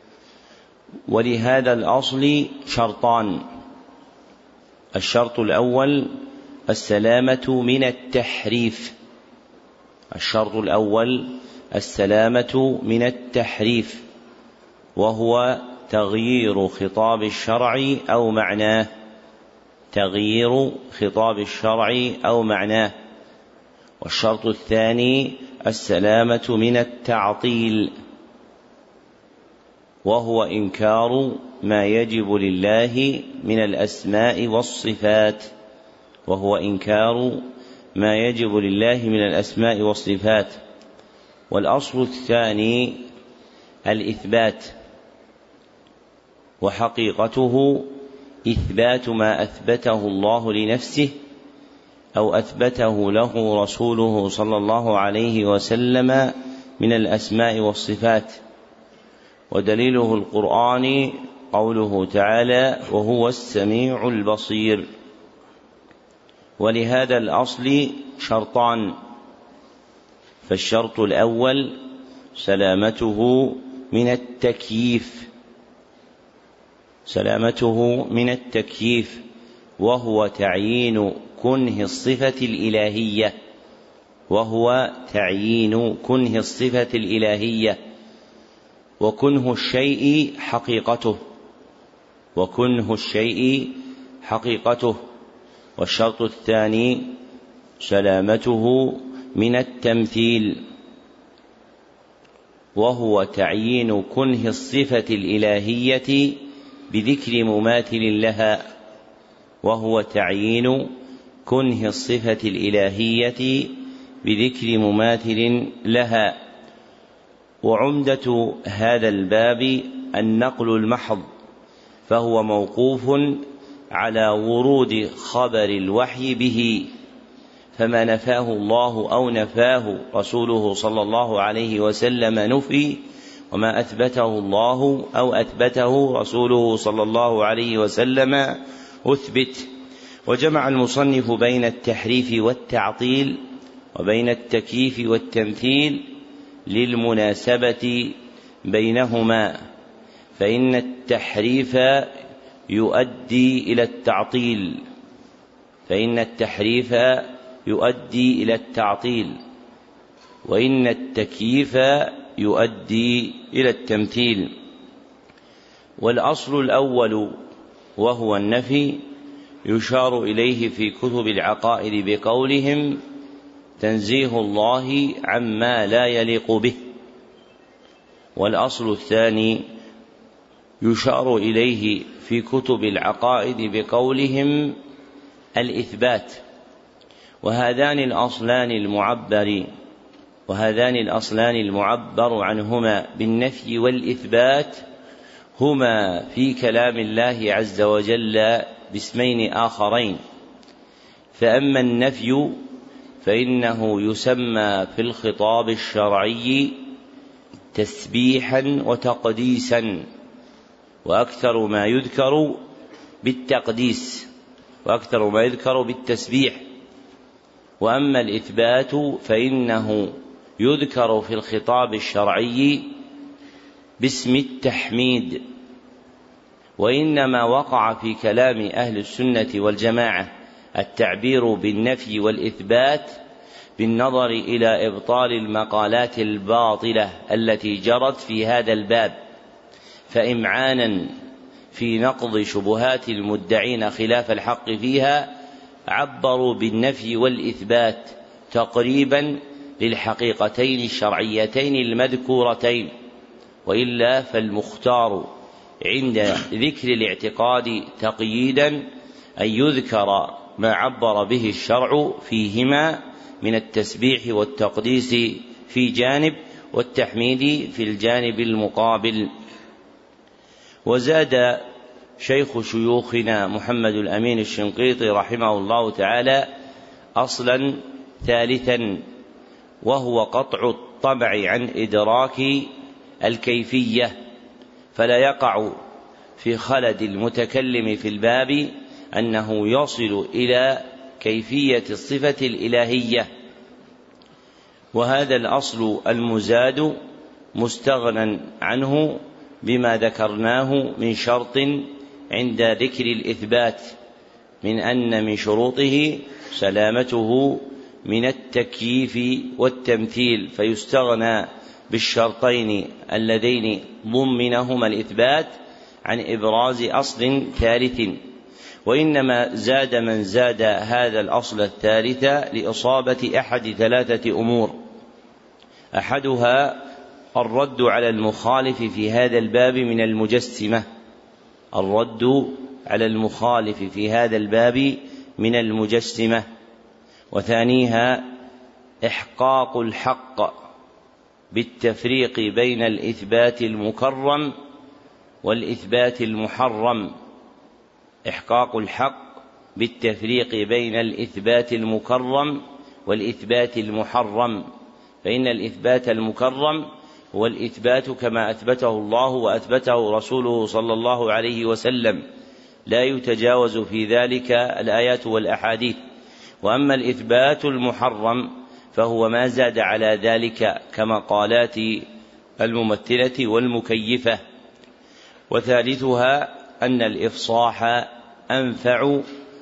ولهذا الأصل شرطان: الشرط الأول السلامة من التحريف، وهو تغيير خطاب الشرع أو معناه. والشرط الثاني السلامة من التعطيل، وهو إنكار ما يجب لله من الأسماء والصفات. والأصل الثاني الإثبات، وحقيقته إثبات ما أثبته الله لنفسه أو أثبته له رسوله صلى الله عليه وسلم من الأسماء والصفات. ودليله القرآن قوله تعالى: وهو السميع البصير. ولهذا الأصل شرطان: فالشرط الأول سلامته من التكييف، سلامته من التكييف، وهو تعيين كنه الصفة الإلهية، وهو تعيين كنه الصفة الإلهية، وكنه الشيء حقيقته، وكنه الشيء حقيقته. والشرط الثاني سلامته من التمثيل، وهو تعيين كنه الصفة الإلهية بذكر مماثل لها، وهو تعيين كنه الصفة الإلهية بذكر مماثل لها. وعمدة هذا الباب النقل المحض، فهو موقوف على ورود خبر الوحي به، فما نفاه الله أو نفاه رسوله صلى الله عليه وسلم نفي، وما أثبته الله أو أثبته رسوله صلى الله عليه وسلم أثبت. وجمع المصنف بين التحريف والتعطيل وبين التكييف والتمثيل للمناسبة بينهما، فإن التحريف يؤدي إلى التعطيل، فإن التحريف يؤدي إلى التعطيل، وإن التكييف يؤدي إلى التمثيل. والأصل الأول وهو النفي يشار إليه في كتب العقائد بقولهم تنزيه الله عما لا يليق به. والأصل الثاني يشار إليه في كتب العقائد بقولهم الإثبات. وهذان الأصلان المعبر عنهما بالنفي والإثبات هما في كلام الله عز وجل باسمين آخرين. فأما النفي فإنه يسمى في الخطاب الشرعي تسبيحا وتقديسا، وأكثر ما يذكر بالتقديس، وأكثر ما يذكر بالتسبيح. وأما الإثبات فإنه يذكر في الخطاب الشرعي باسم التحميد. وإنما وقع في كلام أهل السنة والجماعة التعبير بالنفي والإثبات بالنظر إلى إبطال المقالات الباطلة التي جرت في هذا الباب، فإمعانا في نقض شبهات المدعين خلاف الحق فيها عبروا بالنفي والإثبات تقريبا للحقيقتين الشرعيتين المذكورتين. وإلا فالمختار عند ذكر الاعتقاد تقييدا أن يذكر ما عبر به الشرع فيهما من التسبيح والتقديس في جانب، والتحميد في الجانب المقابل. وزاد شيخ شيوخنا محمد الأمين الشنقيطي رحمه الله تعالى أصلا ثالثا، وهو قطع الطبع عن إدراك الكيفية، فلا يقع في خلد المتكلم في الباب أنه يصل إلى كيفية الصفة الإلهية. وهذا الأصل المزاد مستغنى عنه بما ذكرناه من شرط عند ذكر الإثبات، من أن من شروطه سلامته من التكييف والتمثيل، فيستغنى بالشرطين اللذين ضمنهما الإثبات عن إبراز أصل ثالث. وإنما زاد من زاد هذا الأصل الثالث لإصابة أحد ثلاثة أمور: أحدها الرد على المخالف في هذا الباب من المجسمة، الرد على المخالف في هذا الباب من المجسمة. وثانيها إحقاق الحق بالتفريق بين الإثبات المكرم والإثبات المحرم، إحقاق الحق بالتفريق بين الإثبات المكرم والإثبات المحرم. فإن الإثبات المكرم هو الإثبات كما أثبته الله وأثبته رسوله صلى الله عليه وسلم، لا يتجاوز في ذلك الآيات والأحاديث. وأما الإثبات المحرم فهو ما زاد على ذلك كمقالات الممثلة والمكيفة. وثالثها أن الإفصاح أنفع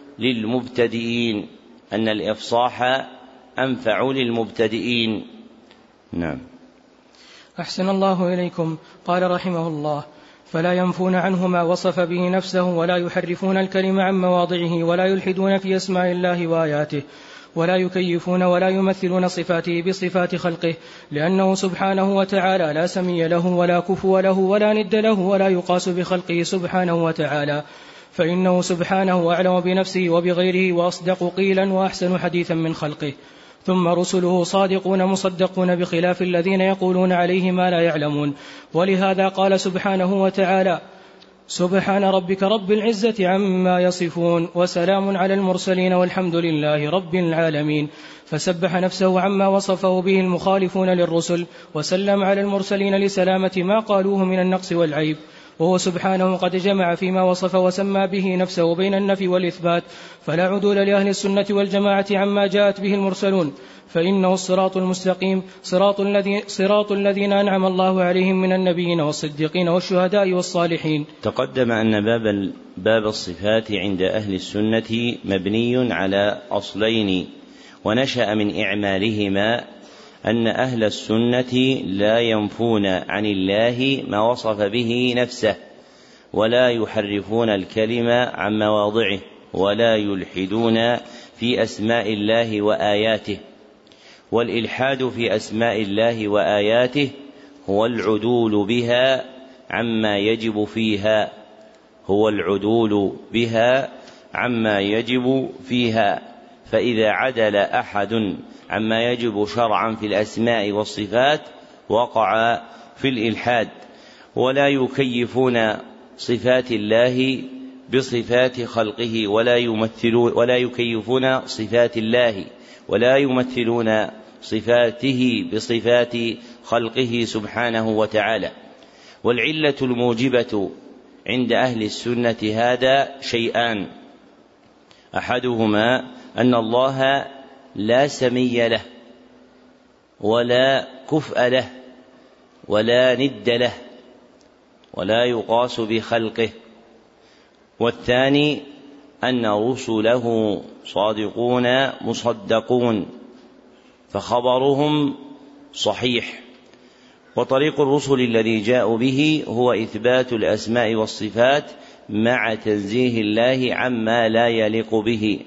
للمبتدئين. نعم. أحسن الله إليكم. قال رحمه الله: فلا ينفون عنه ما وصف به نفسه، ولا يحرفون الكلم عن مواضعه، ولا يلحدون في أسماء الله وآياته، ولا يكيفون ولا يمثلون صفاته بصفات خلقه، لأنه سبحانه وتعالى لا سمي له ولا كفو له ولا ند له، ولا يقاس بخلقه سبحانه وتعالى، فإنه سبحانه أعلم بنفسه وبغيره، وأصدق قيلا وأحسن حديثا من خلقه. ثم رسله صادقون مصدقون، بخلاف الذين يقولون عليه ما لا يعلمون. ولهذا قال سبحانه وتعالى: سبحان ربك رب العزة عما يصفون، وسلام على المرسلين، والحمد لله رب العالمين. فسبح نفسه عما وصفه به المخالفون للرسل، وسلم على المرسلين لسلامة ما قالوه من النقص والعيب. وهو سبحانه قد جمع فيما وصف وسمى به نفسه بين النفي والإثبات، فلا عدول لأهل السنة والجماعة عما جاءت به المرسلون، فإنه الصراط المستقيم، صراط الذين أنعم الله عليهم من النبيين والصديقين والشهداء والصالحين. تقدم أن باب الصفات عند أهل السنة مبني على أصلين، ونشأ من إعمالهما أن أهل السنة لا ينفون عن الله ما وصف به نفسه، ولا يحرفون الكلم عن مواضعه، ولا يلحدون في أسماء الله وآياته. والإلحاد في أسماء الله وآياته هو العدول بها عما يجب فيها، فإذا عدل أحد عما يجب شرعا في الأسماء والصفات وقع في الإلحاد. ولا يكيفون صفات الله بصفات خلقه، ولا يكيفون صفات الله ولا يمثلون صفاته بصفات خلقه سبحانه وتعالى. والعلة الموجبة عند أهل السنة هذا شيئان: أحدهما أن الله لا سمي له ولا كفء له ولا ند له، ولا يقاس بخلقه. والثاني أن رسله صادقون مصدقون، فخبرهم صحيح. وطريق الرسل الذي جاءوا به هو إثبات الأسماء والصفات مع تنزيه الله عما لا يليق به،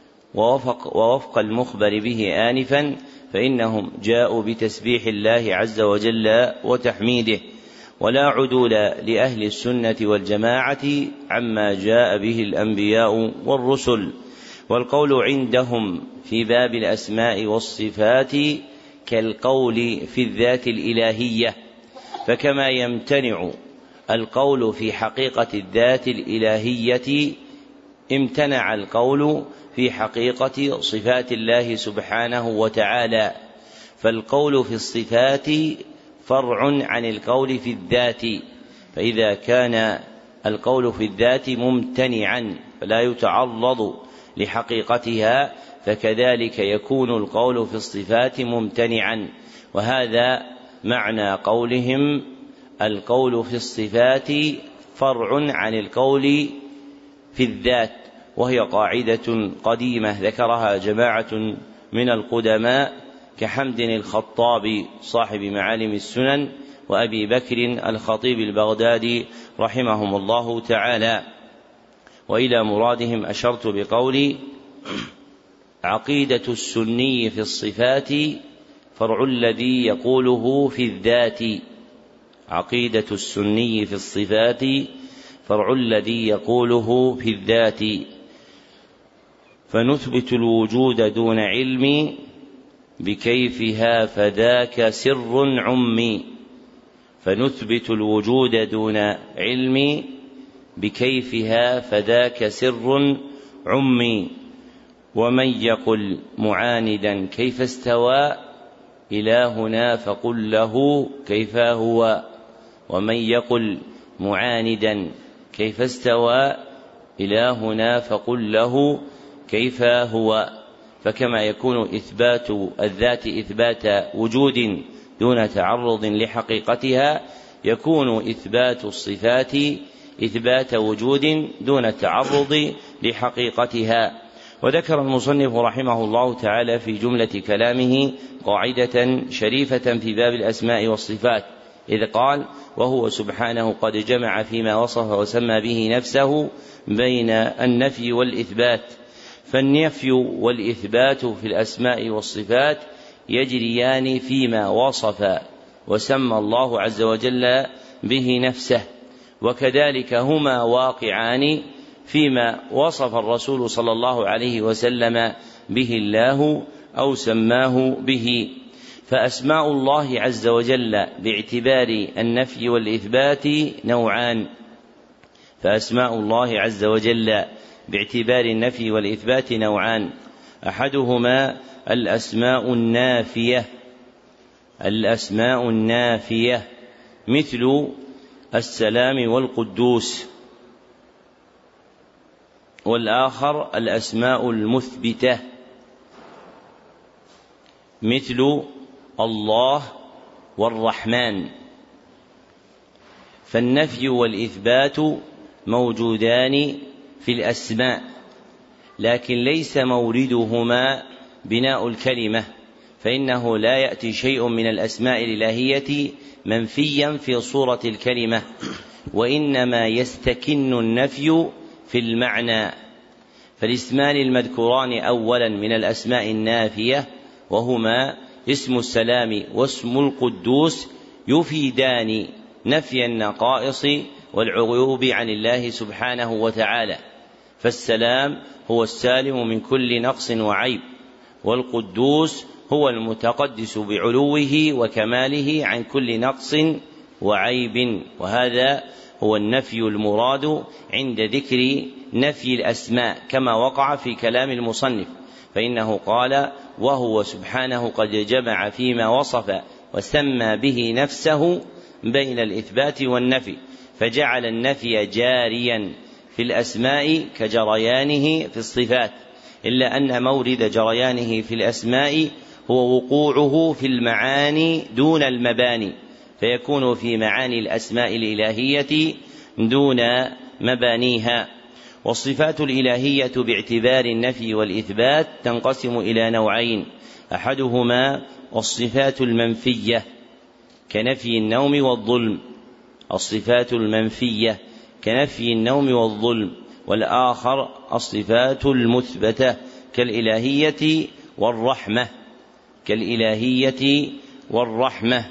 ووفق المخبر به آنفا، فإنهم جاءوا بتسبيح الله عز وجل وتحميده. ولا عدول لأهل السنة والجماعة عما جاء به الأنبياء والرسل. والقول عندهم في باب الأسماء والصفات كالقول في الذات الإلهية، فكما يمتنع القول في حقيقة الذات الإلهية امتنع القول في حقيقة صفات الله سبحانه وتعالى. فالقول في الصفات فرع عن القول في الذات، فإذا كان القول في الذات ممتنعا فلا يتعرض لحقيقتها، فكذلك يكون القول في الصفات ممتنعا. وهذا معنى قولهم: القول في الصفات فرع عن القول في الذات. وهي قاعدة قديمة ذكرها جماعة من القدماء كحمد الخطابي صاحب معالم السنن، وأبي بكر الخطيب البغدادي رحمهم الله تعالى. وإلى مرادهم أشرت بقولي: عقيدة السني في الصفات فرع الذي يقوله في الذات. عقيدة السني في الصفات فرع الذي يقوله في الذات. فنثبت الوجود دون علم بكيفها فذاك سر عمي. فنثبت الوجود دون علم بكيفها فذاك سر عمي. ومن يقل معاندا كيف استوى إلهنا فقل له كيف هو. ومن يقل معاندا كيف استوى إلهنا فقل له كيف هو. فكما يكون إثبات الذات إثبات وجود دون تعرض لحقيقتها، يكون إثبات الصفات إثبات وجود دون التعرض لحقيقتها. وذكر المصنف رحمه الله تعالى في جملة كلامه قاعدة شريفة في باب الأسماء والصفات، إذ قال: وهو سبحانه قد جمع فيما وصف وسمى به نفسه بين النفي والإثبات. فالنفي والإثبات في الأسماء والصفات يجريان فيما وصف وسمى الله عز وجل به نفسه، وكذلك هما واقعان فيما وصف الرسول صلى الله عليه وسلم به الله أو سماه به. فأسماء الله عز وجل باعتبار النفي والإثبات نوعان، فأسماء الله عز وجل باعتبار النفي والإثبات نوعان: أحدهما الأسماء النافية مثل السلام والقدوس، والآخر الأسماء المثبتة مثل الله والرحمن. فالنفي والإثبات موجودان في الأسماء، لكن ليس موردهما بناء الكلمة، فإنه لا يأتي شيء من الأسماء الإلهية منفيا في صورة الكلمة، وإنما يستكن النفي في المعنى. فالاسمان المذكوران أولا من الأسماء النافية وهما اسم السلام واسم القدوس يفيدان نفي النقائص والعيوب عن الله سبحانه وتعالى. فالسلام هو السالم من كل نقص وعيب، والقدوس هو المتقدس بعلوه وكماله عن كل نقص وعيب. وهذا هو النفي المراد عند ذكر نفي الأسماء كما وقع في كلام المصنف، فإنه قال: وهو سبحانه قد جمع فيما وصف وسمى به نفسه بين الإثبات والنفي، فجعل النفي جاريا في الأسماء كجريانه في الصفات، إلا أن مورد جريانه في الأسماء هو وقوعه في المعاني دون المباني، فيكون في معاني الأسماء الإلهية دون مبانيها. والصفات الإلهية باعتبار النفي والإثبات تنقسم إلى نوعين: أحدهما الصفات المنفية كنفي النوم والظلم، الصفات المنفية كنفي النوم والظلم، والآخر الصفات المثبتة كالإلهية والرحمة.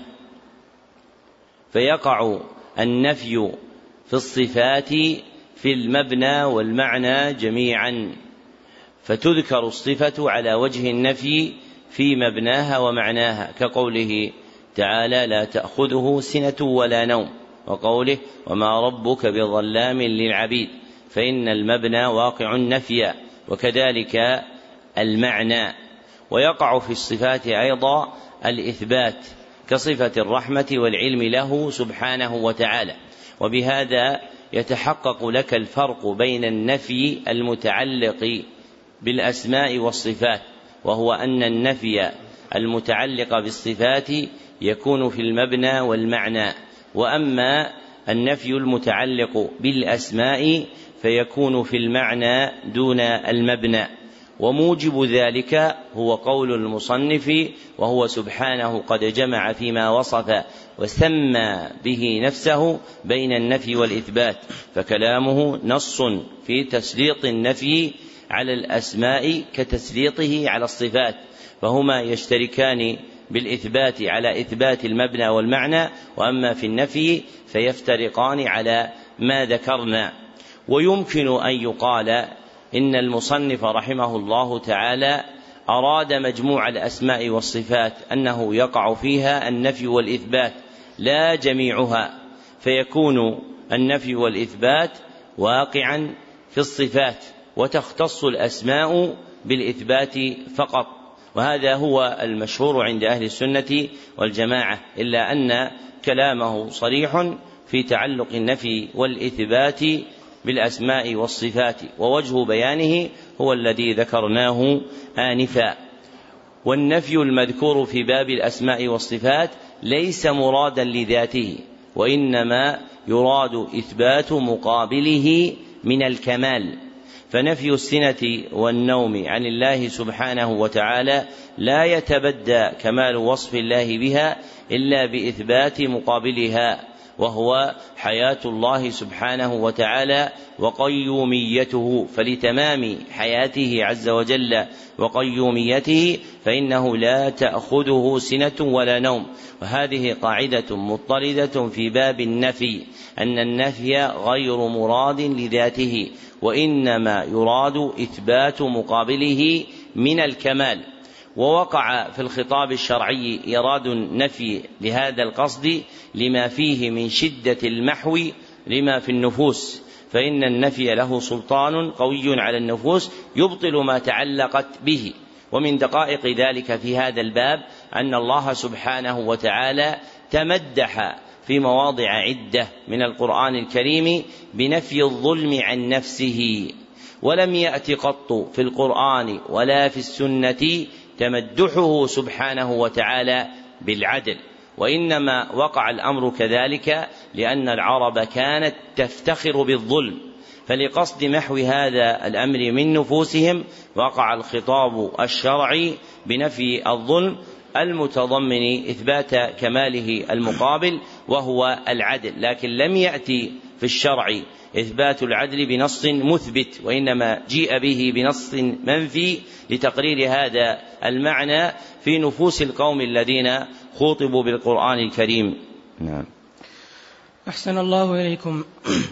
فيقع النفي في الصفات في المبنى والمعنى جميعا، فتذكر الصفة على وجه النفي في مبناها ومعناها، كقوله تعالى: لا تأخذه سنة ولا نوم، وقوله: وما ربك بظلام للعبيد، فإن المبنى واقع نفيا، وكذلك المعنى. ويقع في الصفات أيضا الإثبات كصفة الرحمة والعلم له سبحانه وتعالى. وبهذا يتحقق لك الفرق بين النفي المتعلق بالأسماء والصفات، وهو أن النفي المتعلق بالصفات يكون في المبنى والمعنى، وأما النفي المتعلق بالأسماء فيكون في المعنى دون المبنى. وموجب ذلك هو قول المصنف: وهو سبحانه قد جمع فيما وصف وسمى به نفسه بين النفي والإثبات، فكلامه نص في تسليط النفي على الأسماء كتسليطه على الصفات، فهما يشتركان بالإثبات على إثبات المبنى والمعنى، وأما في النفي فيفترقان على ما ذكرنا. ويمكن أن يقال إن المصنف رحمه الله تعالى أراد مجموع الأسماء والصفات أنه يقع فيها النفي والإثبات لا جميعها، فيكون النفي والإثبات واقعا في الصفات، وتختص الأسماء بالإثبات فقط. وهذا هو المشهور عند أهل السنة والجماعة، إلا أن كلامه صريح في تعلق النفي والإثبات بالأسماء والصفات، ووجه بيانه هو الذي ذكرناه آنفا. والنفي المذكور في باب الأسماء والصفات ليس مرادا لذاته، وإنما يراد إثبات مقابله من الكمال. فنفي السنة والنوم عن الله سبحانه وتعالى لا يتبدى كمال وصف الله بها إلا بإثبات مقابلها، وهو حياة الله سبحانه وتعالى وقيوميته، فلتمام حياته عز وجل وقيوميته فإنه لا تأخذه سنة ولا نوم. وهذه قاعدة مضطردة في باب النفي، أن النفي غير مراد لذاته، وإنما يراد إثبات مقابله من الكمال. ووقع في الخطاب الشرعي إيراد النفي لهذا القصد لما فيه من شدة المحو لما في النفوس، فإن النفي له سلطان قوي على النفوس يبطل ما تعلقت به. ومن دقائق ذلك في هذا الباب أن الله سبحانه وتعالى تمدح في مواضع عدة من القرآن الكريم بنفي الظلم عن نفسه، ولم يأت قط في القرآن ولا في السنة تمدحه سبحانه وتعالى بالعدل، وإنما وقع الأمر كذلك لأن العرب كانت تفتخر بالظلم، فلقصد محو هذا الأمر من نفوسهم وقع الخطاب الشرعي بنفي الظلم المتضمن إثبات كماله المقابل وهو العدل، لكن لم يأتي في الشرع إثبات العدل بنص مثبت، وإنما جيء به بنص منفي لتقرير هذا المعنى في نفوس القوم الذين خوطبوا بالقرآن الكريم. نعم. أحسن الله إليكم.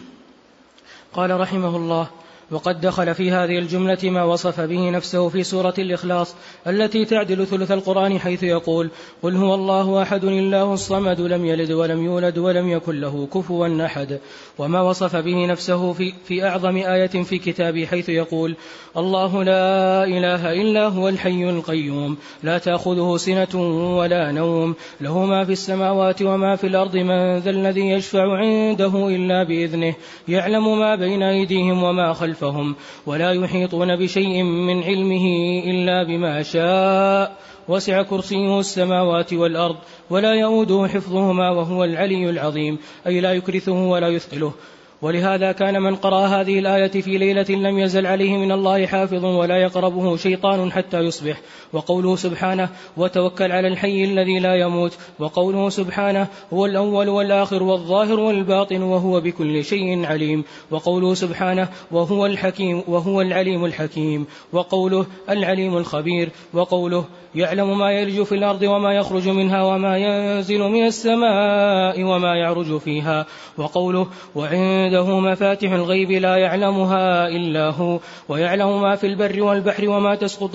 قال رحمه الله: وقد دخل في هذه الجملة ما وصف به نفسه في سورة الإخلاص التي تعدل ثلث القرآن، حيث يقول: قل هو الله أحد الله الصمد لم يلد ولم يولد ولم يكن له كفوا أحد. وما وصف به نفسه في أعظم آية في كتابه، حيث يقول: الله لا إله إلا هو الحي القيوم لا تأخذه سنة ولا نوم له ما في السماوات وما في الأرض من ذا الذي يشفع عنده إلا بإذنه يعلم ما بين أيديهم وما خلفهم ولا يحيطون بشيء من علمه إلا بما شاء وسع كرسيه السماوات والأرض ولا يؤوده حفظهما وهو العلي العظيم، أي لا يكرثه ولا يثقله. ولهذا كان من قرأ هذه الآية في ليلة لم يزل عليه من الله حافظ ولا يقربه شيطان حتى يصبح. وقوله سبحانه: وتوكل على الحي الذي لا يموت. وقوله سبحانه: هو الأول والآخر والظاهر والباطن وهو بكل شيء عليم. وقوله سبحانه: وهو الحكيم وهو العليم الحكيم. وقوله: العليم الخبير. وقوله: يعلم ما يلج في الأرض وما يخرج منها وما ينزل من السماء وما يعرج فيها. وقوله: وعنده مفاتح الغيب لا يعلمها إلا هو ويعلم ما في البر والبحر وما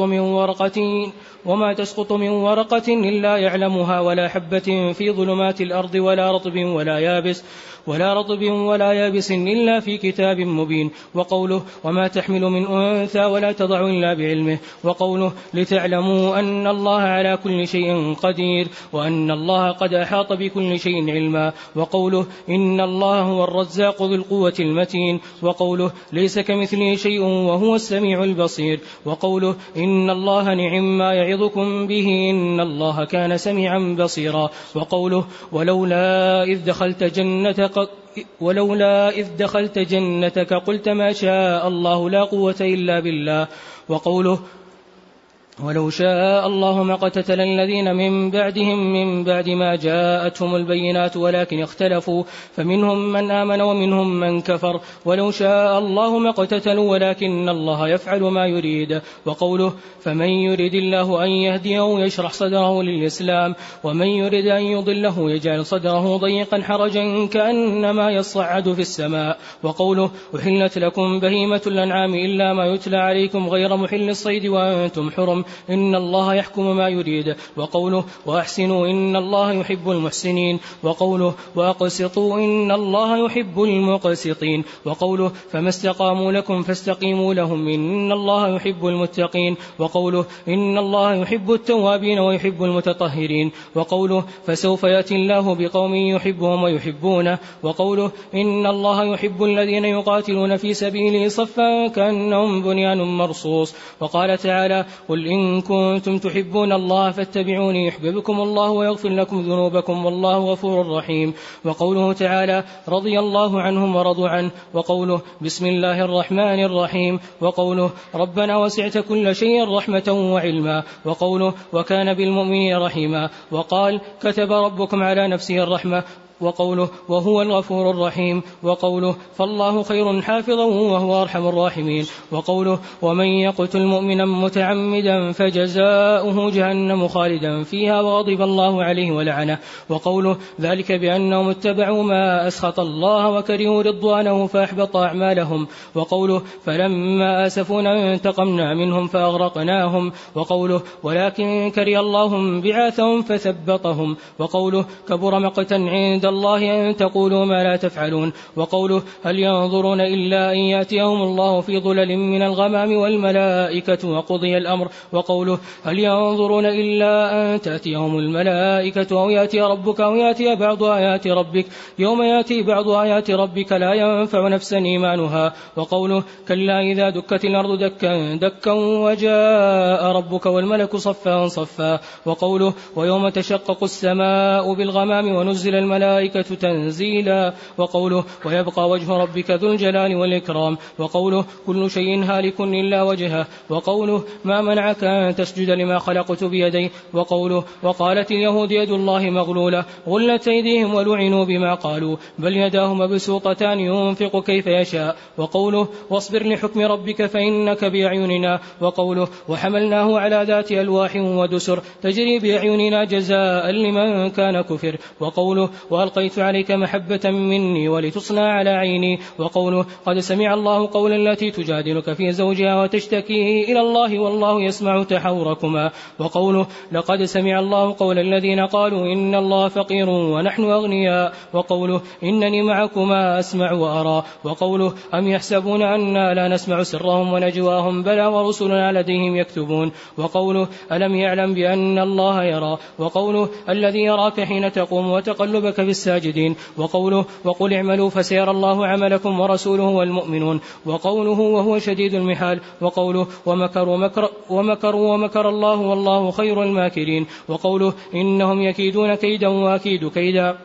تسقط من ورقة إلا يعلمها ولا حبة في ظلمات الأرض ولا رطب ولا يابس إلا في كتاب مبين. وقوله: وما تحمل من أنثى ولا تضع إلا بعلمه. وقوله: لتعلموا أن الله على كل شيء قدير وأن الله قد أحاط بكل شيء علما. وقوله: إن الله هو الرزاق ذو القوة المتين. وقوله: ليس كمثله شيء وهو السميع البصير. وقوله: إن الله نعم ما يعظكم به إن الله كان سميعا بصيرا. وقوله: ولولا إذ دخلت جنتك قلت ما شاء الله لا قوة إلا بالله. وقوله: ولو شاء الله ما اقتتل الذين من بعدهم من بعد ما جاءتهم البينات ولكن اختلفوا فمنهم من آمن ومنهم من كفر ولو شاء الله ما اقتتلوا ولكن الله يفعل ما يريد. وقوله: فمن يريد الله أن يهديه يشرح صدره للإسلام ومن يريد أن يضله يجعل صدره ضيقا حرجا كأنما يصعد في السماء. وقوله: أحلت لكم بهيمة الأنعام إلا ما يتلى عليكم غير محل الصيد وأنتم حرم إن الله يحكم ما يريد. وقوله: وأحسنوا إن الله يحب المحسنين. وقوله: وأقسطوا إن الله يحب المقسطين. وقوله: فما استقاموا لكم فاستقيموا لهم إن الله يحب المتقين. وقوله: إن الله يحب التوابين ويحب المتطهرين. وقوله: فسوف يأتي الله بقوم يحبهم ويحبونه. وقوله: إن الله يحب الذين يقاتلون في سبيله صفا كأنهم بنيان مرصوص. وقال تعالى: قل إن كنتم تحبون الله فاتبعوني يحببكم الله ويغفر لكم ذنوبكم والله غفور رحيم. وقوله تعالى رضي الله عنهم ورضوا عنه. وقوله بسم الله الرحمن الرحيم. وقوله ربنا وسعت كل شيء رحمة وعلما. وقوله وكان بالمؤمنين رحيما. وقال كتب ربكم على نفسه الرحمة. وقوله وهو الغفور الرحيم. وقوله فالله خير حافظا وهو أرحم الراحمين. وقوله ومن يقتل مؤمنا متعمدا فجزاؤه جهنم خالدا فيها وغضب الله عليه ولعنه. وقوله ذلك بأنهم اتبعوا ما أسخط الله وكرهوا رضوانه فأحبط أعمالهم. وقوله فلما آسفونا انتقمنا منهم فأغرقناهم. وقوله ولكن كره الله بعاثهم فثبطهم. وقوله كبر مقتا عند الله أن تقولوا ما لا تفعلون. وقوله هل ينظرون إلا أن يأتيهم الله في ظلل من الغمام والملائكة وقضي الأمر. وقوله هل ينظرون إلا أن تأتيهم الملائكة أو يأتي ربك أو يأتي بعض آيات ربك يوم يأتي بعض آيات ربك لا ينفع نفسا إيمانها. وقوله كلا إذا دكت الأرض دكا دكا وجاء ربك والملك صفا صفا. وقوله ويوم تشقق السماء بالغمام ونزل الملائكة تنزيلا. وقوله ويبقى وجه ربك ذو الجلال والإكرام. وقوله كل شيء هالك إلا وجهه. وقوله ما منعك أن تسجد لما خلقت بيدي. وقوله وقالت اليهود يد الله مغلولة غلت أيديهم ولعنوا بما قالوا بل يداه مبسوطتان ينفق كيف يشاء. وقوله واصبر لحكم ربك فإنك بأعيننا. وقوله وحملناه على ذات ألواح ودسر تجري بأعيننا جزاء لمن كان كفر. وقوله وألقيت عليك محبة مني ولتصنع على عيني. وقوله قد سمع الله قول التي تجادلك في زوجها وتشتكي إلى الله والله يسمع تحاوركما. وقوله لقد سمع الله قول الذين قالوا إن الله فقير ونحن أغنياء. وقوله إنني معكما أسمع وأرى. وقوله أم يحسبون أنا لا نسمع سرهم ونجواهم بلى ورسلنا لديهم يكتبون. وقوله ألم يعلم بأن الله يرى. وقوله الذي يراك حين تقوم وتقلبك في الساجدين. وقوله وقل اعملوا فسيرى الله عملكم ورسوله والمؤمنون. وقوله وهو شديد المحال. وقوله ومكر الله والله خير الماكرين. وقوله إنهم يكيدون كيدا وأكيد كيدا.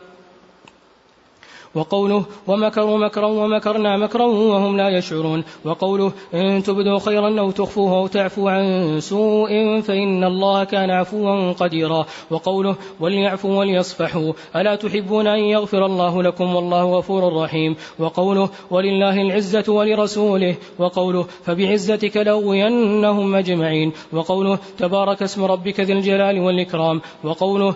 وقوله ومكروا مكرا ومكرنا مكرا وهم لا يشعرون. وقوله إن تبدوا خيرا أو تخفوه أو تعفوا عن سوء فإن الله كان عفوا قديرا. وقوله وليعفوا وليصفحوا ألا تحبون أن يغفر الله لكم والله غفور رحيم. وقوله ولله العزة ولرسوله. وقوله فبعزتك لأغوينهم أجمعين. وقوله تبارك اسم ربك ذي الجلال والإكرام. وقوله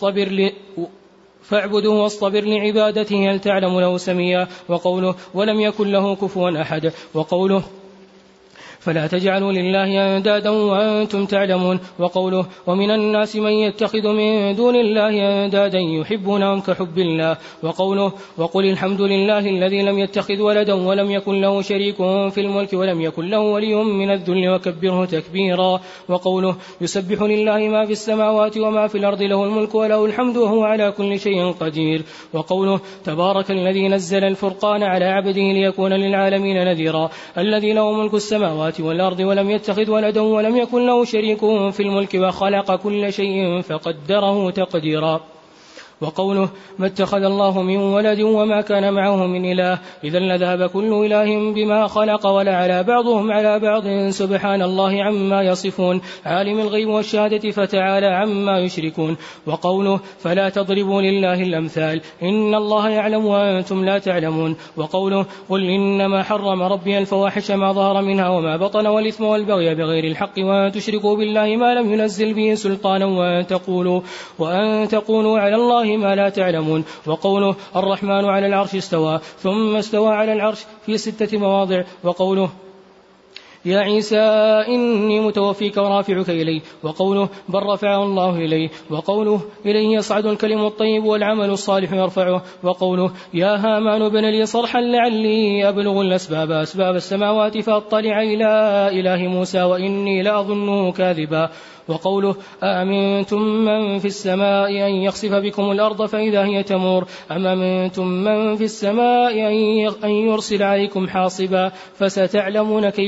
فاعبدوا واصطبر لعبادته هل تعلم له سميا. وقوله ولم يكن له كفوا أحد. وقوله فلا تجعلوا لله أندادا وأنتم تعلمون. وقوله ومن الناس من يتخذ من دون الله أندادا يحبونهم كحب الله. وقوله وقل الحمد لله الذي لم يتخذ ولدا ولم يكن له شريك في الملك ولم يكن له ولي من الذل وكبره تكبيرا. وقوله يسبح لله ما في السماوات وما في الأرض له الملك وله الحمد وهو على كل شيء قدير. وقوله تبارك الذي نزل الفرقان على عبده ليكون للعالمين نذيرا الذي له ملك السماوات والأرض ولم يتخذ ولدا ولم يكن له شريك في الملك وخلق كل شيء فقدره تقديرا. وقوله ما اتخذ الله من ولد وما كان معه من إله إذا لذهب كل إله بما خلق ولا على بعضهم على بعض سبحان الله عما يصفون عالم الغيب والشهادة فتعالى عما يشركون. وقوله فلا تضربوا لله الأمثال إن الله يعلم وأنتم لا تعلمون. وقوله قل إنما حرم ربي الفواحش ما ظهر منها وما بطن والإثم والبغي بغير الحق وأن تشركوا بالله ما لم ينزل به سلطانا وأن تقولوا على الله ما لا تعلمون. وقوله الرحمن على العرش استوى ثم استوى على العرش في 6 مواضع. وقوله يا عيسى إني متوفيك ورافعك إلي. وقوله بل رفعه الله إليه. وقوله إليه يصعد الكلم الطيب والعمل الصالح يرفعه. وقوله يا هامان بن لي صرحا لعلي أبلغ الأسباب أسباب السماوات فأطلع إلى إله موسى وإني لأظنه كاذبا. وقوله أأمنتم من في السماء أن يخسف بكم الأرض فإذا هي تمور أم أمنتم من في السماء أن يرسل عليكم حاصبا فستعلمون كيف نذير.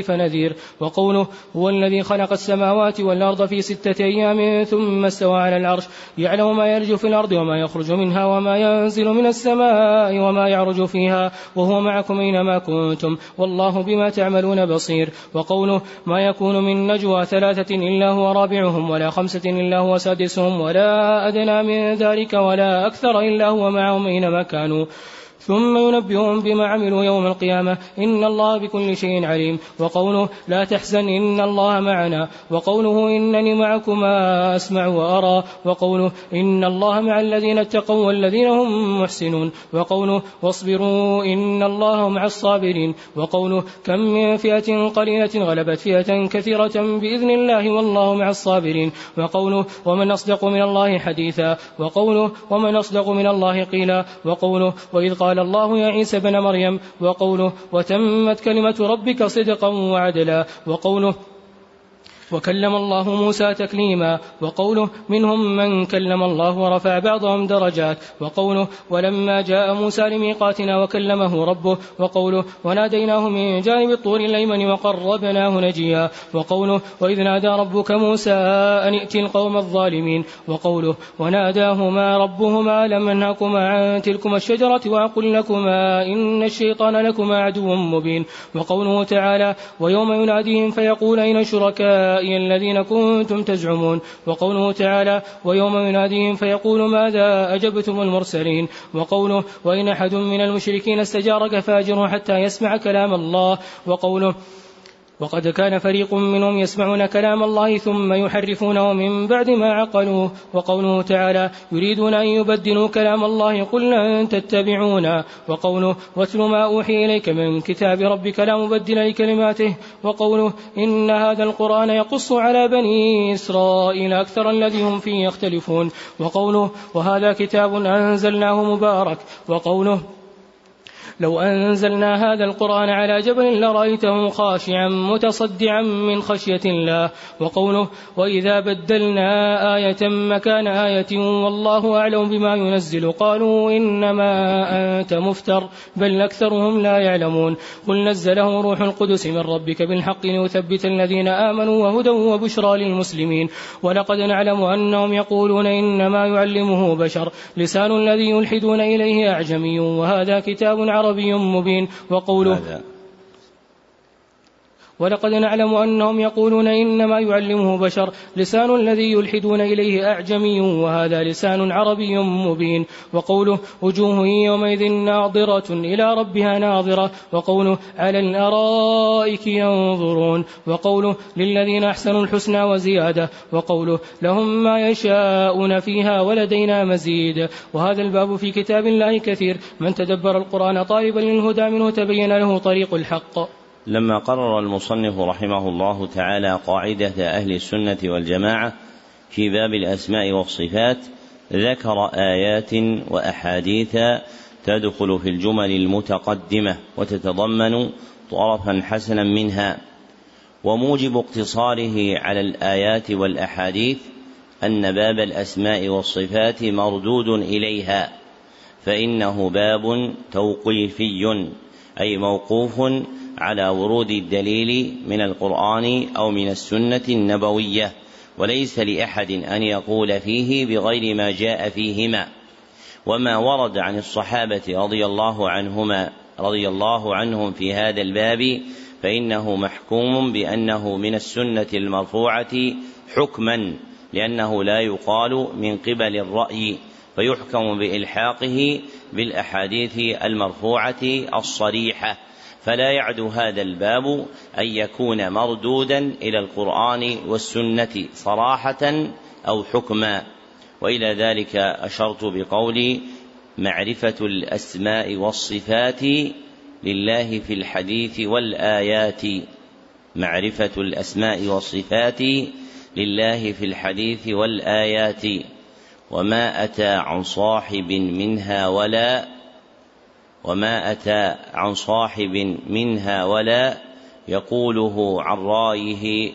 بصير. وقوله هو الذي خلق السماوات والأرض في 6 أيام ثم استوى على العرش يعلم ما يلج في الأرض وما يخرج منها وما ينزل من السماء وما يعرج فيها وهو معكم أينما كنتم والله بما تعملون بصير. وقوله ما يكون من نجوى 3 إلا هو رابعهم ولا 5 إلا هو سادسهم ولا أدنى من ذلك ولا أكثر إلا هو معهم أينما كانوا ثم ينبئهم بما عملوا يوم القيامة إن الله بكل شيء عليم. وقوله لا تحزن إن الله معنا. وقوله إنني معكما أسمع وأرى. وقوله إن الله مع الذين اتقوا والذين هم محسنون. وقوله واصبروا إن الله مع الصابرين. وقوله كم من فئة قليلة غلبت فئة كثيرة بإذن الله والله مع الصابرين. وقوله ومن أصدق من الله حديثا. وقوله ومن أصدق من الله قيلا. وقوله وإذ قال الله يا عيسى بن مريم. وقوله وتمت كلمة ربك صدقا وعدلا. وقوله وكلم الله موسى تكليما. وقوله منهم من كلم الله ورفع بعضهم درجات. وقوله ولما جاء موسى لميقاتنا وكلمه ربه. وقوله وناديناه من جانب الطور الأيمن وقربناه نجيا. وقوله وإذ نادى ربك موسى أن ائت القوم الظالمين. وقوله وناداهما ربهما لم أنهكما عن تلكما الشجرة وأقل لكما إن الشيطان لكما عدو مبين. وقوله تعالى ويوم يناديهم فيقول أين شركاء الذين كنتم تزعمون. وقوله تعالى ويوم يناديهم فيقول ماذا أجبتم المرسلين. وقوله وإن أحد من المشركين استجارك فاجره حتى يسمع كلام الله. وقوله وقد كان فريق منهم يسمعون كلام الله ثم يحرفونه من بعد ما عقلوه. وقوله تعالى يريدون أن يبدلوا كلام الله قل لن تتبعونا. وقوله واتل ما أوحي إليك من كتاب ربك لا مبدل لكلماته. وقوله إن هذا القرآن يقص على بني إسرائيل أكثر الذي هم فيه يختلفون. وقوله وهذا كتاب أنزلناه مبارك. وقوله لو أنزلنا هذا القرآن على جبل لرأيته خاشعا متصدعا من خشية الله. وقوله وإذا بدلنا آية مكان آية والله أعلم بما ينزل قالوا إنما أنت مفتر بل أكثرهم لا يعلمون. قل نزله روح القدس من ربك بالحق ليثبت الذين آمنوا وهدى وبشرى للمسلمين. ولقد نعلم أنهم يقولون إنما يعلمه بشر لسان الذي يلحدون إليه أعجمي وهذا كتاب عربي مبين. وقوله ولقد نعلم أنهم يقولون إنما يعلمه بشر لسان الذي يلحدون إليه أعجمي وهذا لسان عربي مبين. وقوله وجوه يومئذ ناظرة إلى ربها ناظرة. وقوله على الأرائك ينظرون. وقوله للذين أحسنوا الحسنى وزيادة. وقوله لهم ما يشاءون فيها ولدينا مزيد. وهذا الباب في كتاب الله كثير من تدبر القرآن طالبا للهدى منه تبين له طريق الحق. لما قرر المصنف رحمه الله تعالى قاعدة أهل السنة والجماعة في باب الأسماء والصفات ذكر آيات وأحاديث تدخل في الجمل المتقدمة وتتضمن طرفا حسنا منها. وموجب اقتصاره على الآيات والأحاديث أن باب الأسماء والصفات مردود إليها، فإنه باب توقيفي أي موقوف على ورود الدليل من القرآن أو من السنة النبوية، وليس لأحد أن يقول فيه بغير ما جاء فيهما. وما ورد عن الصحابة رضي الله عنهم في هذا الباب فإنه محكوم بأنه من السنة المرفوعة حكما، لأنه لا يقال من قبل الرأي، فيحكم بإلحاقه بالأحاديث المرفوعة الصريحة. فلا يعد هذا الباب أن يكون مردودا إلى القرآن والسنة صراحة أو حكما. وإلى ذلك أشرت بقولي معرفة الأسماء والصفات لله في الحديث والآيات. معرفة الأسماء والصفات لله في الحديث والآيات. وما أتى عن صاحب منها ولا يقوله عن رأيه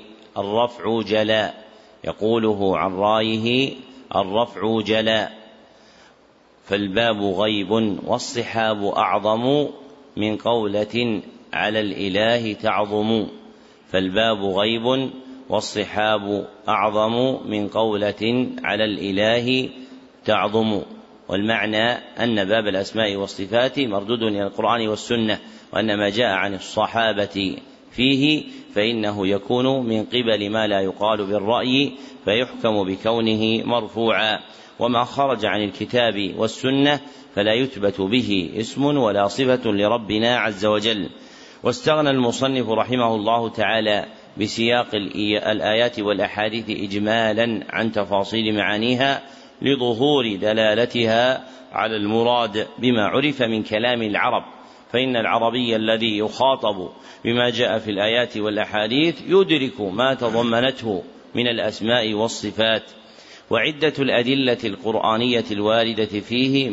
الرفع جلاء. فالباب غيب والصحاب أعظم من قولة على الإله تعظم. فالباب غيب والصحاب أعظم من قولة على الإله تعظم. والمعنى أن باب الأسماء والصفات مردود إلى القرآن والسنة، وأن ما جاء عن الصحابة فيه فإنه يكون من قبل ما لا يقال بالرأي فيحكم بكونه مرفوعا، وما خرج عن الكتاب والسنة فلا يثبت به اسم ولا صفة لربنا عز وجل. واستغنى المصنف رحمه الله تعالى بسياق الآيات والأحاديث إجمالا عن تفاصيل معانيها لظهور دلالتها على المراد بما عرف من كلام العرب، فإن العربي الذي يخاطب بما جاء في الآيات والأحاديث يدرك ما تضمنته من الأسماء والصفات. وعدة الأدلة القرآنية الواردة فيه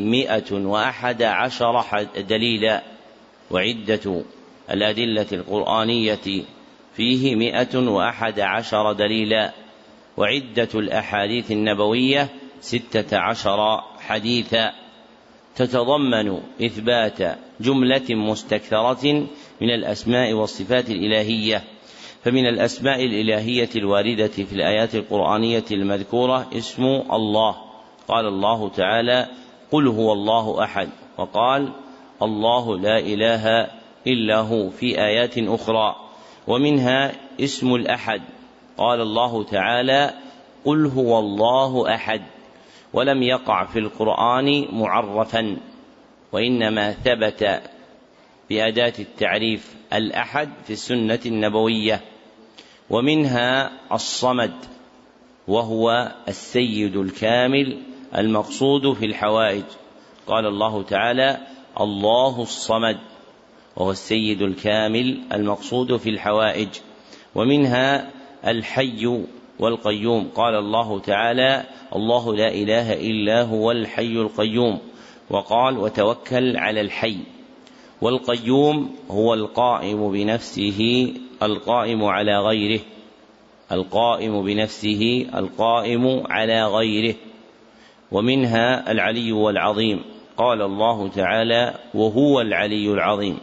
111 دليلا، وعدة الأدلة القرآنية فيه 111 دليلا، وعدة الأحاديث النبوية 16 حديثا، تتضمن إثبات جملة مستكثرة من الأسماء والصفات الإلهية. فمن الأسماء الإلهية الواردة في الآيات القرآنية المذكورة اسم الله، قال الله تعالى: قل هو الله أحد، وقال: الله لا إله إلا هو في آيات أخرى. ومنها اسم الأحد، قال الله تعالى: قل هو الله أحد، ولم يقع في القرآن معرفا، وإنما ثبت بأداة التعريف الأحد في السنة النبوية. ومنها الصمد، وهو السيد الكامل المقصود في الحوائج، قال الله تعالى: الله الصمد، وهو السيد الكامل المقصود في الحوائج. ومنها الحي والقيوم، قال الله تعالى: الله لا إله إلا هو الحي القيوم، وقال: وتوكل على الحي. والقيوم هو القائم بنفسه القائم على غيره، القائم بنفسه القائم على غيره. ومنها العلي والعظيم، قال الله تعالى: وهو العلي العظيم.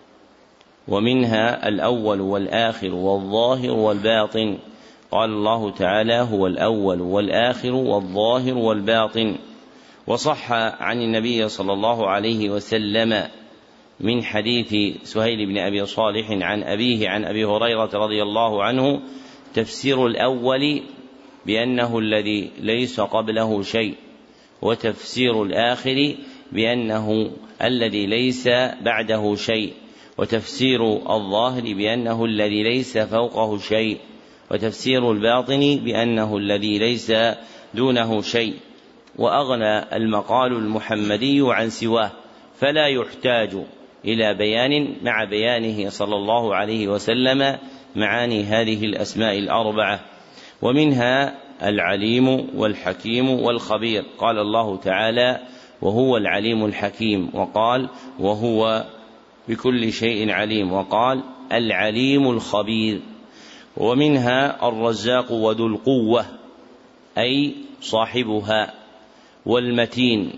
ومنها الأول والآخر والظاهر والباطن، قال الله تعالى: هو الأول والآخر والظاهر والباطن. وصح عن النبي صلى الله عليه وسلم من حديث سهيل بن أبي صالح عن أبيه عن أبي هريرة رضي الله عنه تفسير الأول بأنه الذي ليس قبله شيء، وتفسير الآخر بأنه الذي ليس بعده شيء، وتفسير الظاهر بأنه الذي ليس فوقه شيء، وتفسير الباطن بأنه الذي ليس دونه شيء. وأغنى المقال المحمدي عن سواه، فلا يحتاج إلى بيان مع بيانه صلى الله عليه وسلم معاني هذه الأسماء الأربعة. ومنها العليم والحكيم والخبير، قال الله تعالى: وهو العليم الحكيم، وقال: وهو بكل شيء عليم، وقال: العليم الخبير. ومنها الرزاق وذو القوة، أي صاحبها، والمتين،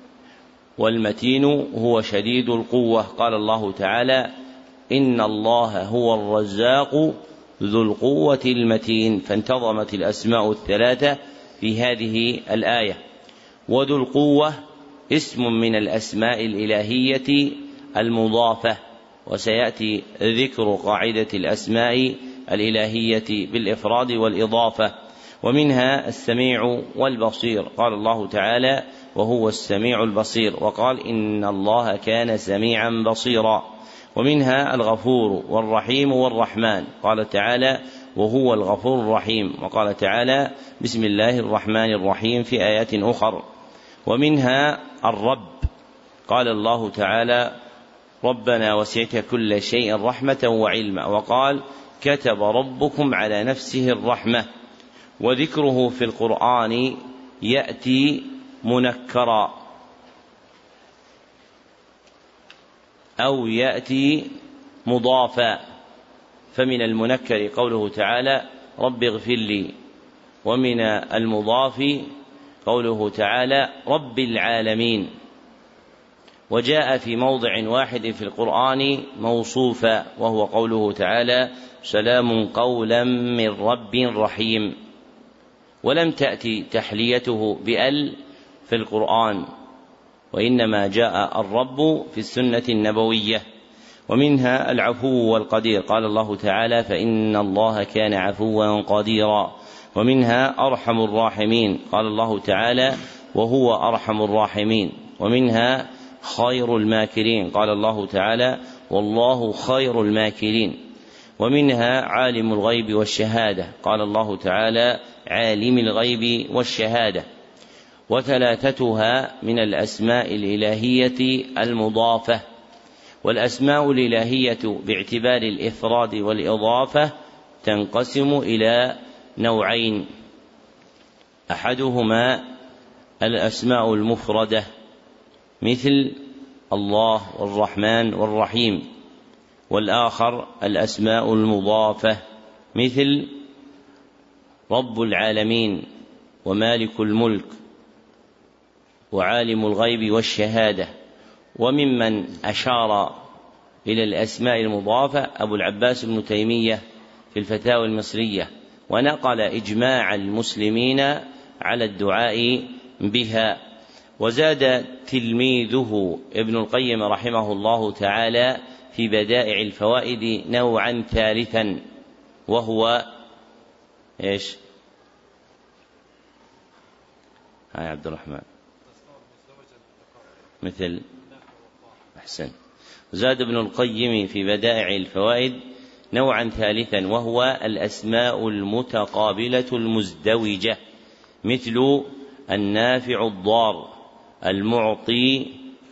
والمتين هو شديد القوة، قال الله تعالى: إن الله هو الرزاق ذو القوة المتين. فانتظمت الأسماء الثلاثة في هذه الآية. وذو القوة اسم من الأسماء الإلهية المضافة، وسيأتي ذكر قاعدة الأسماء الإلهية بالإفراد والإضافة. ومنها السميع والبصير، قال الله تعالى: وهو السميع البصير، وقال: إن الله كان سميعا بصيرا. ومنها الغفور والرحيم والرحمن، قال تعالى: وهو الغفور الرحيم، وقال تعالى: بسم الله الرحمن الرحيم في آيات أخر. ومنها الرب، قال الله تعالى: ربنا وسعت كل شيء رحمة وعلما، وقال: كتب ربكم على نفسه الرحمة. وذكره في القرآن يأتي منكرا أو يأتي مضافا، فمن المنكر قوله تعالى: رب اغفر لي، ومن المضاف قوله تعالى: رب العالمين. وجاء في موضع واحد في القرآن موصوفا، وهو قوله تعالى: سلام قولا من رب رحيم. ولم تأتي تحليته بأل في القرآن، وإنما جاء الرب في السنة النبوية. ومنها العفو والقدير، قال الله تعالى: فإن الله كان عفوا قديرا. ومنها أرحم الراحمين، قال الله تعالى: وهو أرحم الراحمين. ومنها خير الماكرين، قال الله تعالى: والله خير الماكرين. ومنها عالم الغيب والشهادة، قال الله تعالى: عالم الغيب والشهادة. وثلاثتها من الأسماء الإلهية المضافة. والأسماء الإلهية باعتبار الإفراد والإضافة تنقسم إلى نوعين: أحدهما الأسماء المفردة مثل الله والرحمن والرحيم، والآخر الأسماء المضافة مثل رب العالمين ومالك الملك وعالم الغيب والشهادة. وممن أشار إلى الأسماء المضافة أبو العباس ابن تيمية في الفتاوى المصرية، ونقل إجماع المسلمين على الدعاء بها. وزاد تلميذه ابن القيم رحمه الله تعالى في بدائع الفوائد نوعا ثالثا، وهو إيش؟ يا عبد الرحمن، مثل أحسن. زاد ابن القيم في بدائع الفوائد نوعا ثالثا، وهو الأسماء المتقابلة المزدوجة، مثل النافع الضار المعطي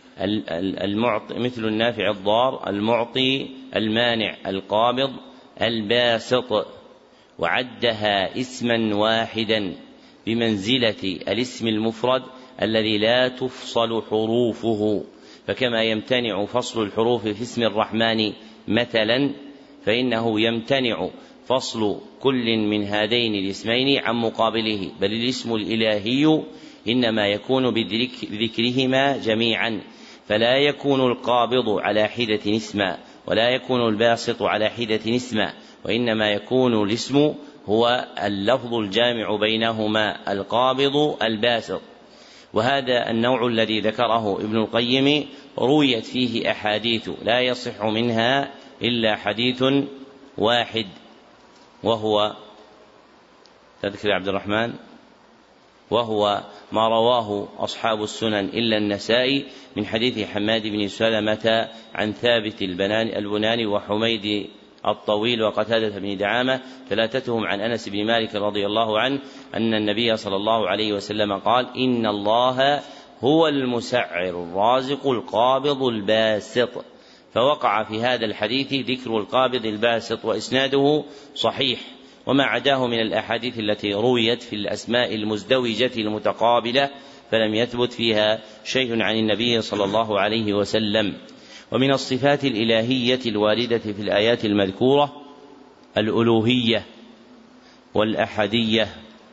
مثل النافع الضار المعطي المانع القابض الباسط. وعدها اسما واحدا بمنزلة الاسم المفرد الذي لا تفصل حروفه. فكما يمتنع فصل الحروف في اسم الرحمن مثلا، فإنه يمتنع فصل كل من هذين الاسمين عن مقابله، بل الاسم الإلهي إنما يكون بذكرهما جميعا، فلا يكون القابض على حدة اسما، ولا يكون الباسط على حدة اسما، وإنما يكون الاسم هو اللفظ الجامع بينهما، القابض الباسط. وهذا النوع الذي ذكره ابن القيم رويت فيه أحاديث لا يصح منها إلا حديث واحد، وهو تذكر عبد الرحمن، وهو ما رواه أصحاب السنن إلا النسائي من حديث حماد بن سلمة عن ثابت البناني وحميد الطويل وقتادة بن دعامة، ثلاثتهم عن أنس بن مالك رضي الله عنه أن النبي صلى الله عليه وسلم قال: إن الله هو المسعر الرازق القابض الباسط. فوقع في هذا الحديث ذكر القابض الباسط، وإسناده صحيح. وما عداه من الأحاديث التي رويت في الأسماء المزدوجة المتقابلة فلم يثبت فيها شيء عن النبي صلى الله عليه وسلم. ومن الصفات الإلهية الواردة في الآيات المذكورة الألوهية والأحدية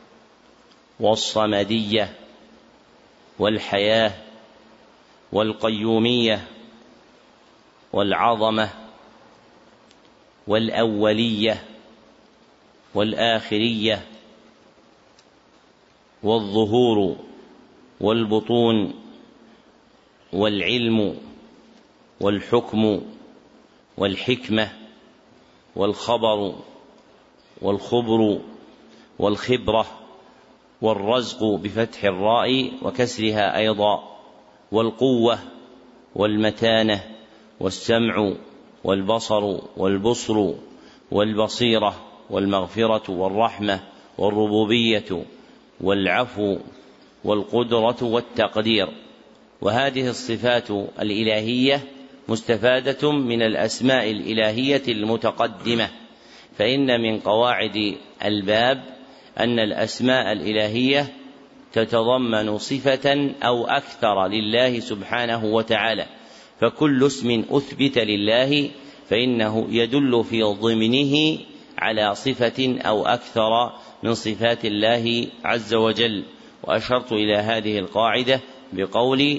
والصمدية والحياة والقيومية والعظمة والأولية والآخرية والظهور والبطون والعلم والحكم والحكمة والخبر والخبر والخبرة والرزق بفتح الراء وكسرها أيضا، والقوة والمتانة والسمع والبصر والبصر والبصيرة والمغفرة والرحمة والربوبية والعفو والقدرة والتقدير. وهذه الصفات الإلهية مستفادة من الأسماء الإلهية المتقدمة، فإن من قواعد الباب أن الأسماء الإلهية تتضمن صفة أو أكثر لله سبحانه وتعالى، فكل اسم أثبت لله فإنه يدل في ضمنه على صفة أو أكثر من صفات الله عز وجل. وأشرت إلى هذه القاعدة بقولي: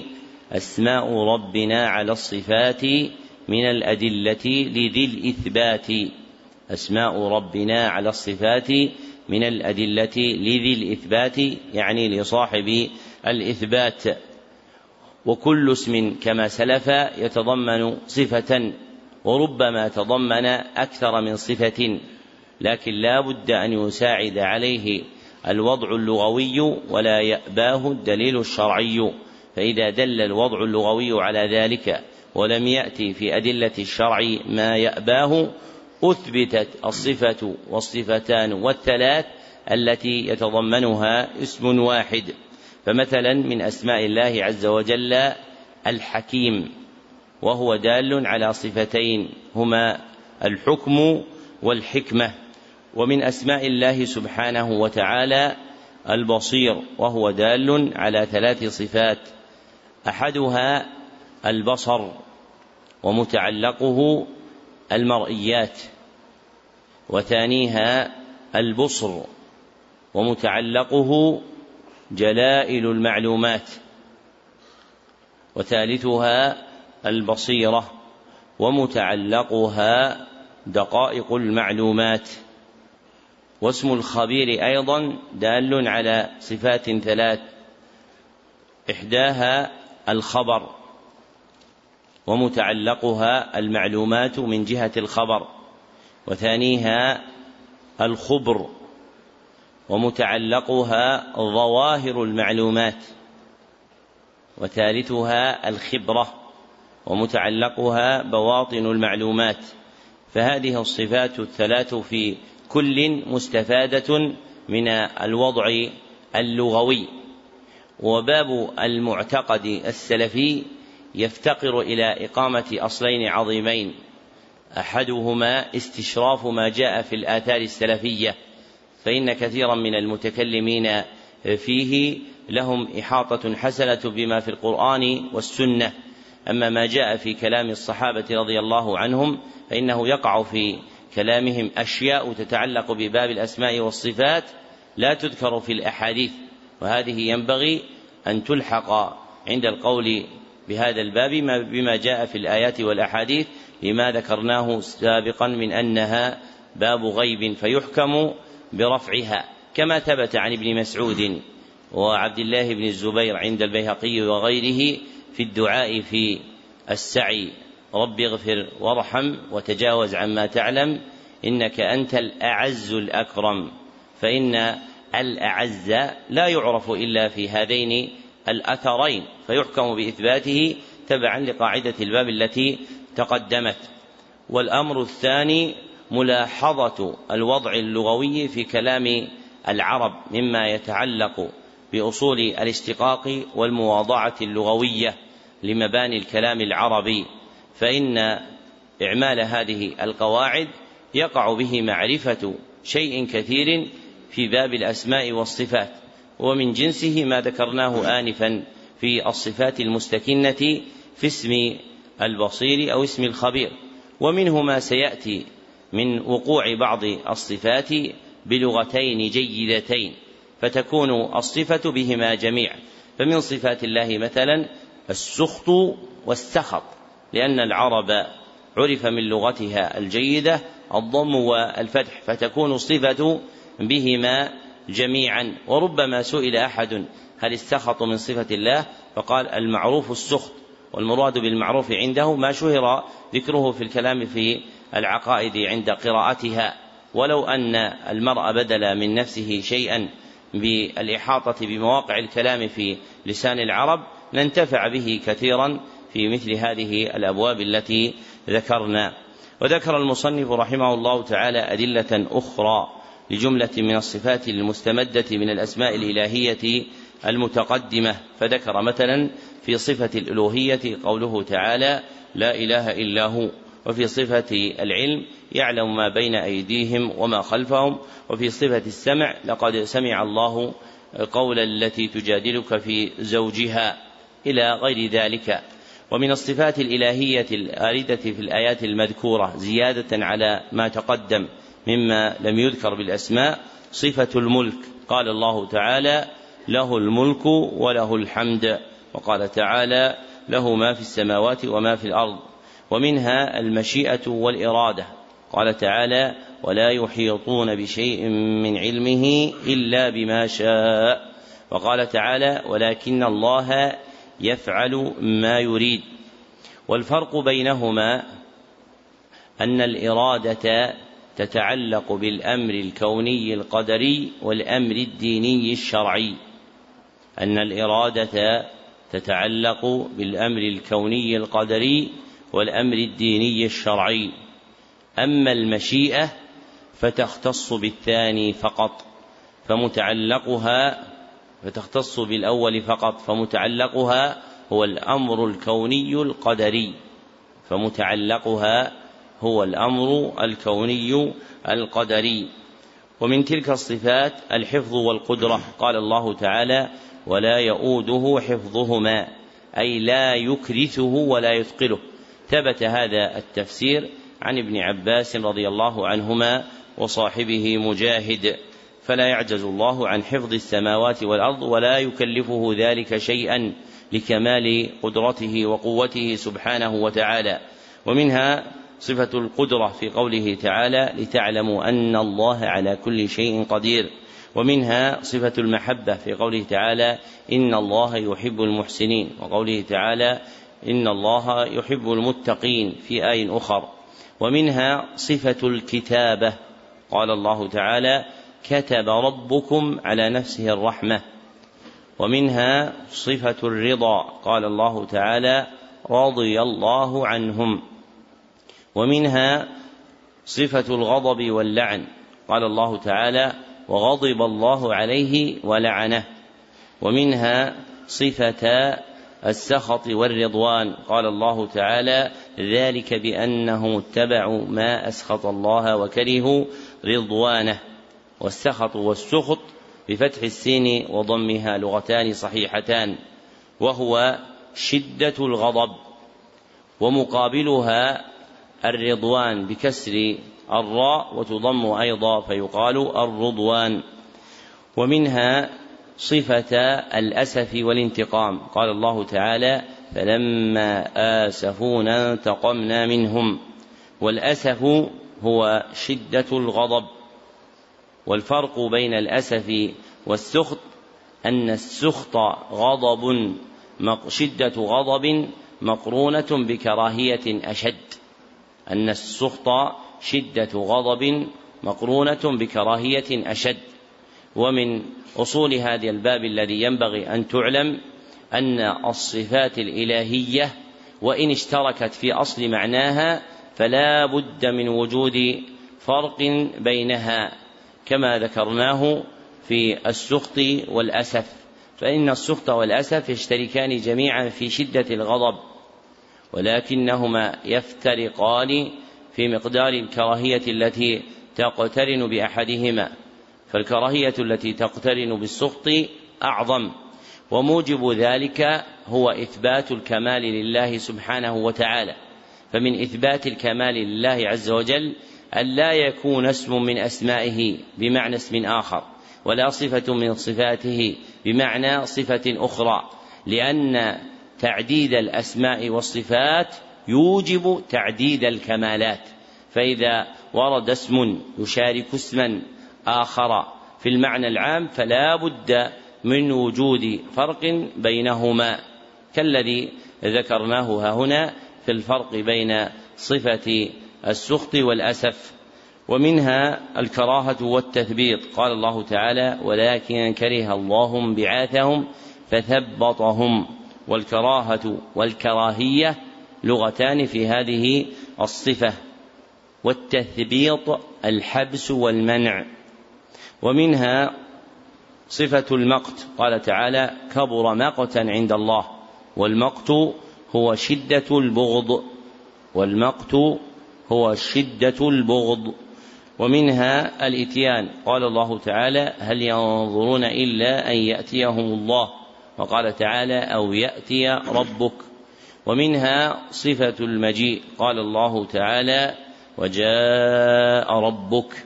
أسماء ربنا على الصفات من الأدلة لذي الإثبات. أسماء ربنا على الصفات من الأدلة لذي الإثبات، يعني لصاحب الإثبات. وكل اسم كما سلف يتضمن صفة، وربما تضمن أكثر من صفة، لكن لا بد أن يساعد عليه الوضع اللغوي ولا يأباه الدليل الشرعي. فإذا دل الوضع اللغوي على ذلك ولم يأتي في أدلة الشرع ما يأباه، أثبتت الصفة والصفتان والثلاث التي يتضمنها اسم واحد. فمثلا من أسماء الله عز وجل الحكيم، وهو دال على صفتين هما الحكم والحكمة. ومن أسماء الله سبحانه وتعالى البصير، وهو دال على 3 صفات: أحدها البصر ومتعلقه المرئيات، وثانيها البصر ومتعلقه جلائل المعلومات، وثالثها البصيرة ومتعلقها دقائق المعلومات. واسم الخبير أيضا دال على صفات 3: إحداها الخبر ومتعلقها المعلومات من جهة الخبر، وثانيها الخبر ومتعلقها ظواهر المعلومات، وثالثها الخبرة ومتعلقها بواطن المعلومات. فهذه الصفات 3 في كل مستفادة من الوضع اللغوي. وباب المعتقد السلفي يفتقر إلى إقامة أصلين عظيمين: أحدهما استشراف ما جاء في الآثار السلفية، فإن كثيرا من المتكلمين فيه لهم إحاطة حسنة بما في القرآن والسنة، أما ما جاء في كلام الصحابة رضي الله عنهم فإنه يقع في كلامهم أشياء تتعلق بباب الأسماء والصفات لا تذكر في الأحاديث، وهذه ينبغي أن تلحق عند القول بهذا الباب بما جاء في الآيات والأحاديث، لما ذكرناه سابقا من أنها باب غيب فيحكم برفعها، كما ثبت عن ابن مسعود وعبد الله بن الزبير عند البيهقي وغيره في الدعاء في السعي: رب اغفر وارحم وتجاوز عما تعلم إنك أنت الأعز الأكرم. فإن الأعز لا يعرف إلا في هذين الأثرين، فيحكم بإثباته تبعا لقاعدة الباب التي تقدمت. والأمر الثاني ملاحظة الوضع اللغوي في كلام العرب مما يتعلق بأصول الاشتقاق والمواضعة اللغوية لمباني الكلام العربي، فإن إعمال هذه القواعد يقع به معرفة شيء كثير في باب الأسماء والصفات، ومن جنسه ما ذكرناه آنفا في الصفات المستكنة في اسم البصير أو اسم الخبير. ومنه ما سيأتي من وقوع بعض الصفات بلغتين جيدتين فتكون الصفة بهما جميعا. فمن صفات الله مثلا السخط والسخط، لأن العرب عرف من لغتها الجيدة الضم والفتح، فتكون الصفة بهما جميعا. وربما سئل أحد هل السخط من صفة الله؟ فقال المعروف السخط، والمراد بالمعروف عنده ما شهر ذكره في الكلام في العقائد عند قراءتها، ولو أن المرء بدل من نفسه شيئا بالإحاطة بمواقع الكلام في لسان العرب لانتفع به كثيرا في مثل هذه الأبواب التي ذكرنا. وذكر المصنف رحمه الله تعالى أدلة أخرى لجملة من الصفات المستمدة من الأسماء الإلهية المتقدمة، فذكر مثلا في صفة الألوهية قوله تعالى لا إله إلا هو، وفي صفة العلم يعلم ما بين أيديهم وما خلفهم، وفي صفة السمع لقد سمع الله قول التي تجادلك في زوجها إلى غير ذلك. ومن الصفات الإلهية الآردة في الآيات المذكورة زيادة على ما تقدم مما لم يذكر بالأسماء صفة الملك، قال الله تعالى له الملك وله الحمد، وقال تعالى له ما في السماوات وما في الأرض. ومنها المشيئة والإرادة، قال تعالى: ولا يحيطون بشيء من علمه إلا بما شاء. وقال تعالى: ولكن الله يفعل ما يريد. والفرق بينهما أن الإرادة تتعلق بالأمر الكوني القدري والأمر الديني الشرعي. أن الإرادة تتعلق بالأمر الكوني القدري والأمر الديني الشرعي. أما المشيئة فتختص بالثاني فقط، فتختص بالأول فقط، فمتعلقها هو الأمر الكوني القدري، ومن تلك الصفات الحفظ والقدرة. قال الله تعالى: ولا يؤوده حفظهما، أي لا يكرثه ولا يثقله. ثبت هذا التفسير عن ابن عباس رضي الله عنهما وصاحبه مجاهد، فلا يعجز الله عن حفظ السماوات والأرض ولا يكلفه ذلك شيئا لكمال قدرته وقوته سبحانه وتعالى. ومنها صفة القدرة في قوله تعالى: لتعلموا أن الله على كل شيء قدير. ومنها صفة المحبة في قوله تعالى: إن الله يحب المحسنين، وقوله تعالى: إن الله يحب المتقين في آية أخر. ومنها صفة الكتابة، قال الله تعالى: كتب ربكم على نفسه الرحمة. ومنها صفة الرضا، قال الله تعالى: رضي الله عنهم. ومنها صفة الغضب واللعن، قال الله تعالى: وغضب الله عليه ولعنه. ومنها صفة السخط والرضوان، قال الله تعالى: ذلك بأنهم اتبعوا ما أسخط الله وكرهوا رضوانه. والسخط والسخط بفتح السين وضمها لغتان صحيحتان، وهو شدة الغضب، ومقابلها الرضوان بكسر الراء وتضم أيضا فيقال الرضوان. ومنها صفة الأسف والانتقام، قال الله تعالى: فلما آسفونا انتقمنا منهم. والأسف هو شدة الغضب. والفرق بين الأسف والسخط أن السخط شدة غضب مقرونة بكراهية أشد. ومن أصول هذا الباب الذي ينبغي أن تعلم أن الصفات الإلهية وإن اشتركت في أصل معناها فلا بد من وجود فرق بينها، كما ذكرناه في السخط والأسف، فإن السخط والأسف يشتركان جميعا في شدة الغضب، ولكنهما يفترقان في مقدار الكراهية التي تقترن بأحدهما، فالكراهية التي تقترن بالسخط أعظم. وموجب ذلك هو إثبات الكمال لله سبحانه وتعالى. فمن إثبات الكمال لله عز وجل أن لا يكون اسم من أسمائه بمعنى اسم آخر، ولا صفة من صفاته بمعنى صفة أخرى، لأن تعديد الأسماء والصفات يوجب تعديد الكمالات. فإذا ورد اسم يشارك اسما آخر في المعنى العام فلا بد من وجود فرق بينهما، كالذي ذكرناه هنا في الفرق بين صفة السخط والأسف. ومنها الكراهة والتثبيط، قال الله تعالى: ولكن كره الله بعاثهم فثبطهم. والكراهة والكراهية لغتان في هذه الصفة، والتثبيط الحبس والمنع. ومنها صفة المقت، قال تعالى: كبر مقتا عند الله. والمقت هو شدة البغض. ومنها الإتيان، قال الله تعالى: هل ينظرون إلا أن يأتيهم الله. وقال تعالى: أو يأتي ربك. ومنها صفة المجيء، قال الله تعالى: وجاء ربك.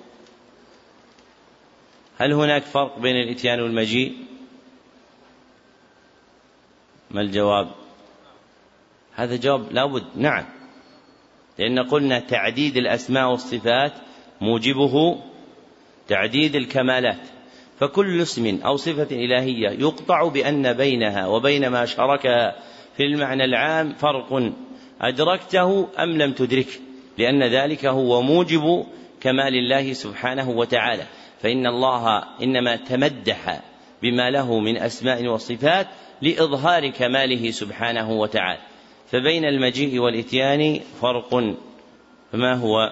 هل هناك فرق بين الإتيان والمجيء؟ ما الجواب؟ هذا جواب لابد. نعم، لأن قلنا تعديد الأسماء والصفات موجبه تعديد الكمالات، فكل اسم أو صفة إلهية يقطع بأن بينها وبين ما شاركها في المعنى العام فرق أدركته أم لم تدرك، لأن ذلك هو موجب كمال الله سبحانه وتعالى. فإن الله إنما تمدح بما له من أسماء وصفات لإظهار كماله سبحانه وتعالى. فبين المجيء والإتيان فرق، فما هو؟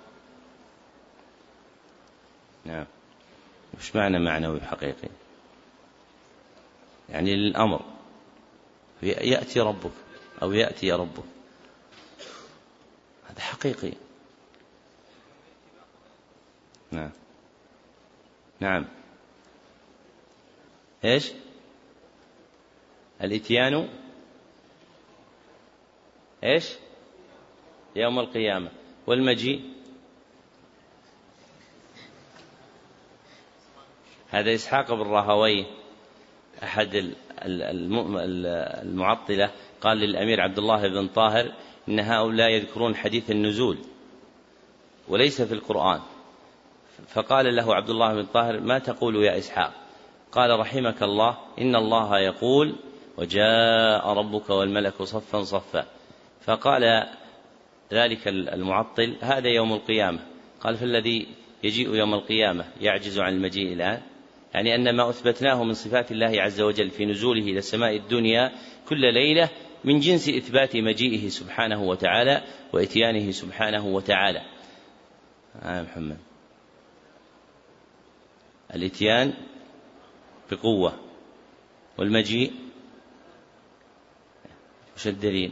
نعم، مش معنوي حقيقي، يعني للأمر يأتي ربك أو يأتي ربك، هذا حقيقي. نعم نعم. إيش الإتيان؟ إيش يوم القيامة. والمجيء هذا إسحاق بن راهويه أحد المعطلة قال للأمير عبد الله بن طاهر إن هؤلاء يذكرون حديث النزول وليس في القرآن، فقال له عبد الله بن طاهر ما تقول يا إسحاق؟ قال رحمك الله إن الله يقول وجاء ربك والملك صفا صفا. فقال ذلك المعطل هذا يوم القيامة. قال فالذي يجيء يوم القيامة يعجز عن المجيء الآن؟ يعني أن ما أثبتناه من صفات الله عز وجل في نزوله إلى السماء الدنيا كل ليلة من جنس إثبات مجيئه سبحانه وتعالى وإتيانه سبحانه وتعالى. محمد، الإتيان بقوة والمجيء وش الدليل؟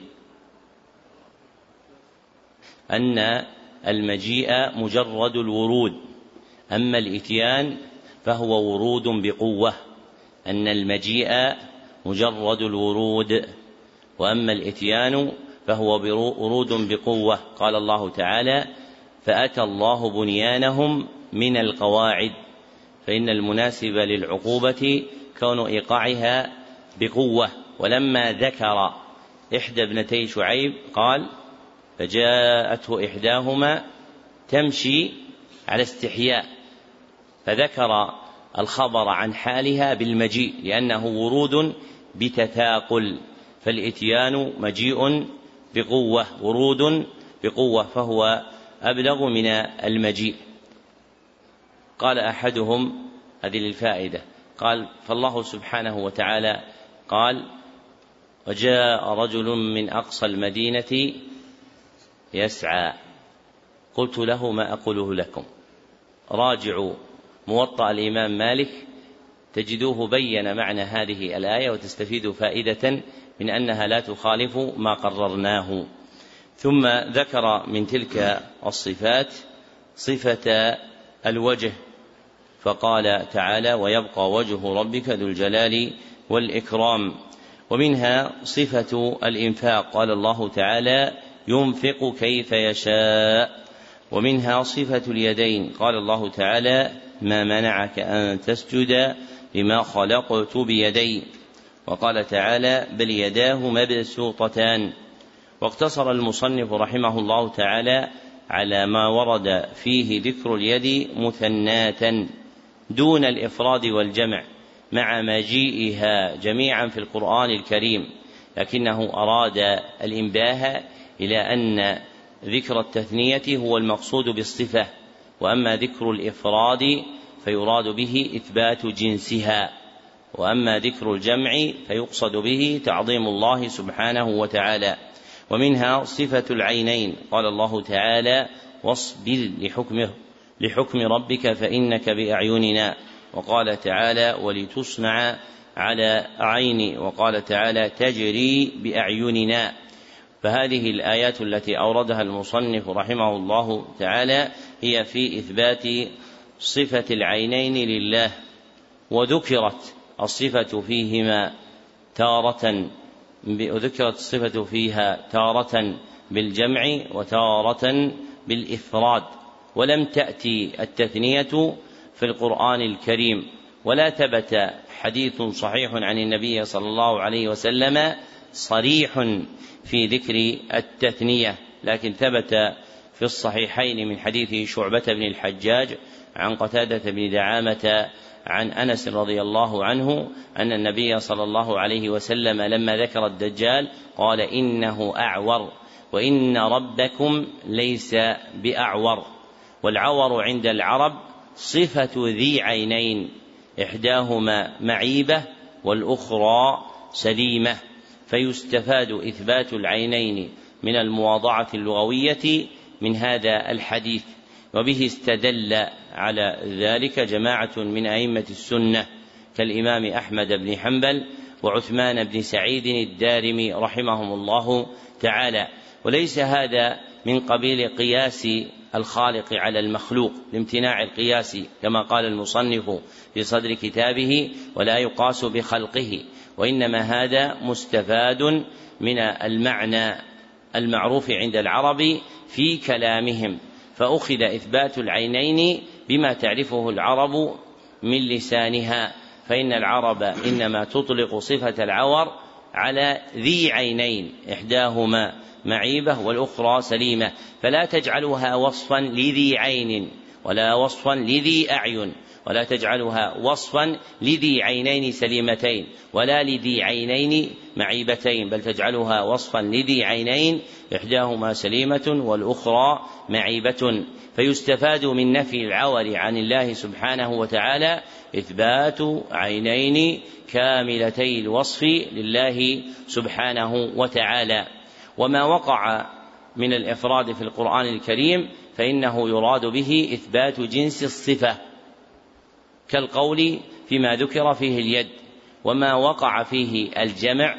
أن المجيء مجرد الورود، أما الإتيان فهو ورود بقوة. أن المجيء مجرد الورود، وأما الإتيان فهو ورود بقوة. قال الله تعالى فأتى الله بنيانهم من القواعد، فإن المناسب للعقوبة كون إيقاعها بقوة. ولما ذكر إحدى ابنتي شعيب قال فجاءته إحداهما تمشي على استحياء، فذكر الخبر عن حالها بالمجيء لأنه ورود بتثاقل. فالإتيان مجيء بقوة، ورود بقوة، فهو أبلغ من المجيء. قال أحدهم هذه للفائدة، قال فالله سبحانه وتعالى قال وجاء رجل من أقصى المدينة يسعى، قلت له ما أقوله لكم. راجعوا موطأ الإمام مالك تجدوه بين معنى هذه الآية وتستفيدوا فائدة من أنها لا تخالف ما قررناه. ثم ذكر من تلك الصفات صفة الوجه، فقال تعالى ويبقى وجه ربك ذو الجلال والإكرام. ومنها صفة الإنفاق، قال الله تعالى ينفق كيف يشاء. ومنها صفة اليدين، قال الله تعالى ما منعك أن تسجد لما خلقت بيدي. وقال تعالى بل يداه مبسوطتان. واقتصر المصنف رحمه الله تعالى على ما ورد فيه ذكر اليد مثناتا دون الإفراد والجمع مع مجيئها جميعا في القرآن الكريم، لكنه أراد الإنباه إلى أن ذكر التثنية هو المقصود بالصفة، وأما ذكر الإفراد فيراد به إثبات جنسها، وأما ذكر الجمع فيقصد به تعظيم الله سبحانه وتعالى. ومنها صفة العينين، قال الله تعالى واصبر لحكم ربك فإنك بأعيننا. وقال تعالى ولتصنع على عيني. وقال تعالى تجري بأعيننا. فهذه الآيات التي أوردها المصنف رحمه الله تعالى هي في إثبات صفة العينين لله، وذكرت الصفة فيها تارة بالجمع وتارة بالإفراد، ولم تأتي التثنية في القرآن الكريم. ولا ثبت حديث صحيح عن النبي صلى الله عليه وسلم صريح في ذكر التثنية، لكن ثبت في الصحيحين من حديث شعبة بن الحجاج عن قتادة بن دعامة عن أنس رضي الله عنه أن النبي صلى الله عليه وسلم لما ذكر الدجال قال: إنه أعور وإن ربكم ليس بأعور. والعور عند العرب صفة ذي عينين، إحداهما معيبة والأخرى سليمة، فيستفاد إثبات العينين من المواضعة اللغوية من هذا الحديث. وبه استدل على ذلك جماعة من أئمة السنة كالإمام أحمد بن حنبل وعثمان بن سعيد الدارمي رحمهم الله تعالى. وليس هذا من قبيل قياس الخالق على المخلوق لامتناع القياس كما قال المصنف في صدر كتابه: ولا يقاس بخلقه، وإنما هذا مستفاد من المعنى المعروف عند العرب في كلامهم، فأخذ إثبات العينين بما تعرفه العرب من لسانها، فإن العرب إنما تطلق صفة العور على ذي عينين، إحداهما معيبة والأخرى سليمة، فلا تجعلها وصفا لذي عين ولا وصفا لذي أعين، ولا تجعلها وصفا لذي عينين سليمتين ولا لذي عينين معيبتين، بل تجعلها وصفا لذي عينين إحداهما سليمة والأخرى معيبة. فيستفاد من نفي العور عن الله سبحانه وتعالى إثبات عينين كاملتي الوصف لله سبحانه وتعالى. وما وقع من الإفراد في القرآن الكريم فإنه يراد به إثبات جنس الصفة، كالقول فيما ذكر فيه اليد. وما وقع فيه الجمع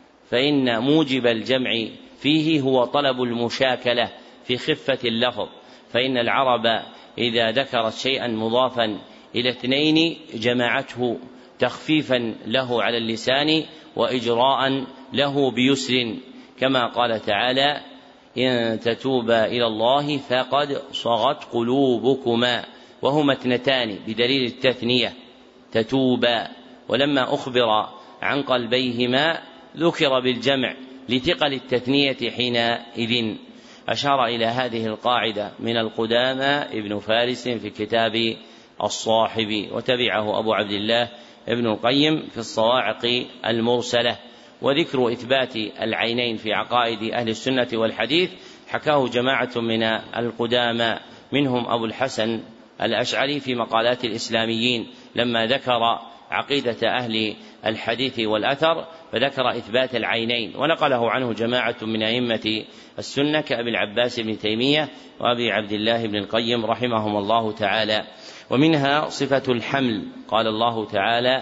فإن موجب الجمع فيه هو طلب المشاكلة في خفة اللفظ، فإن العرب إذا ذكرت شيئا مضافا إلى اثنين جمعته تخفيفا له على اللسان وإجراء له بيسر، كما قال تعالى: إن تتوبا إلى الله فقد صغت قلوبكما، وهما اثنتان بدليل التثنية تتوبا. ولما أخبر عن قلبيهما ذكر بالجمع لثقل التثنية حينئذ. أشار إلى هذه القاعدة من القدامى ابن فارس في كتاب الصاحب، وتبعه أبو عبد الله ابن القيم في الصواعق المرسلة. وذكر إثبات العينين في عقائد أهل السنة والحديث حكاه جماعة من القدامى، منهم أبو الحسن الأشعري في مقالات الإسلاميين لما ذكر عقيدة أهل الحديث والأثر فذكر إثبات العينين، ونقله عنه جماعة من أئمة السنة كأبي العباس بن تيمية وأبي عبد الله بن القيم رحمهم الله تعالى. ومنها صفة الحمل، قال الله تعالى: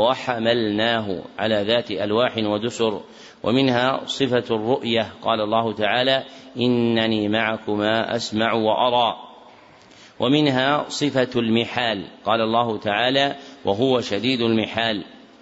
وحملناه على ذات ألواح ودسر. ومنها صفة الرؤية، قال الله تعالى: إنني معكما أسمع وأرى. ومنها صفة المحال، قال الله تعالى: وهو شديد المحال.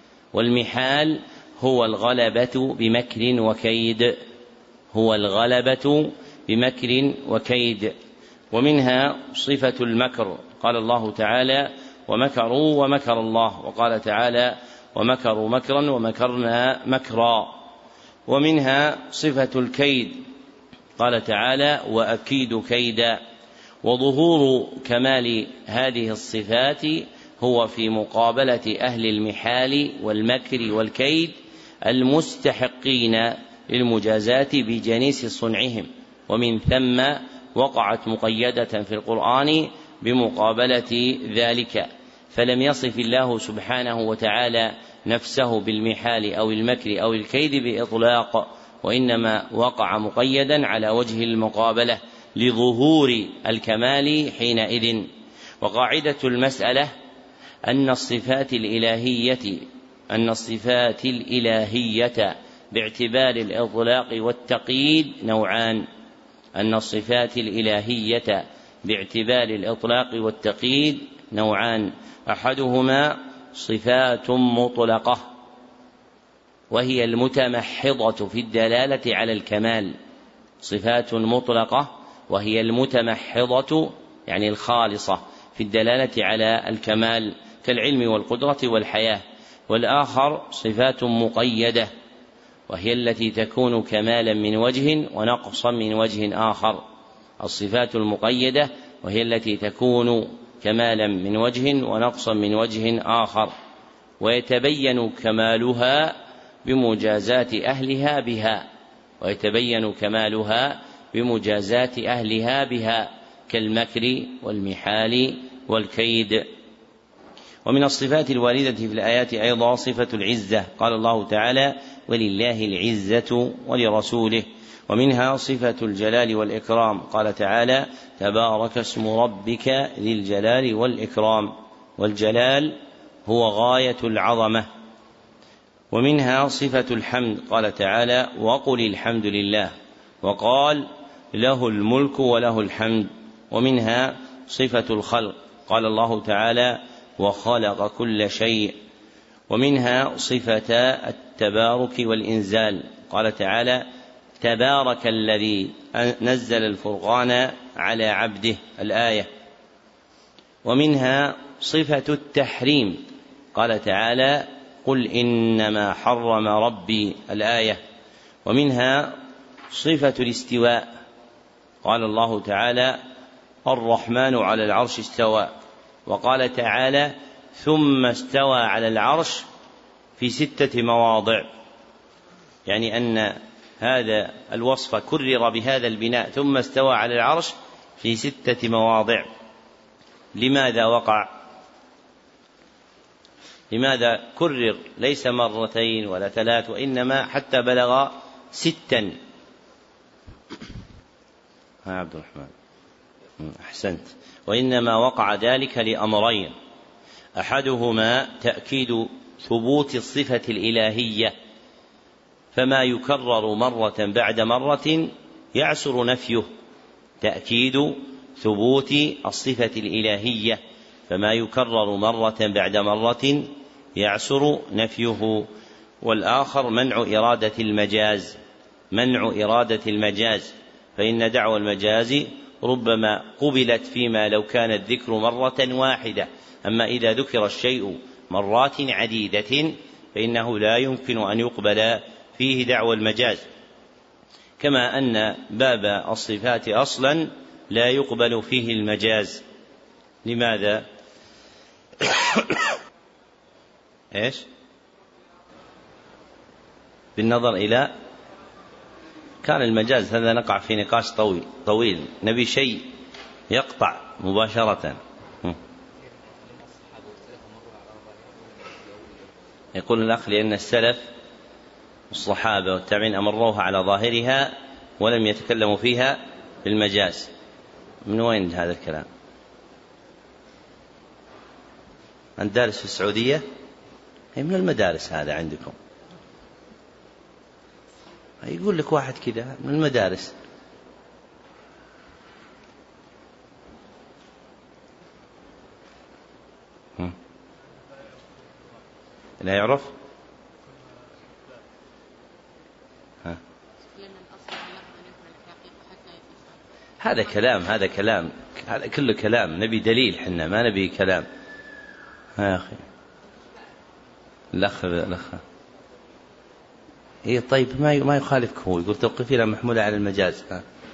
والمحال هو الغلبة بمكر وكيد، هو الغلبة بمكر وكيد. ومنها صفة المكر، قال الله تعالى: ومكروا ومكر الله. وقال تعالى: ومكروا مكرا ومكرنا مكرا. ومنها صفة الكيد، قال تعالى: وأكيد كيدا. وظهور كمال هذه الصفات هو في مقابلة أهل المحال والمكر والكيد المستحقين للمجازات بجنيس صنعهم، ومن ثم وقعت مقيدة في القرآن بمقابلة ذلك، فلم يصف الله سبحانه وتعالى نفسه بالمحال أو المكر أو الكيد بإطلاق، وإنما وقع مقيدا على وجه المقابلة لظهور الكمال حينئذ. وقاعدة المسألة أن الصفات الإلهية باعتبار الإطلاق والتقييد نوعان. أن الصفات الإلهية باعتبار الإطلاق والتقييد نوعان: أحدهما صفات مطلقة وهي المتمحضة في الدلالة على الكمال، صفات مطلقة وهي المتمحضة يعني الخالصة في الدلالة على الكمال كالعلم والقدرة والحياة. والآخر صفات مقيدة وهي التي تكون كمالا من وجه ونقصا من وجه آخر. الصفات المقيدة وهي التي تكون كمالا من وجه ونقصا من وجه آخر، ويتبين كمالها بمجازات أهلها بها، ويتبين كمالها بمجازات أهلها بها كالمكر والمحال والكيد. ومن الصفات الواردة في الآيات أيضا صفة العزة، قال الله تعالى: ولله العزة ولرسوله. ومنها صفة الجلال والإكرام، قال تعالى: تبارك اسم ربك ذي الجلال والإكرام، والجلال هو غاية العظمة. ومنها صفة الحمد، قال تعالى: وقل الحمد لله، وقال: له الملك وله الحمد. ومنها صفة الخلق، قال الله تعالى: وخلق كل شيء. ومنها صفة التبارك والإنزال، قال تعالى: تبارك الذي نزل الفرقان على عبده، الآية. ومنها صفة التحريم، قال تعالى: قل إنما حرم ربي، الآية. ومنها صفة الاستواء، قال الله تعالى: الرحمن على العرش استوى. وقال تعالى: ثم استوى على العرش في 6 مواضع، يعني أن هذا الوصف كرر بهذا البناء، ثم استوى على العرش في 6 مواضع. لماذا وقع؟ لماذا كرر؟ ليس مرتين ولا 3، وإنما حتى بلغ 6. عبد الرحمن أحسنت. وإنما وقع ذلك لأمرين: أحدهما تأكيد ثبوت الصفة الإلهية، فما يكرر مرة بعد مرة يعسر نفيه، تأكيد ثبوت الصفة الإلهية، فما يكرر مرة بعد مرة يعسر نفيه. والآخر منع إرادة المجاز، منع إرادة المجاز، فإن دعوى المجاز ربما قبلت فيما لو كان الذكر مرة واحدة، أما إذا ذكر الشيء مرات عديدة فإنه لا يمكن أن يقبل فيه دعوى المجاز، كما أن باب الصفات أصلا لا يقبل فيه المجاز. لماذا؟ إيش؟ بالنظر إلى كان المجاز، هذا نقع في نقاش طويل، نبي شيء يقطع مباشرة. يقول الأخ: لأن السلف الصحابة والتابعين أمروها على ظاهرها ولم يتكلموا فيها بالمجاز. من وين هذا الكلام؟ أنت دارس في السعودية؟ هي من المدارس هذا عندكم، يقول لك واحد كذا من المدارس. لا يعرف؟ هذا كلام هذا كله كلام، نبي دليل، حنا ما نبي كلام. يا أخي الأخ إيه طيب، ما يخالفك، هو يقول توقفي لا محمولة على المجاز.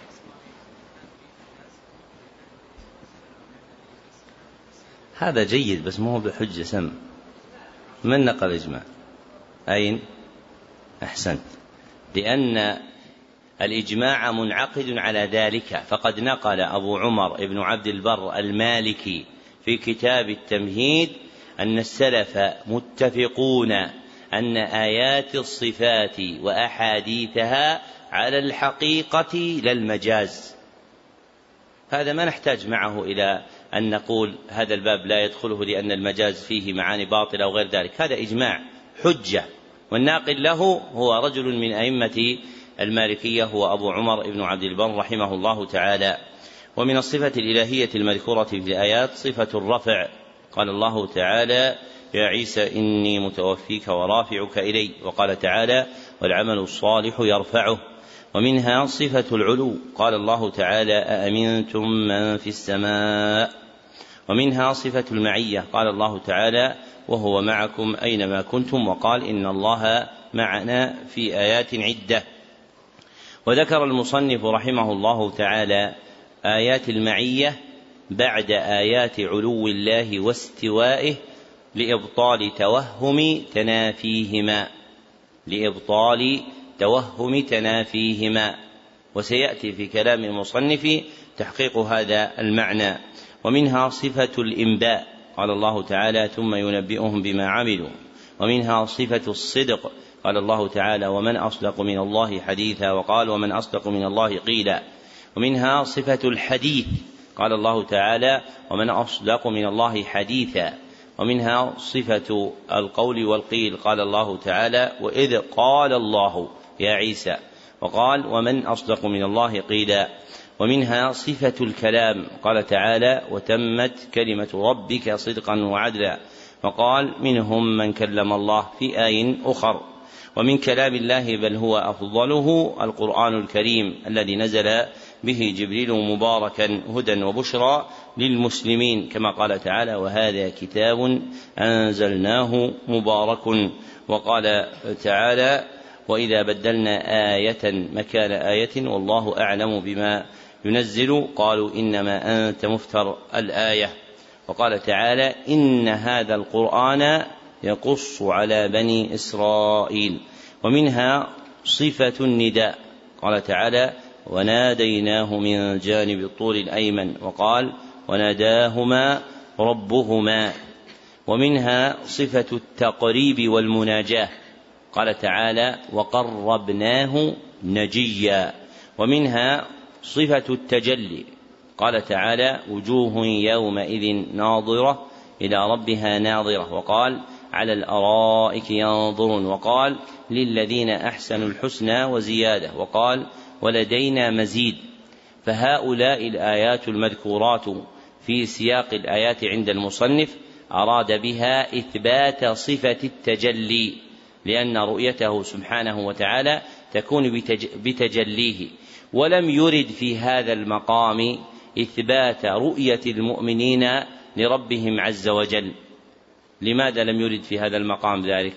هذا جيد بس مو بحجة. سم من نقل إجماع؟ أين؟ أحسنت. لأن الإجماع منعقد على ذلك، فقد نقل أبو عمر ابن عبد البر المالكي في كتاب التمهيد أن السلف متفقون أن آيات الصفات وأحاديثها على الحقيقة لا المجاز. هذا ما نحتاج معه إلى أن نقول هذا الباب لا يدخله لأن المجاز فيه معاني باطلة أو غير ذلك، هذا إجماع حجة، والناقل له هو رجل من أئمة المالكية، هو أبو عمر ابن عبد البر رحمه الله تعالى. ومن الصفة الإلهية المذكورة في الآيات صفة الرفع، قال الله تعالى: يا عيسى إني متوفيك ورافعك إلي، وقال تعالى: والعمل الصالح يرفعه. ومنها صفة العلو، قال الله تعالى: أأمنتم من في السماء. ومنها صفة المعية، قال الله تعالى وهو معكم أينما كنتم، وقال إن الله معنا في آيات عدة. وذكر المصنف رحمه الله تعالى آيات المعية بعد آيات علو الله واستوائه لإبطال توهم تنافيهما، وسيأتي في كلام المصنف تحقيق هذا المعنى. ومنها صفة الإنباء، قال الله تعالى ثم ينبئهم بما عملوا. ومنها صفة الصدق، قال الله تعالى ومن أصدق من الله حديثا، وقال ومن أصدق من الله قيلا. ومنها صفة الحديث، قال الله تعالى ومن أصدق من الله حديثا. ومنها صفة القول والقيل، قال الله تعالى وإذ قال الله يا عيسى، وقال ومن أصدق من الله قيلا. ومنها صفة الكلام، قال تعالى وتمت كلمة ربك صدقا وعدلا، وقال منهم من كلم الله في آي أخر. ومن كلام الله بل هو أفضله القرآن الكريم الذي نزل به جبريل مباركا هدى وبشرى للمسلمين، كما قال تعالى وهذا كتاب أنزلناه مبارك. وقال تعالى وإذا بدلنا آية مكان آية والله أعلم بما ينزل قالوا إنما أنت مفتر الآية. وقال تعالى إن هذا القرآن يقص على بني إسرائيل. ومنها صفة النداء، قال تعالى وناديناه من جانب الطور الأيمن، وقال وناداهما ربهما. ومنها صفة التقريب والمناجاة، قال تعالى وقربناه نجيا. ومنها صفة التجلي، قال تعالى وجوه يومئذ ناظرة إلى ربها ناظرة، وقال على الأرائك ينظرون، وقال للذين أحسنوا الحسنى وزيادة، وقال ولدينا مزيد. فهؤلاء الآيات المذكورات في سياق الآيات عند المصنف أراد بها إثبات صفة التجلي، لأن رؤيته سبحانه وتعالى تكون بتجليه، ولم يرد في هذا المقام إثبات رؤية المؤمنين لربهم عز وجل. لماذا لم يرد في هذا المقام ذلك؟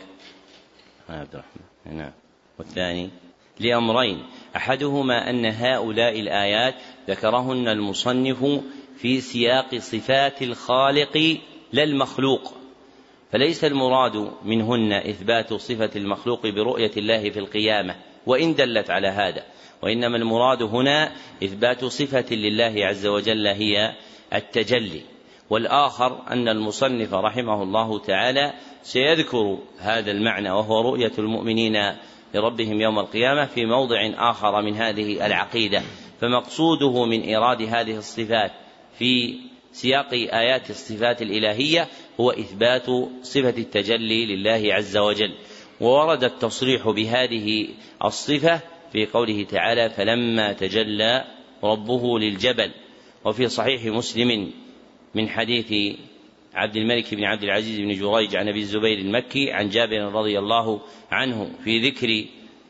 عبد الرحمن. نعم. والثاني لأمرين، أحدهما أن هؤلاء الآيات ذكرهن المصنف في سياق صفات الخالق لا المخلوق، فليس المراد منهن إثبات صفة المخلوق برؤية الله في القيامة وإن دلت على هذا، وإنما المراد هنا إثبات صفة لله عز وجل هي التجلي. والآخر أن المصنف رحمه الله تعالى سيذكر هذا المعنى وهو رؤية المؤمنين لربهم يوم القيامة في موضع آخر من هذه العقيدة، فمقصوده من إيراد هذه الصفات في سياق آيات الصفات الإلهية هو إثبات صفة التجلي لله عز وجل. وورد التصريح بهذه الصفة في قوله تعالى فلما تجلى ربه للجبل. وفي صحيح مسلم من حديث عبد الملك بن عبد العزيز بن جريج عن أبي الزبير المكي عن جابر رضي الله عنه في ذكر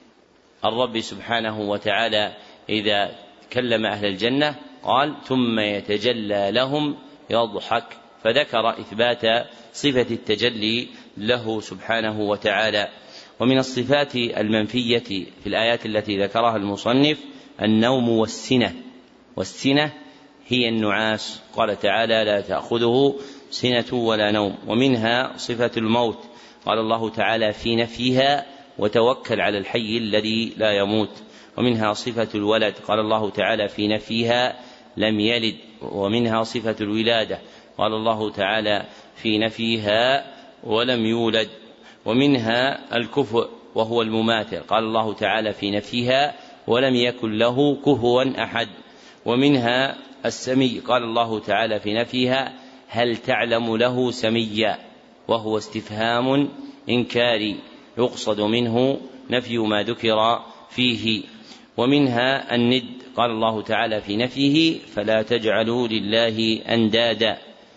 الرب سبحانه وتعالى إذا كلم أهل الجنة قال ثم يتجلى لهم يضحك، فذكر إثبات صفة التجلي له سبحانه وتعالى. ومن الصفات المنفية في الآيات التي ذكرها المصنف النوم والسنة، والسنة هي النعاس، قال تعالى لا تأخذه سنة ولا نوم. ومنها صفة الموت، قال الله تعالى في نفيها وتوكل على الحي الذي لا يموت. ومنها صفة الولد، قال الله تعالى في نفيها لم يلد. ومنها صفة الولادة، قال الله تعالى في نفيها ولم يولد. ومنها الكفء وهو المماثل، قال الله تعالى في نفيها ولم يكن له كفوا أحد. ومنها السمي، قال الله تعالى في نفيها هل تعلم له سميا، وهو استفهام إنكاري يقصد منه نفي ما ذكر فيه. ومنها الند، قال الله تعالى في نفيه فلا تجعلوا لله أندادا.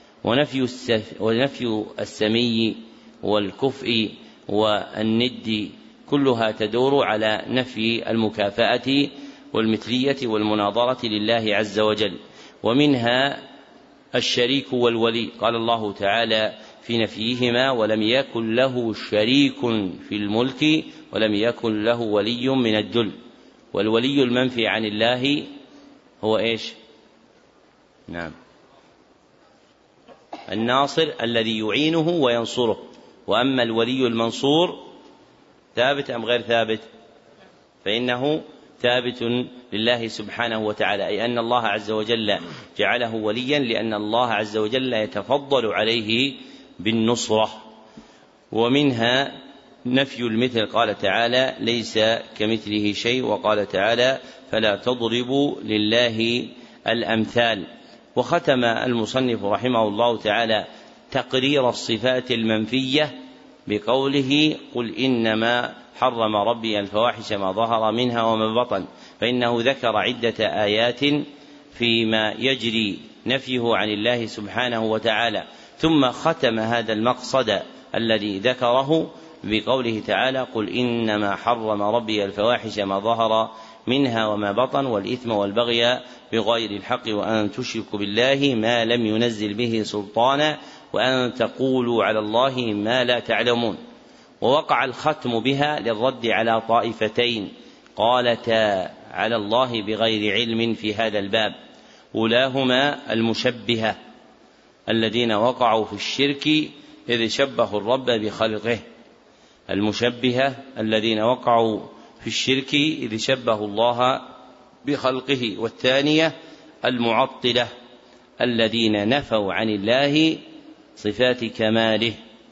ونفي السمي والكفء والند كلها تدور على نفي المكافأة والمثلية والمناظرة لله عز وجل. ومنها الشريك والولي. قال الله تعالى في نفيهما: ولم يكن له شريك في الملك ولم يكن له ولي من الذل. والولي المنفي عن الله هو إيش؟ نعم، الناصر الذي يعينه وينصره. وأما الولي المنصور ثابت أم غير ثابت؟ فإنه ثابت لله سبحانه وتعالى، أي أن الله عز وجل جعله وليا لأن الله عز وجل يتفضل عليه بالنصرة. ومنها نفي المثل، قال تعالى: ليس كمثله شيء. وقال تعالى: فلا تضربوا لله الأمثال. وختم المصنف رحمه الله تعالى تقرير الصفات المنفية بقوله: قل إنما حرم ربي الفواحش ما ظهر منها وما بطن. فإنه ذكر عدة آيات فيما يجري نفيه عن الله سبحانه وتعالى، ثم ختم هذا المقصد الذي ذكره بقوله تعالى: قل إنما حرم ربي الفواحش ما ظهر منها وما بطن والإثم والبغي بغير الحق وأن تشركوا بالله ما لم ينزل به سلطانا وأن تقولوا على الله ما لا تعلمون. ووقع الختم بها للرد على طائفتين قالتا على الله بغير علم في هذا الباب، أولاهما المشبهة الذين وقعوا في الشرك إذ شبهوا الرب بخلقه. المشبهة الذين وقعوا في الشرك إذ شبهوا الله بخلقه. والثانية المعطلة الذين نفوا عن الله صفات كماله.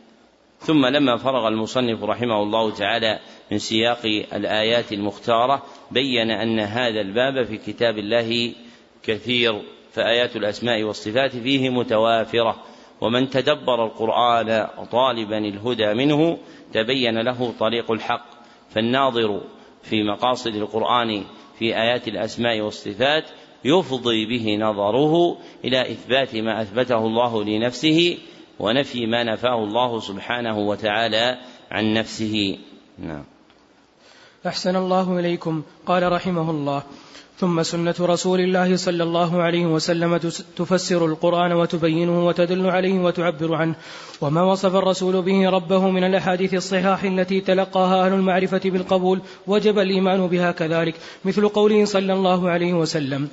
ثم لما فرغ المصنف رحمه الله تعالى من سياق الآيات المختارة بين أن هذا الباب في كتاب الله كثير، فآيات الأسماء والصفات فيه متوافرة، ومن تدبر القرآن طالبا الهدى منه تبين له طريق الحق. فالناظر في مقاصد القرآن في آيات الأسماء والصفات يفضي به نظره إلى إثبات ما أثبته الله لنفسه ونفي ما نفاه الله سبحانه وتعالى عن نفسه. نعم. أحسن الله إليكم. قال رحمه الله: ثم سنة رسول الله صلى الله عليه وسلم تفسر القرآن وتبينه وتدل عليه وتعبر عنه. وما وصف الرسول به ربه من الأحاديث الصحاح التي تلقاها أهل المعرفة بالقبول وجب الإيمان بها كذلك، مثل قوله صلى الله عليه وسلم: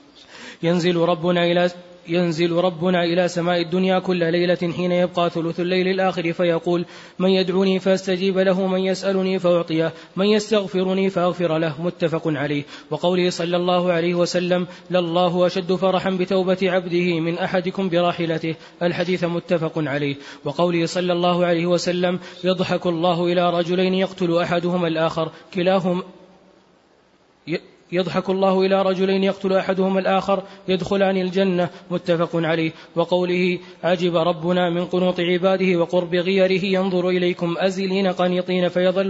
ينزل ربنا إلى سماء الدنيا كل ليلة حين يبقى ثلث الليل الآخر فيقول: من يدعوني فاستجيب له، من يسألني فأعطيه، من يستغفرني فأغفر له. متفق عليه. وقوله صلى الله عليه وسلم: لله أشد فرحا بتوبة عبده من أحدكم براحلته. الحديث متفق عليه. وقوله صلى الله عليه وسلم: يضحك الله إلى رجلين يقتل أحدهما الآخر يدخلان الجنة. متفق عليه. وقوله: عجب ربنا من قنوط عباده وقرب غيره ينظر إليكم أزلين قانطين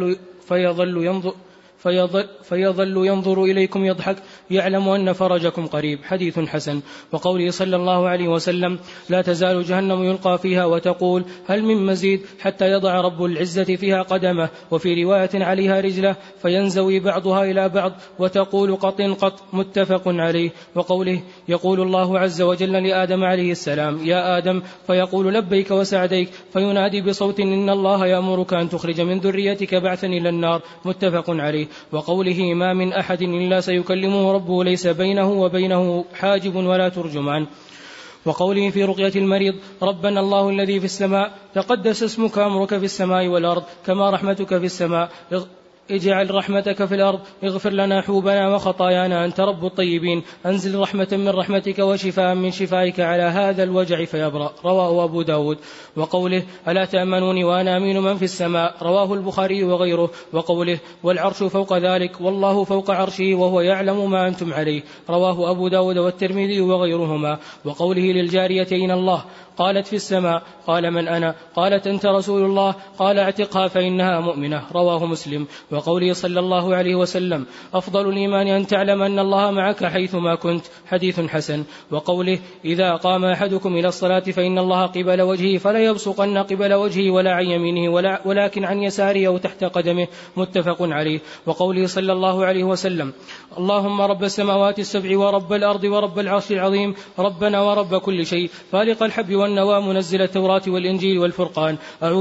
فيظل ينظر إليكم يضحك يعلم أن فرجكم قريب. حديث حسن. وقوله صلى الله عليه وسلم: لا تزال جهنم يلقى فيها وتقول: هل من مزيد، حتى يضع رب العزة فيها قدمه، وفي رواية عليها رجله، فينزوي بعضها إلى بعض وتقول: قط قط. متفق عليه. وقوله: يقول الله عز وجل لآدم عليه السلام: يا آدم، فيقول: لبيك وسعديك، فينادي بصوت: إن الله يأمرك أن تخرج من ذريتك بعثا إلى النار. متفق عليه. وقوله: ما من أحد إلا سيكلمه ربه ليس بينه وبينه حاجب ولا ترجمان. وقوله في رقية المريض: ربنا الله الذي في السماء تقدس اسمك أمرك في السماء والأرض كما رحمتك في السماء اجعل رحمتك في الأرض اغفر لنا حوبنا وخطايانا أنت رب الطيبين أنزل رحمة من رحمتك وشفاء من شفائك على هذا الوجع فيبرأ. رواه أبو داود. وقوله: ألا تأمنوني وأنا أمين من في السماء. رواه البخاري وغيره. وقوله: والعرش فوق ذلك والله فوق عرشه وهو يعلم ما أنتم عليه. رواه أبو داود والترمذي وغيرهما. وقوله للجاريتين: الله، قالت: في السماء. قال: من أنا؟ قالت: أنت رسول الله. قال: اعتقها فإنها مؤمنة. رواه مسلم. وقوله صلى الله عليه وسلم أفضل الإيمان أن تعلم أن الله معك حيثما كنت حديث حسن. وقوله إذا قام أحدكم إلى الصلاة فإن الله قبل وجهه فلا يبصقن قبل وجهه ولا عن يمينه ولكن عن يساره أو تحت قدمه متفق عليه. وقوله صلى الله عليه وسلم اللهم رب السماوات السبع ورب الأرض ورب العرش العظيم ربنا ورب كل شيء فالق الحب والنوى منزل التوراة والإنجيل والفرقان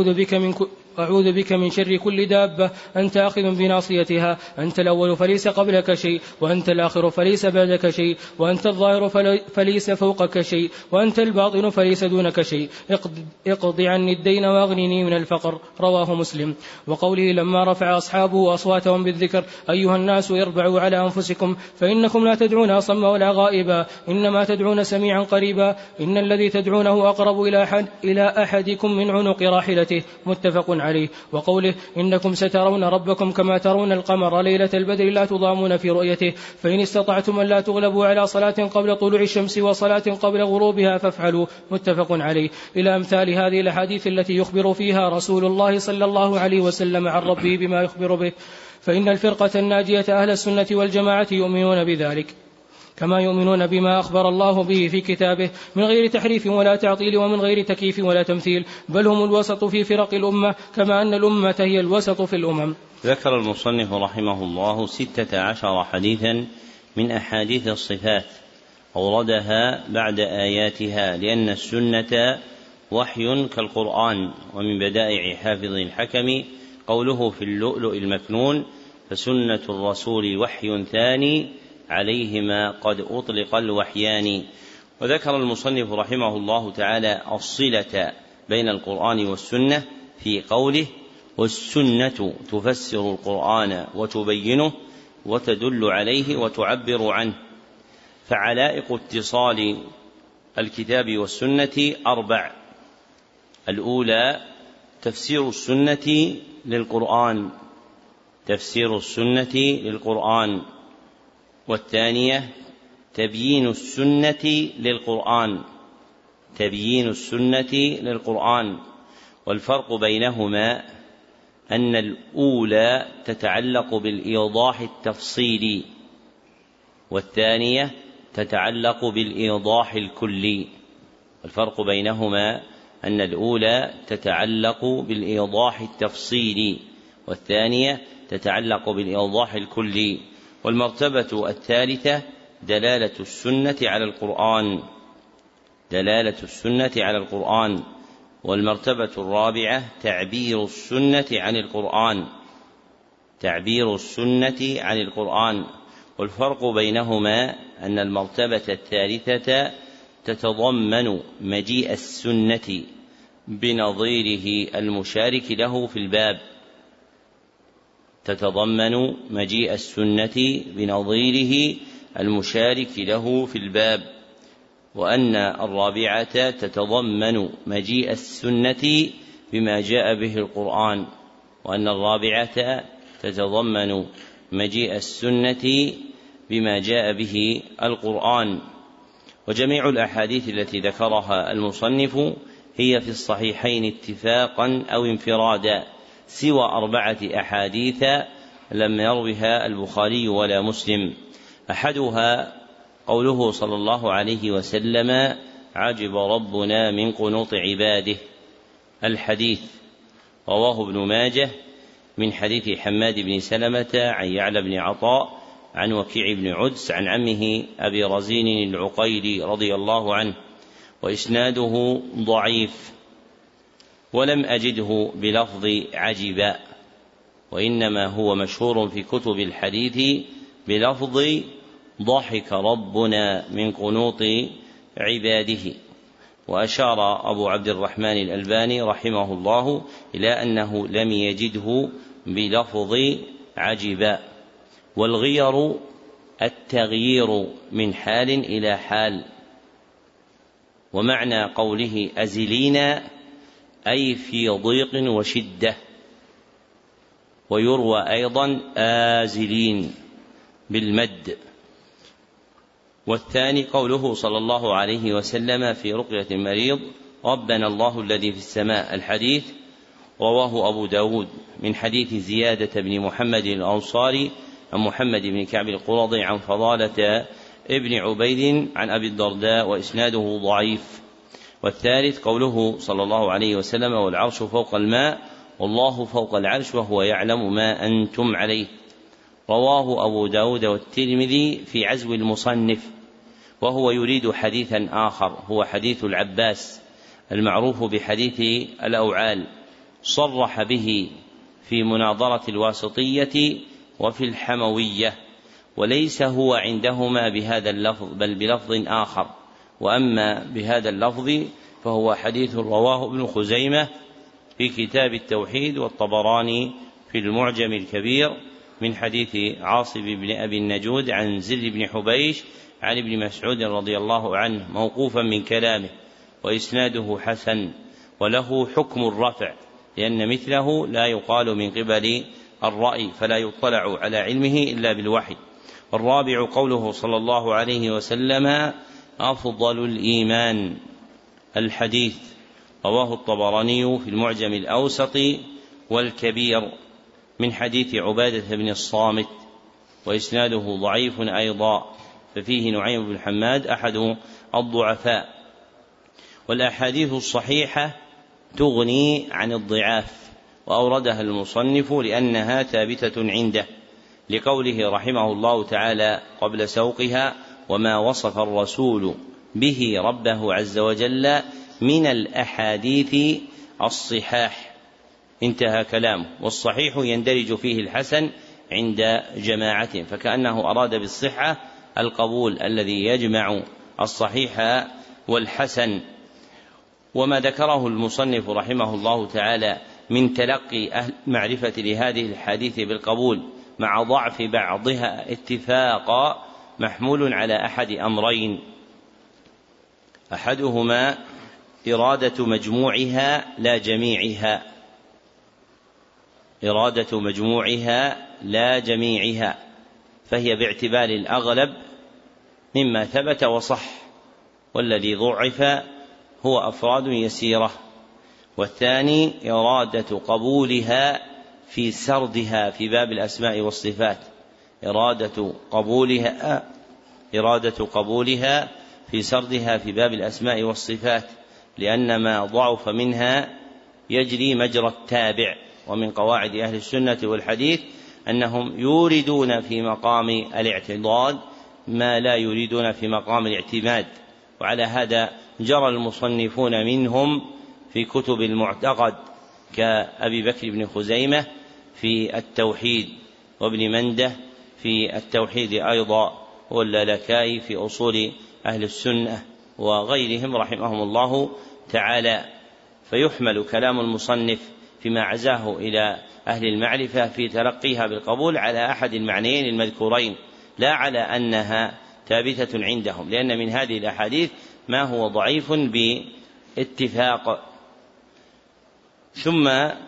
أعوذ بك من شر كل دابة أنت آخذ بناصيتها أنت الأول فليس قبلك شيء وأنت الآخر فليس بعدك شيء وأنت الظاهر فليس فوقك شيء وأنت الباطن فليس دونك شيء اقض عني الدين واغنني من الفقر. رواه مسلم. وقوله لما رفع أصحابه أصواتهم بالذكر أيها الناس اربعوا على أنفسكم فإنكم لا تدعون أصم ولا غائبا إنما تدعون سميعا قريبا إن الذي تدعونه أقرب إلى أحدكم من عنق راحلته متفق عليه. وقوله إنكم سترون ربكم كما ترون القمر ليلة البدر لا تضامون في رؤيته فإن استطعتم أن لا تغلبوا على صلاة قبل طلوع الشمس وصلاة قبل غروبها فافعلوا متفق عليه. إلى أمثال هذه الأحاديث التي يخبر فيها رسول الله صلى الله عليه وسلم عن ربه بما يخبر به. فإن الفرقة الناجية أهل السنة والجماعة يؤمنون بذلك كما يؤمنون بما أخبر الله به في كتابه من غير تحريف ولا تعطيل ومن غير تكييف ولا تمثيل بل هم الوسط في فرق الأمة كما أن الأمة هي الوسط في الأمم. ذكر المصنف رحمه الله 16 حديثا من أحاديث الصفات أوردها بعد آياتها لأن السنة وحي كالقرآن. ومن بدائع حافظ الحكم قوله في اللؤلؤ المكنون فسنة الرسول وحي ثاني عليهما قد أطلق الوحيان. وذكر المصنف رحمه الله تعالى الصلة بين القرآن والسنة في قوله والسنة تفسر القرآن وتبينه وتدل عليه وتعبر عنه. فعلائق اتصال الكتاب والسنة 4. الأولى تفسير السنة للقرآن والثانية تبيين السنة للقرآن والفرق بينهما أن الأولى تتعلق بالإيضاح التفصيلي والثانية تتعلق بالإيضاح الكلي. الفرق بينهما أن الأولى تتعلق بالإيضاح التفصيلي والثانية تتعلق بالإيضاح الكلي. والمرتبة الثالثة دلالة السنة على القرآن. والمرتبة الرابعة تعبير السنة عن القرآن. والفرق بينهما أن المرتبة الثالثة تتضمن مجيء السنة بنظيره المشارك له في الباب. وأن الرابعة تتضمن مجيء السنة بما جاء به القرآن. وجميع الأحاديث التي ذكرها المصنف هي في الصحيحين اتفاقا أو انفرادا سوى 4 أحاديث لم يروها البخاري ولا مسلم. أحدها قوله صلى الله عليه وسلم عجب ربنا من قنوط عباده. الحديث رواه ابن ماجه من حديث حماد بن سلمة عن يعلى بن عطاء عن وكيع بن عدس عن عمه أبي رزين العقيلي رضي الله عنه وإسناده ضعيف ولم أجده بلفظ عجبا وإنما هو مشهور في كتب الحديث بلفظ ضحك ربنا من قنوط عباده. وأشار أبو عبد الرحمن الألباني رحمه الله إلى أنه لم يجده بلفظ عجبا. والغير التغيير من حال إلى حال. ومعنى قوله أزلينا أي في ضيق وشدة. ويروى أيضا آزلين بالمد. والثاني قوله صلى الله عليه وسلم في رقية المريض ربنا الله الذي في السماء. الحديث رواه أبو داود من حديث زيادة بن محمد الأنصاري عن محمد بن كعب القرظي عن فضالة ابن عبيد عن أبي الدرداء وإسناده ضعيف. والثالث قوله صلى الله عليه وسلم: والعرش فوق الماء والله فوق العرش وهو يعلم ما أنتم عليه. رواه أبو داود والترمذي في عزو المصنف، وهو يريد حديثا آخر هو حديث العباس المعروف بحديث الأوعال، صرح به في مناظرة الواسطية وفي الحموية، وليس هو عندهما بهذا اللفظ بل بلفظ آخر. وأما بهذا اللفظ فهو حديث رواه ابن خزيمة في كتاب التوحيد، والطبراني في المعجم الكبير من حديث عاصم بن أبي النجود عن زر بن حبيش عن ابن مسعود رضي الله عنه موقوفا من كلامه، وإسناده حسن وله حكم الرفع، لأن مثله لا يقال من قبل الرأي، فلا يطلع على علمه إلا بالوحي. والرابع قوله صلى الله عليه وسلم: أفضل الإيمان الحديث. رواه الطبراني في المعجم الأوسط والكبير من حديث عبادة بن الصامت، وإسناده ضعيف أيضا، ففيه نعيم بن حماد أحد الضعفاء. والأحاديث الصحيحة تغني عن الضعاف، وأوردها المصنف لأنها ثابتة عنده، لقوله رحمه الله تعالى قبل سوقها: وما وصف الرسول به ربه عز وجل من الأحاديث الصحاح، انتهى كلامه. والصحيح يندرج فيه الحسن عند جماعة، فكأنه أراد بالصحة القبول الذي يجمع الصحيح والحسن. وما ذكره المصنف رحمه الله تعالى من تلقي أهل معرفة لهذه الحديث بالقبول مع ضعف بعضها اتفاقا محمول على أحد أمرين: أحدهما إرادة مجموعها لا جميعها، إرادة مجموعها لا جميعها، فهي باعتبار الأغلب مما ثبت وصح، والذي ضعف هو أفراد يسيرة. والثاني إرادة قبولها في سردها في باب الأسماء والصفات، إرادة قبولها في سردها في باب الأسماء والصفات، لأن ما ضعف منها يجري مجرى التابع. ومن قواعد أهل السنة والحديث أنهم يوردون في مقام الاعتضاد ما لا يريدون في مقام الاعتماد، وعلى هذا جرى المصنفون منهم في كتب المعتقد كأبي بكر بن خزيمة في التوحيد، وابن منده في التوحيد أيضا، واللالكائي في أصول أهل السنة، وغيرهم رحمهم الله تعالى. فيحمل كلام المصنف فيما عزاه إلى أهل المعرفة في تلقيها بالقبول على أحد المعنيين المذكورين، لا على أنها ثابتة عندهم، لأن من هذه الأحاديث ما هو ضعيف باتفاق. ثم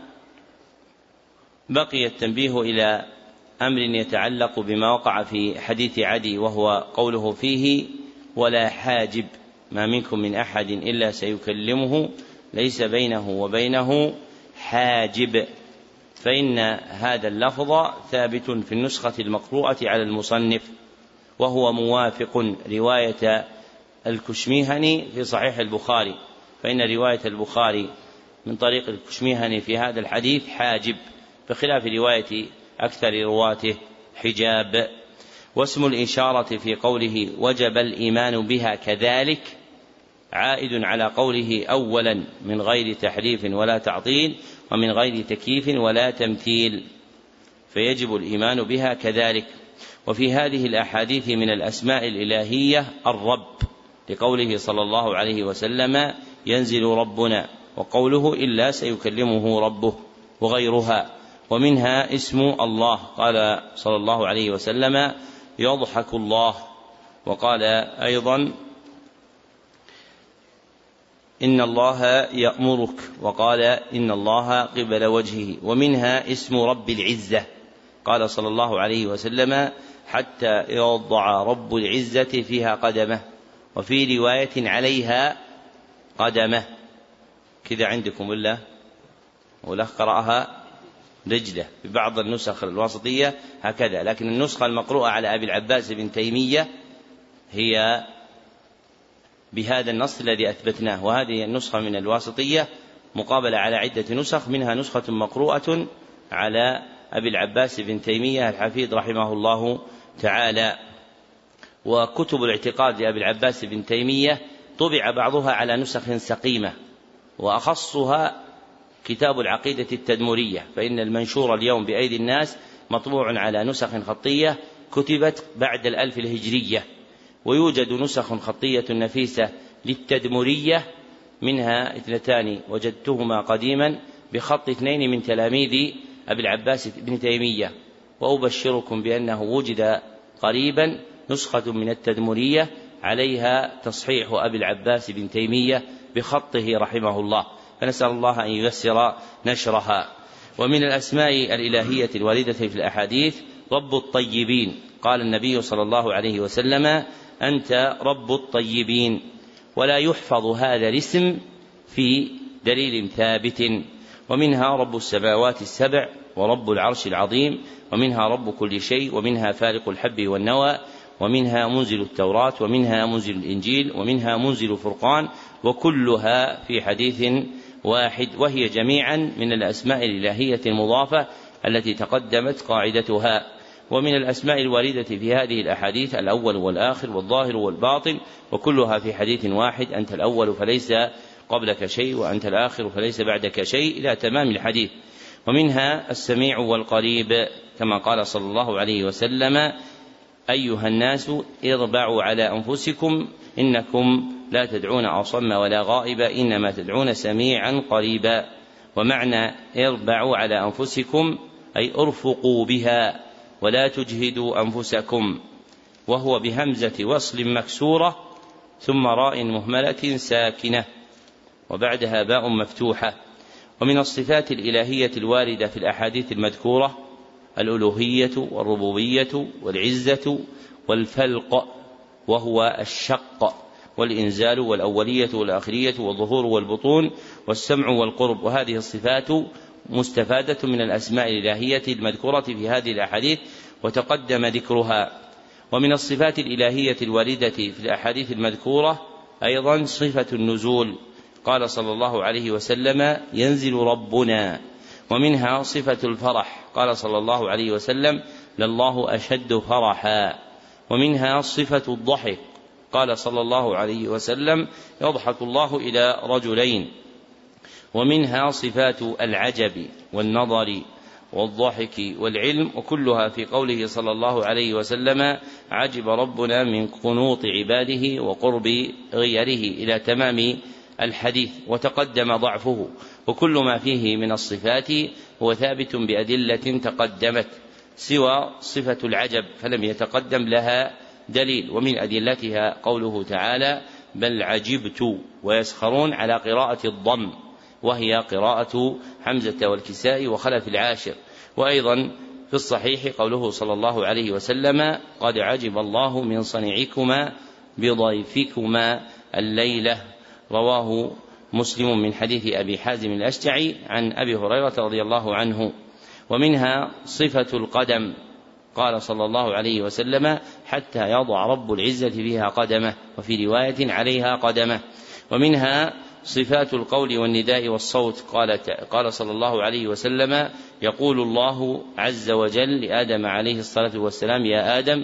بقي التنبيه إلى أمر يتعلق بما وقع في حديث عدي، وهو قوله فيه: ولا حاجب، ما منكم من أحد إلا سيكلمه ليس بينه وبينه حاجب، فإن هذا اللفظ ثابت في النسخة المقروءة على المصنف، وهو موافق رواية الكشميهني في صحيح البخاري، فإن رواية البخاري من طريق الكشميهني في هذا الحديث حاجب، بخلاف رواية أكثر رواته حجاب. واسم الإشارة في قوله وجب الإيمان بها كذلك عائد على قوله أولا من غير تحريف ولا تعطيل، ومن غير تكييف ولا تمثيل، فيجب الإيمان بها كذلك. وفي هذه الأحاديث من الأسماء الإلهية الرب، لقوله صلى الله عليه وسلم: ينزل ربنا، وقوله إلا سيكلمه ربه، وغيرها. ومنها اسم الله، قال صلى الله عليه وسلم: يضحك الله، وقال أيضا: إن الله يأمرك، وقال: إن الله قبل وجهه. ومنها اسم رب العزة، قال صلى الله عليه وسلم: حتى يوضع رب العزة فيها قدمه، وفي رواية عليها قدمه. كذا عندكم ولا؟ والأخ قرأها رجلة. في بعض النسخ الواسطية هكذا، لكن النسخة المقروءة على أبي العباس بن تيمية هي بهذا النص الذي أثبتناه. وهذه النسخة من الواسطية مقابلة على عدة نسخ، منها نسخة مقروءة على أبي العباس بن تيمية الحفيظ رحمه الله تعالى. وكتب الاعتقاد لأبي العباس بن تيمية طبع بعضها على نسخ سقيمة، وأخصها كتاب العقيدة التدمرية، فإن المنشور اليوم بأيدي الناس مطبوع على نسخ خطية كتبت بعد 1000 الهجرية. ويوجد نسخ خطية نفيسة للتدمرية، منها 2 وجدتهما قديما بخط 2 من تلاميذ أبي العباس بن تيمية، وأبشركم بأنه وجد قريبا نسخة من التدمرية عليها تصحيح أبي العباس بن تيمية بخطه رحمه الله، فنسأل الله أن ييسر نشرها. ومن الأسماء الإلهية الواردة في الأحاديث رب الطيبين، قال النبي صلى الله عليه وسلم: أنت رب الطيبين. ولا يحفظ هذا الاسم في دليل ثابت. ومنها رب السماوات السبع، ورب العرش العظيم، ومنها رب كل شيء، ومنها فالق الحب والنوى، ومنها منزل التوراة، ومنها منزل الإنجيل، ومنها منزل الفرقان، وكلها في حديث واحد، وهي جميعا من الأسماء الإلهية المضافة التي تقدمت قاعدتها. ومن الأسماء الواردة في هذه الأحاديث الأول والآخر والظاهر والباطن، وكلها في حديث واحد: أنت الأول فليس قبلك شيء، وأنت الآخر فليس بعدك شيء، إلى تمام الحديث. ومنها السميع والقريب، كما قال صلى الله عليه وسلم: أيها الناس اربعوا على أنفسكم، إنكم لا تدعون أصم ولا غائبا، إنما تدعون سميعا قريبا. ومعنى اربعوا على أنفسكم أي ارفقوا بها ولا تجهدوا أنفسكم، وهو بهمزة وصل مكسورة ثم راء مهملة ساكنة وبعدها باء مفتوحة. ومن الصفات الإلهية الواردة في الأحاديث المذكورة الألوهية والربوبية والعزة والفلق، وهو الشق والإنزال والأولية والآخرية والظهور والبطون والسمع والقرب. وهذه الصفات مستفادة من الأسماء الإلهية المذكورة في هذه الأحاديث وتقدم ذكرها. ومن الصفات الإلهية الواردة في الأحاديث المذكورة أيضا صفة النزول، قال صلى الله عليه وسلم: ينزل ربنا. ومنها صفة الفرح، قال صلى الله عليه وسلم: لله أشد فرحا. ومنها صفة الضحك، قال صلى الله عليه وسلم: يضحك الله إلى رجلين. ومنها صفات العجب والنظر والضحك والعلم، وكلها في قوله صلى الله عليه وسلم: عجب ربنا من قنوط عباده وقرب غيره، إلى تمام الحديث، وتقدم ضعفه. وكل ما فيه من الصفات هو ثابت بأدلة تقدمت، سوى صفة العجب فلم يتقدم لها دليل. ومن أدلتها قوله تعالى: بل عجبت، ويسخرون على قراءة الضم، وهي قراءة حمزة والكساء وخلف العاشر. وأيضا في الصحيح قوله صلى الله عليه وسلم: قد عجب الله من صنيعكما بضيفكما الليلة، رواه مسلم من حديث أبي حازم الأشجعي عن أبي هريرة رضي الله عنه. ومنها صفة القدم، قال صلى الله عليه وسلم: حتى يضع رب العزة فيها قدمه، وفي رواية عليها قدمه. ومنها صفات القول والنداء والصوت، قال صلى الله عليه وسلم: يقول الله عز وجل لآدم عليه الصلاة والسلام: يا آدم،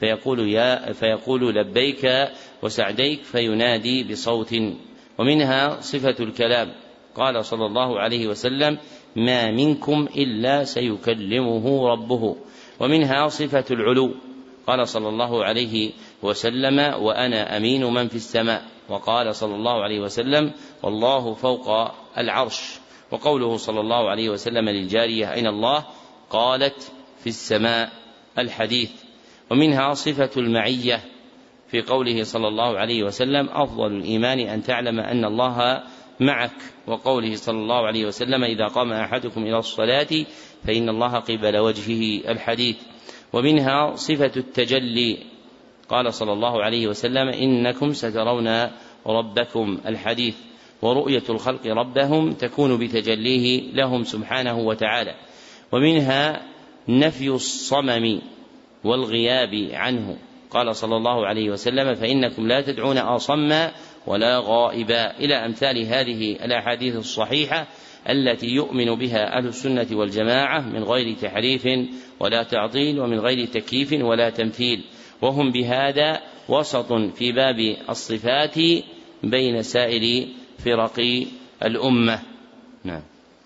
فيقول لبيك وسعديك، فينادي بصوت. ومنها صفة الكلام، قال صلى الله عليه وسلم: ما منكم إلا سيكلمه ربه. ومنها صفة العلو، قال صلى الله عليه وسلم: وأنا أمين من في السماء. وقال صلى الله عليه وسلم: والله فوق العرش. وقوله صلى الله عليه وسلم للجارية: أين الله؟ قالت: في السماء، الحديث. ومنها صفة المعية، في قوله صلى الله عليه وسلم: أفضل الإيمان أن تعلم أن الله معك. وقوله صلى الله عليه وسلم: إذا قام أحدكم إلى الصلاة فإن الله قبل وجهه، الحديث. ومنها صفة التجلي، قال صلى الله عليه وسلم: إنكم سترون ربكم، الحديث. ورؤية الخلق ربهم تكون بتجليه لهم سبحانه وتعالى. ومنها نفي الصمم والغياب عنه، قال صلى الله عليه وسلم: فإنكم لا تدعون أصم ولا غائبا، إلى أمثال هذه الأحاديث الصحيحة التي يؤمن بها أهل السنة والجماعة من غير تحريف ولا تعطيل ومن غير تكييف ولا تمثيل، وهم بهذا وسط في باب الصفات بين سائر فرق الأمة. نعم.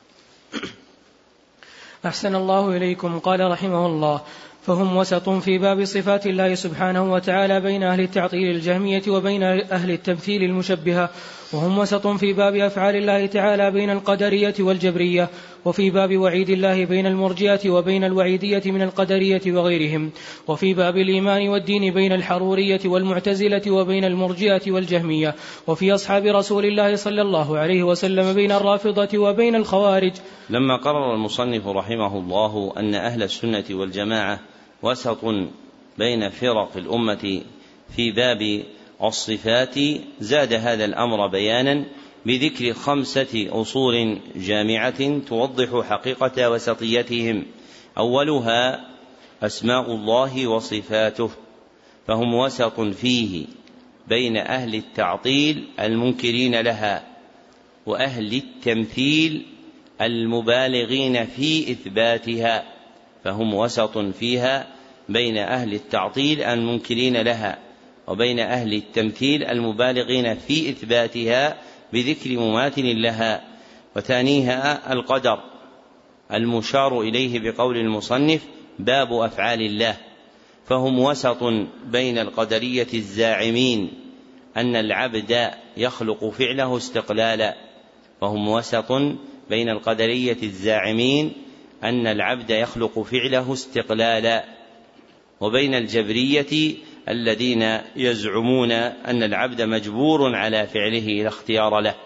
أحسن الله إليكم. قال رحمه الله: فهم وسط في باب صفات الله سبحانه وتعالى بين أهل التعطيل الجهمية وبين أهل التمثيل المشبهة، وهم وسط في باب أفعال الله تعالى بين القدرية والجبرية، وفي باب وعيد الله بين المرجئة وبين الوعيدية من القدرية وغيرهم، وفي باب الإيمان والدين بين الحرورية والمعتزلة وبين المرجئة والجهمية، وفي أصحاب رسول الله صلى الله عليه وسلم بين الرافضة وبين الخوارج. لما قرر المصنف رحمه الله أن أهل السنة والجماعة وسط بين فرق الأمة في باب الصفات، زاد هذا الأمر بيانا بذكر 5 أصول جامعة توضح حقيقة وسطيتهم. أولها أسماء الله وصفاته، فهم وسط فيه بين أهل التعطيل المنكرين لها وأهل التمثيل المبالغين في إثباتها، فهم وسط فيها بين أهل التعطيل المنكرين لها وبين أهل التمثيل المبالغين في إثباتها بذكر مماثل لها. وثانيها القدر المشار إليه بقول المصنف: باب أفعال الله، فهم وسط بين القدرية الزاعمين أن العبد يخلق فعله استقلالا، فهم وسط بين القدرية الزاعمين أن العبد يخلق فعله استقلالا، وبين الجبرية الذين يزعمون أن العبد مجبور على فعله لا اختيار له.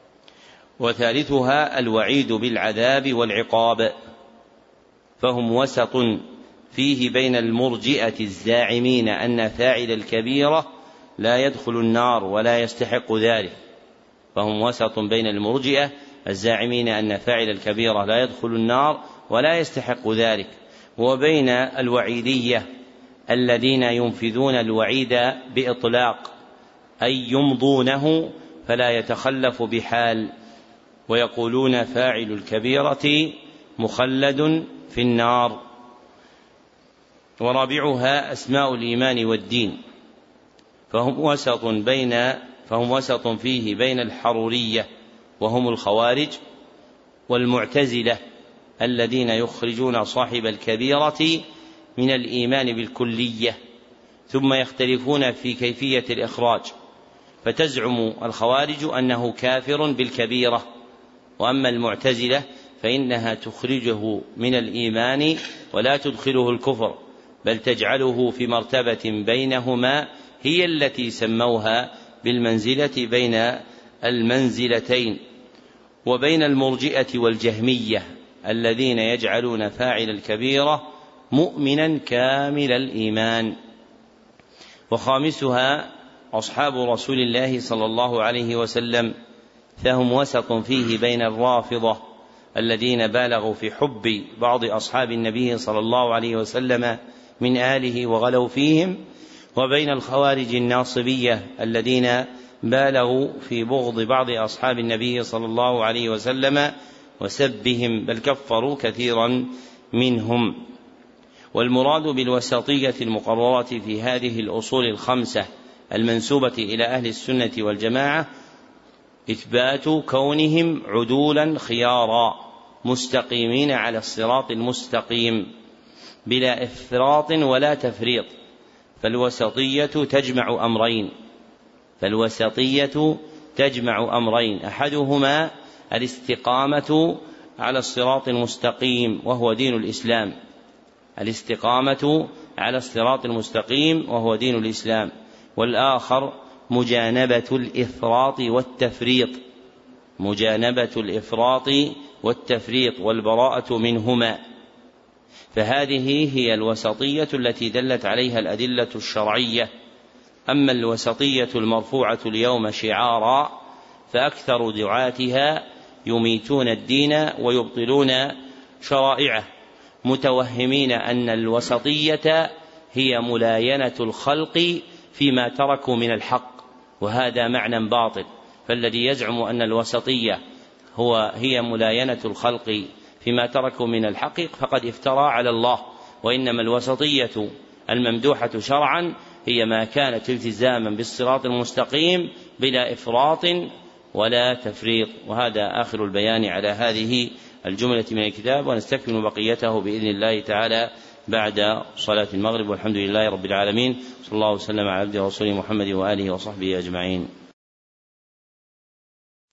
وثالثها الوعيد بالعذاب والعقاب، فهم وسط فيه بين المرجئة الزاعمين أن فاعل الكبيرة لا يدخل النار ولا يستحق ذلك، فهم وسط بين المرجئة الزاعمين أن فاعل الكبيرة لا يدخل النار ولا يستحق ذلك، وبين الوعيدية الذين ينفذون الوعيد بإطلاق، أي يمضونه فلا يتخلف بحال، ويقولون فاعل الكبيرة مخلد في النار. ورابعها أسماء الإيمان والدين، فهم وسط فيه بين الحرورية وهم الخوارج والمعتزلة الذين يخرجون صاحب الكبيرة من الإيمان بالكلية، ثم يختلفون في كيفية الإخراج، فتزعم الخوارج أنه كافر بالكبيرة، وأما المعتزلة فإنها تخرجه من الإيمان ولا تدخله الكفر، بل تجعله في مرتبة بينهما، هي التي سموها بالمنزلة بين المنزلتين. وبين المرجئة والجهمية الذين يجعلون فاعل الكبيرة مؤمنا كامل الإيمان. وخامسها أصحاب رسول الله صلى الله عليه وسلم، فهم وسط فيه بين الرافضة الذين بالغوا في حب بعض أصحاب النبي صلى الله عليه وسلم من آله وغلوا فيهم، وبين الخوارج الناصبية الذين بالغوا في بغض بعض أصحاب النبي صلى الله عليه وسلم وسبهم، بل كفروا كثيرا منهم. والمراد بالوسطية المقررة في هذه الأصول 5 المنسوبة إلى أهل السنة والجماعة إثبات كونهم عدولا خيارا مستقيمين على الصراط المستقيم بلا إفراط ولا تفريط. فالوسطية تجمع أمرين، أحدهما الاستقامة على الصراط المستقيم وهو دين الإسلام، الاستقامة على الصراط المستقيم وهو دين الإسلام، والآخر مجانبة الإفراط والتفريط والبراءة منهما. فهذه هي الوسطية التي دلت عليها الأدلة الشرعية. أما الوسطية المرفوعة اليوم شعارا فأكثر دعاتها يميتون الدين ويبطلون شرائعه، متوهمين أن الوسطية هي ملاينة الخلق فيما تركوا من الحق، وهذا معنى باطل. فالذي يزعم أن الوسطية هي ملاينة الخلق فيما تركوا من الحق فقد افترى على الله، وإنما الوسطية الممدوحة شرعا هي ما كانت التزاما بالصراط المستقيم بلا إفراط ولا تفريط. وهذا آخر البيان على هذه الجملة من الكتاب، ونستكمل بقيته بإذن الله تعالى بعد صلاة المغرب، والحمد لله رب العالمين، صلى الله وسلم على عبده ورسوله محمد وآله وصحبه أجمعين.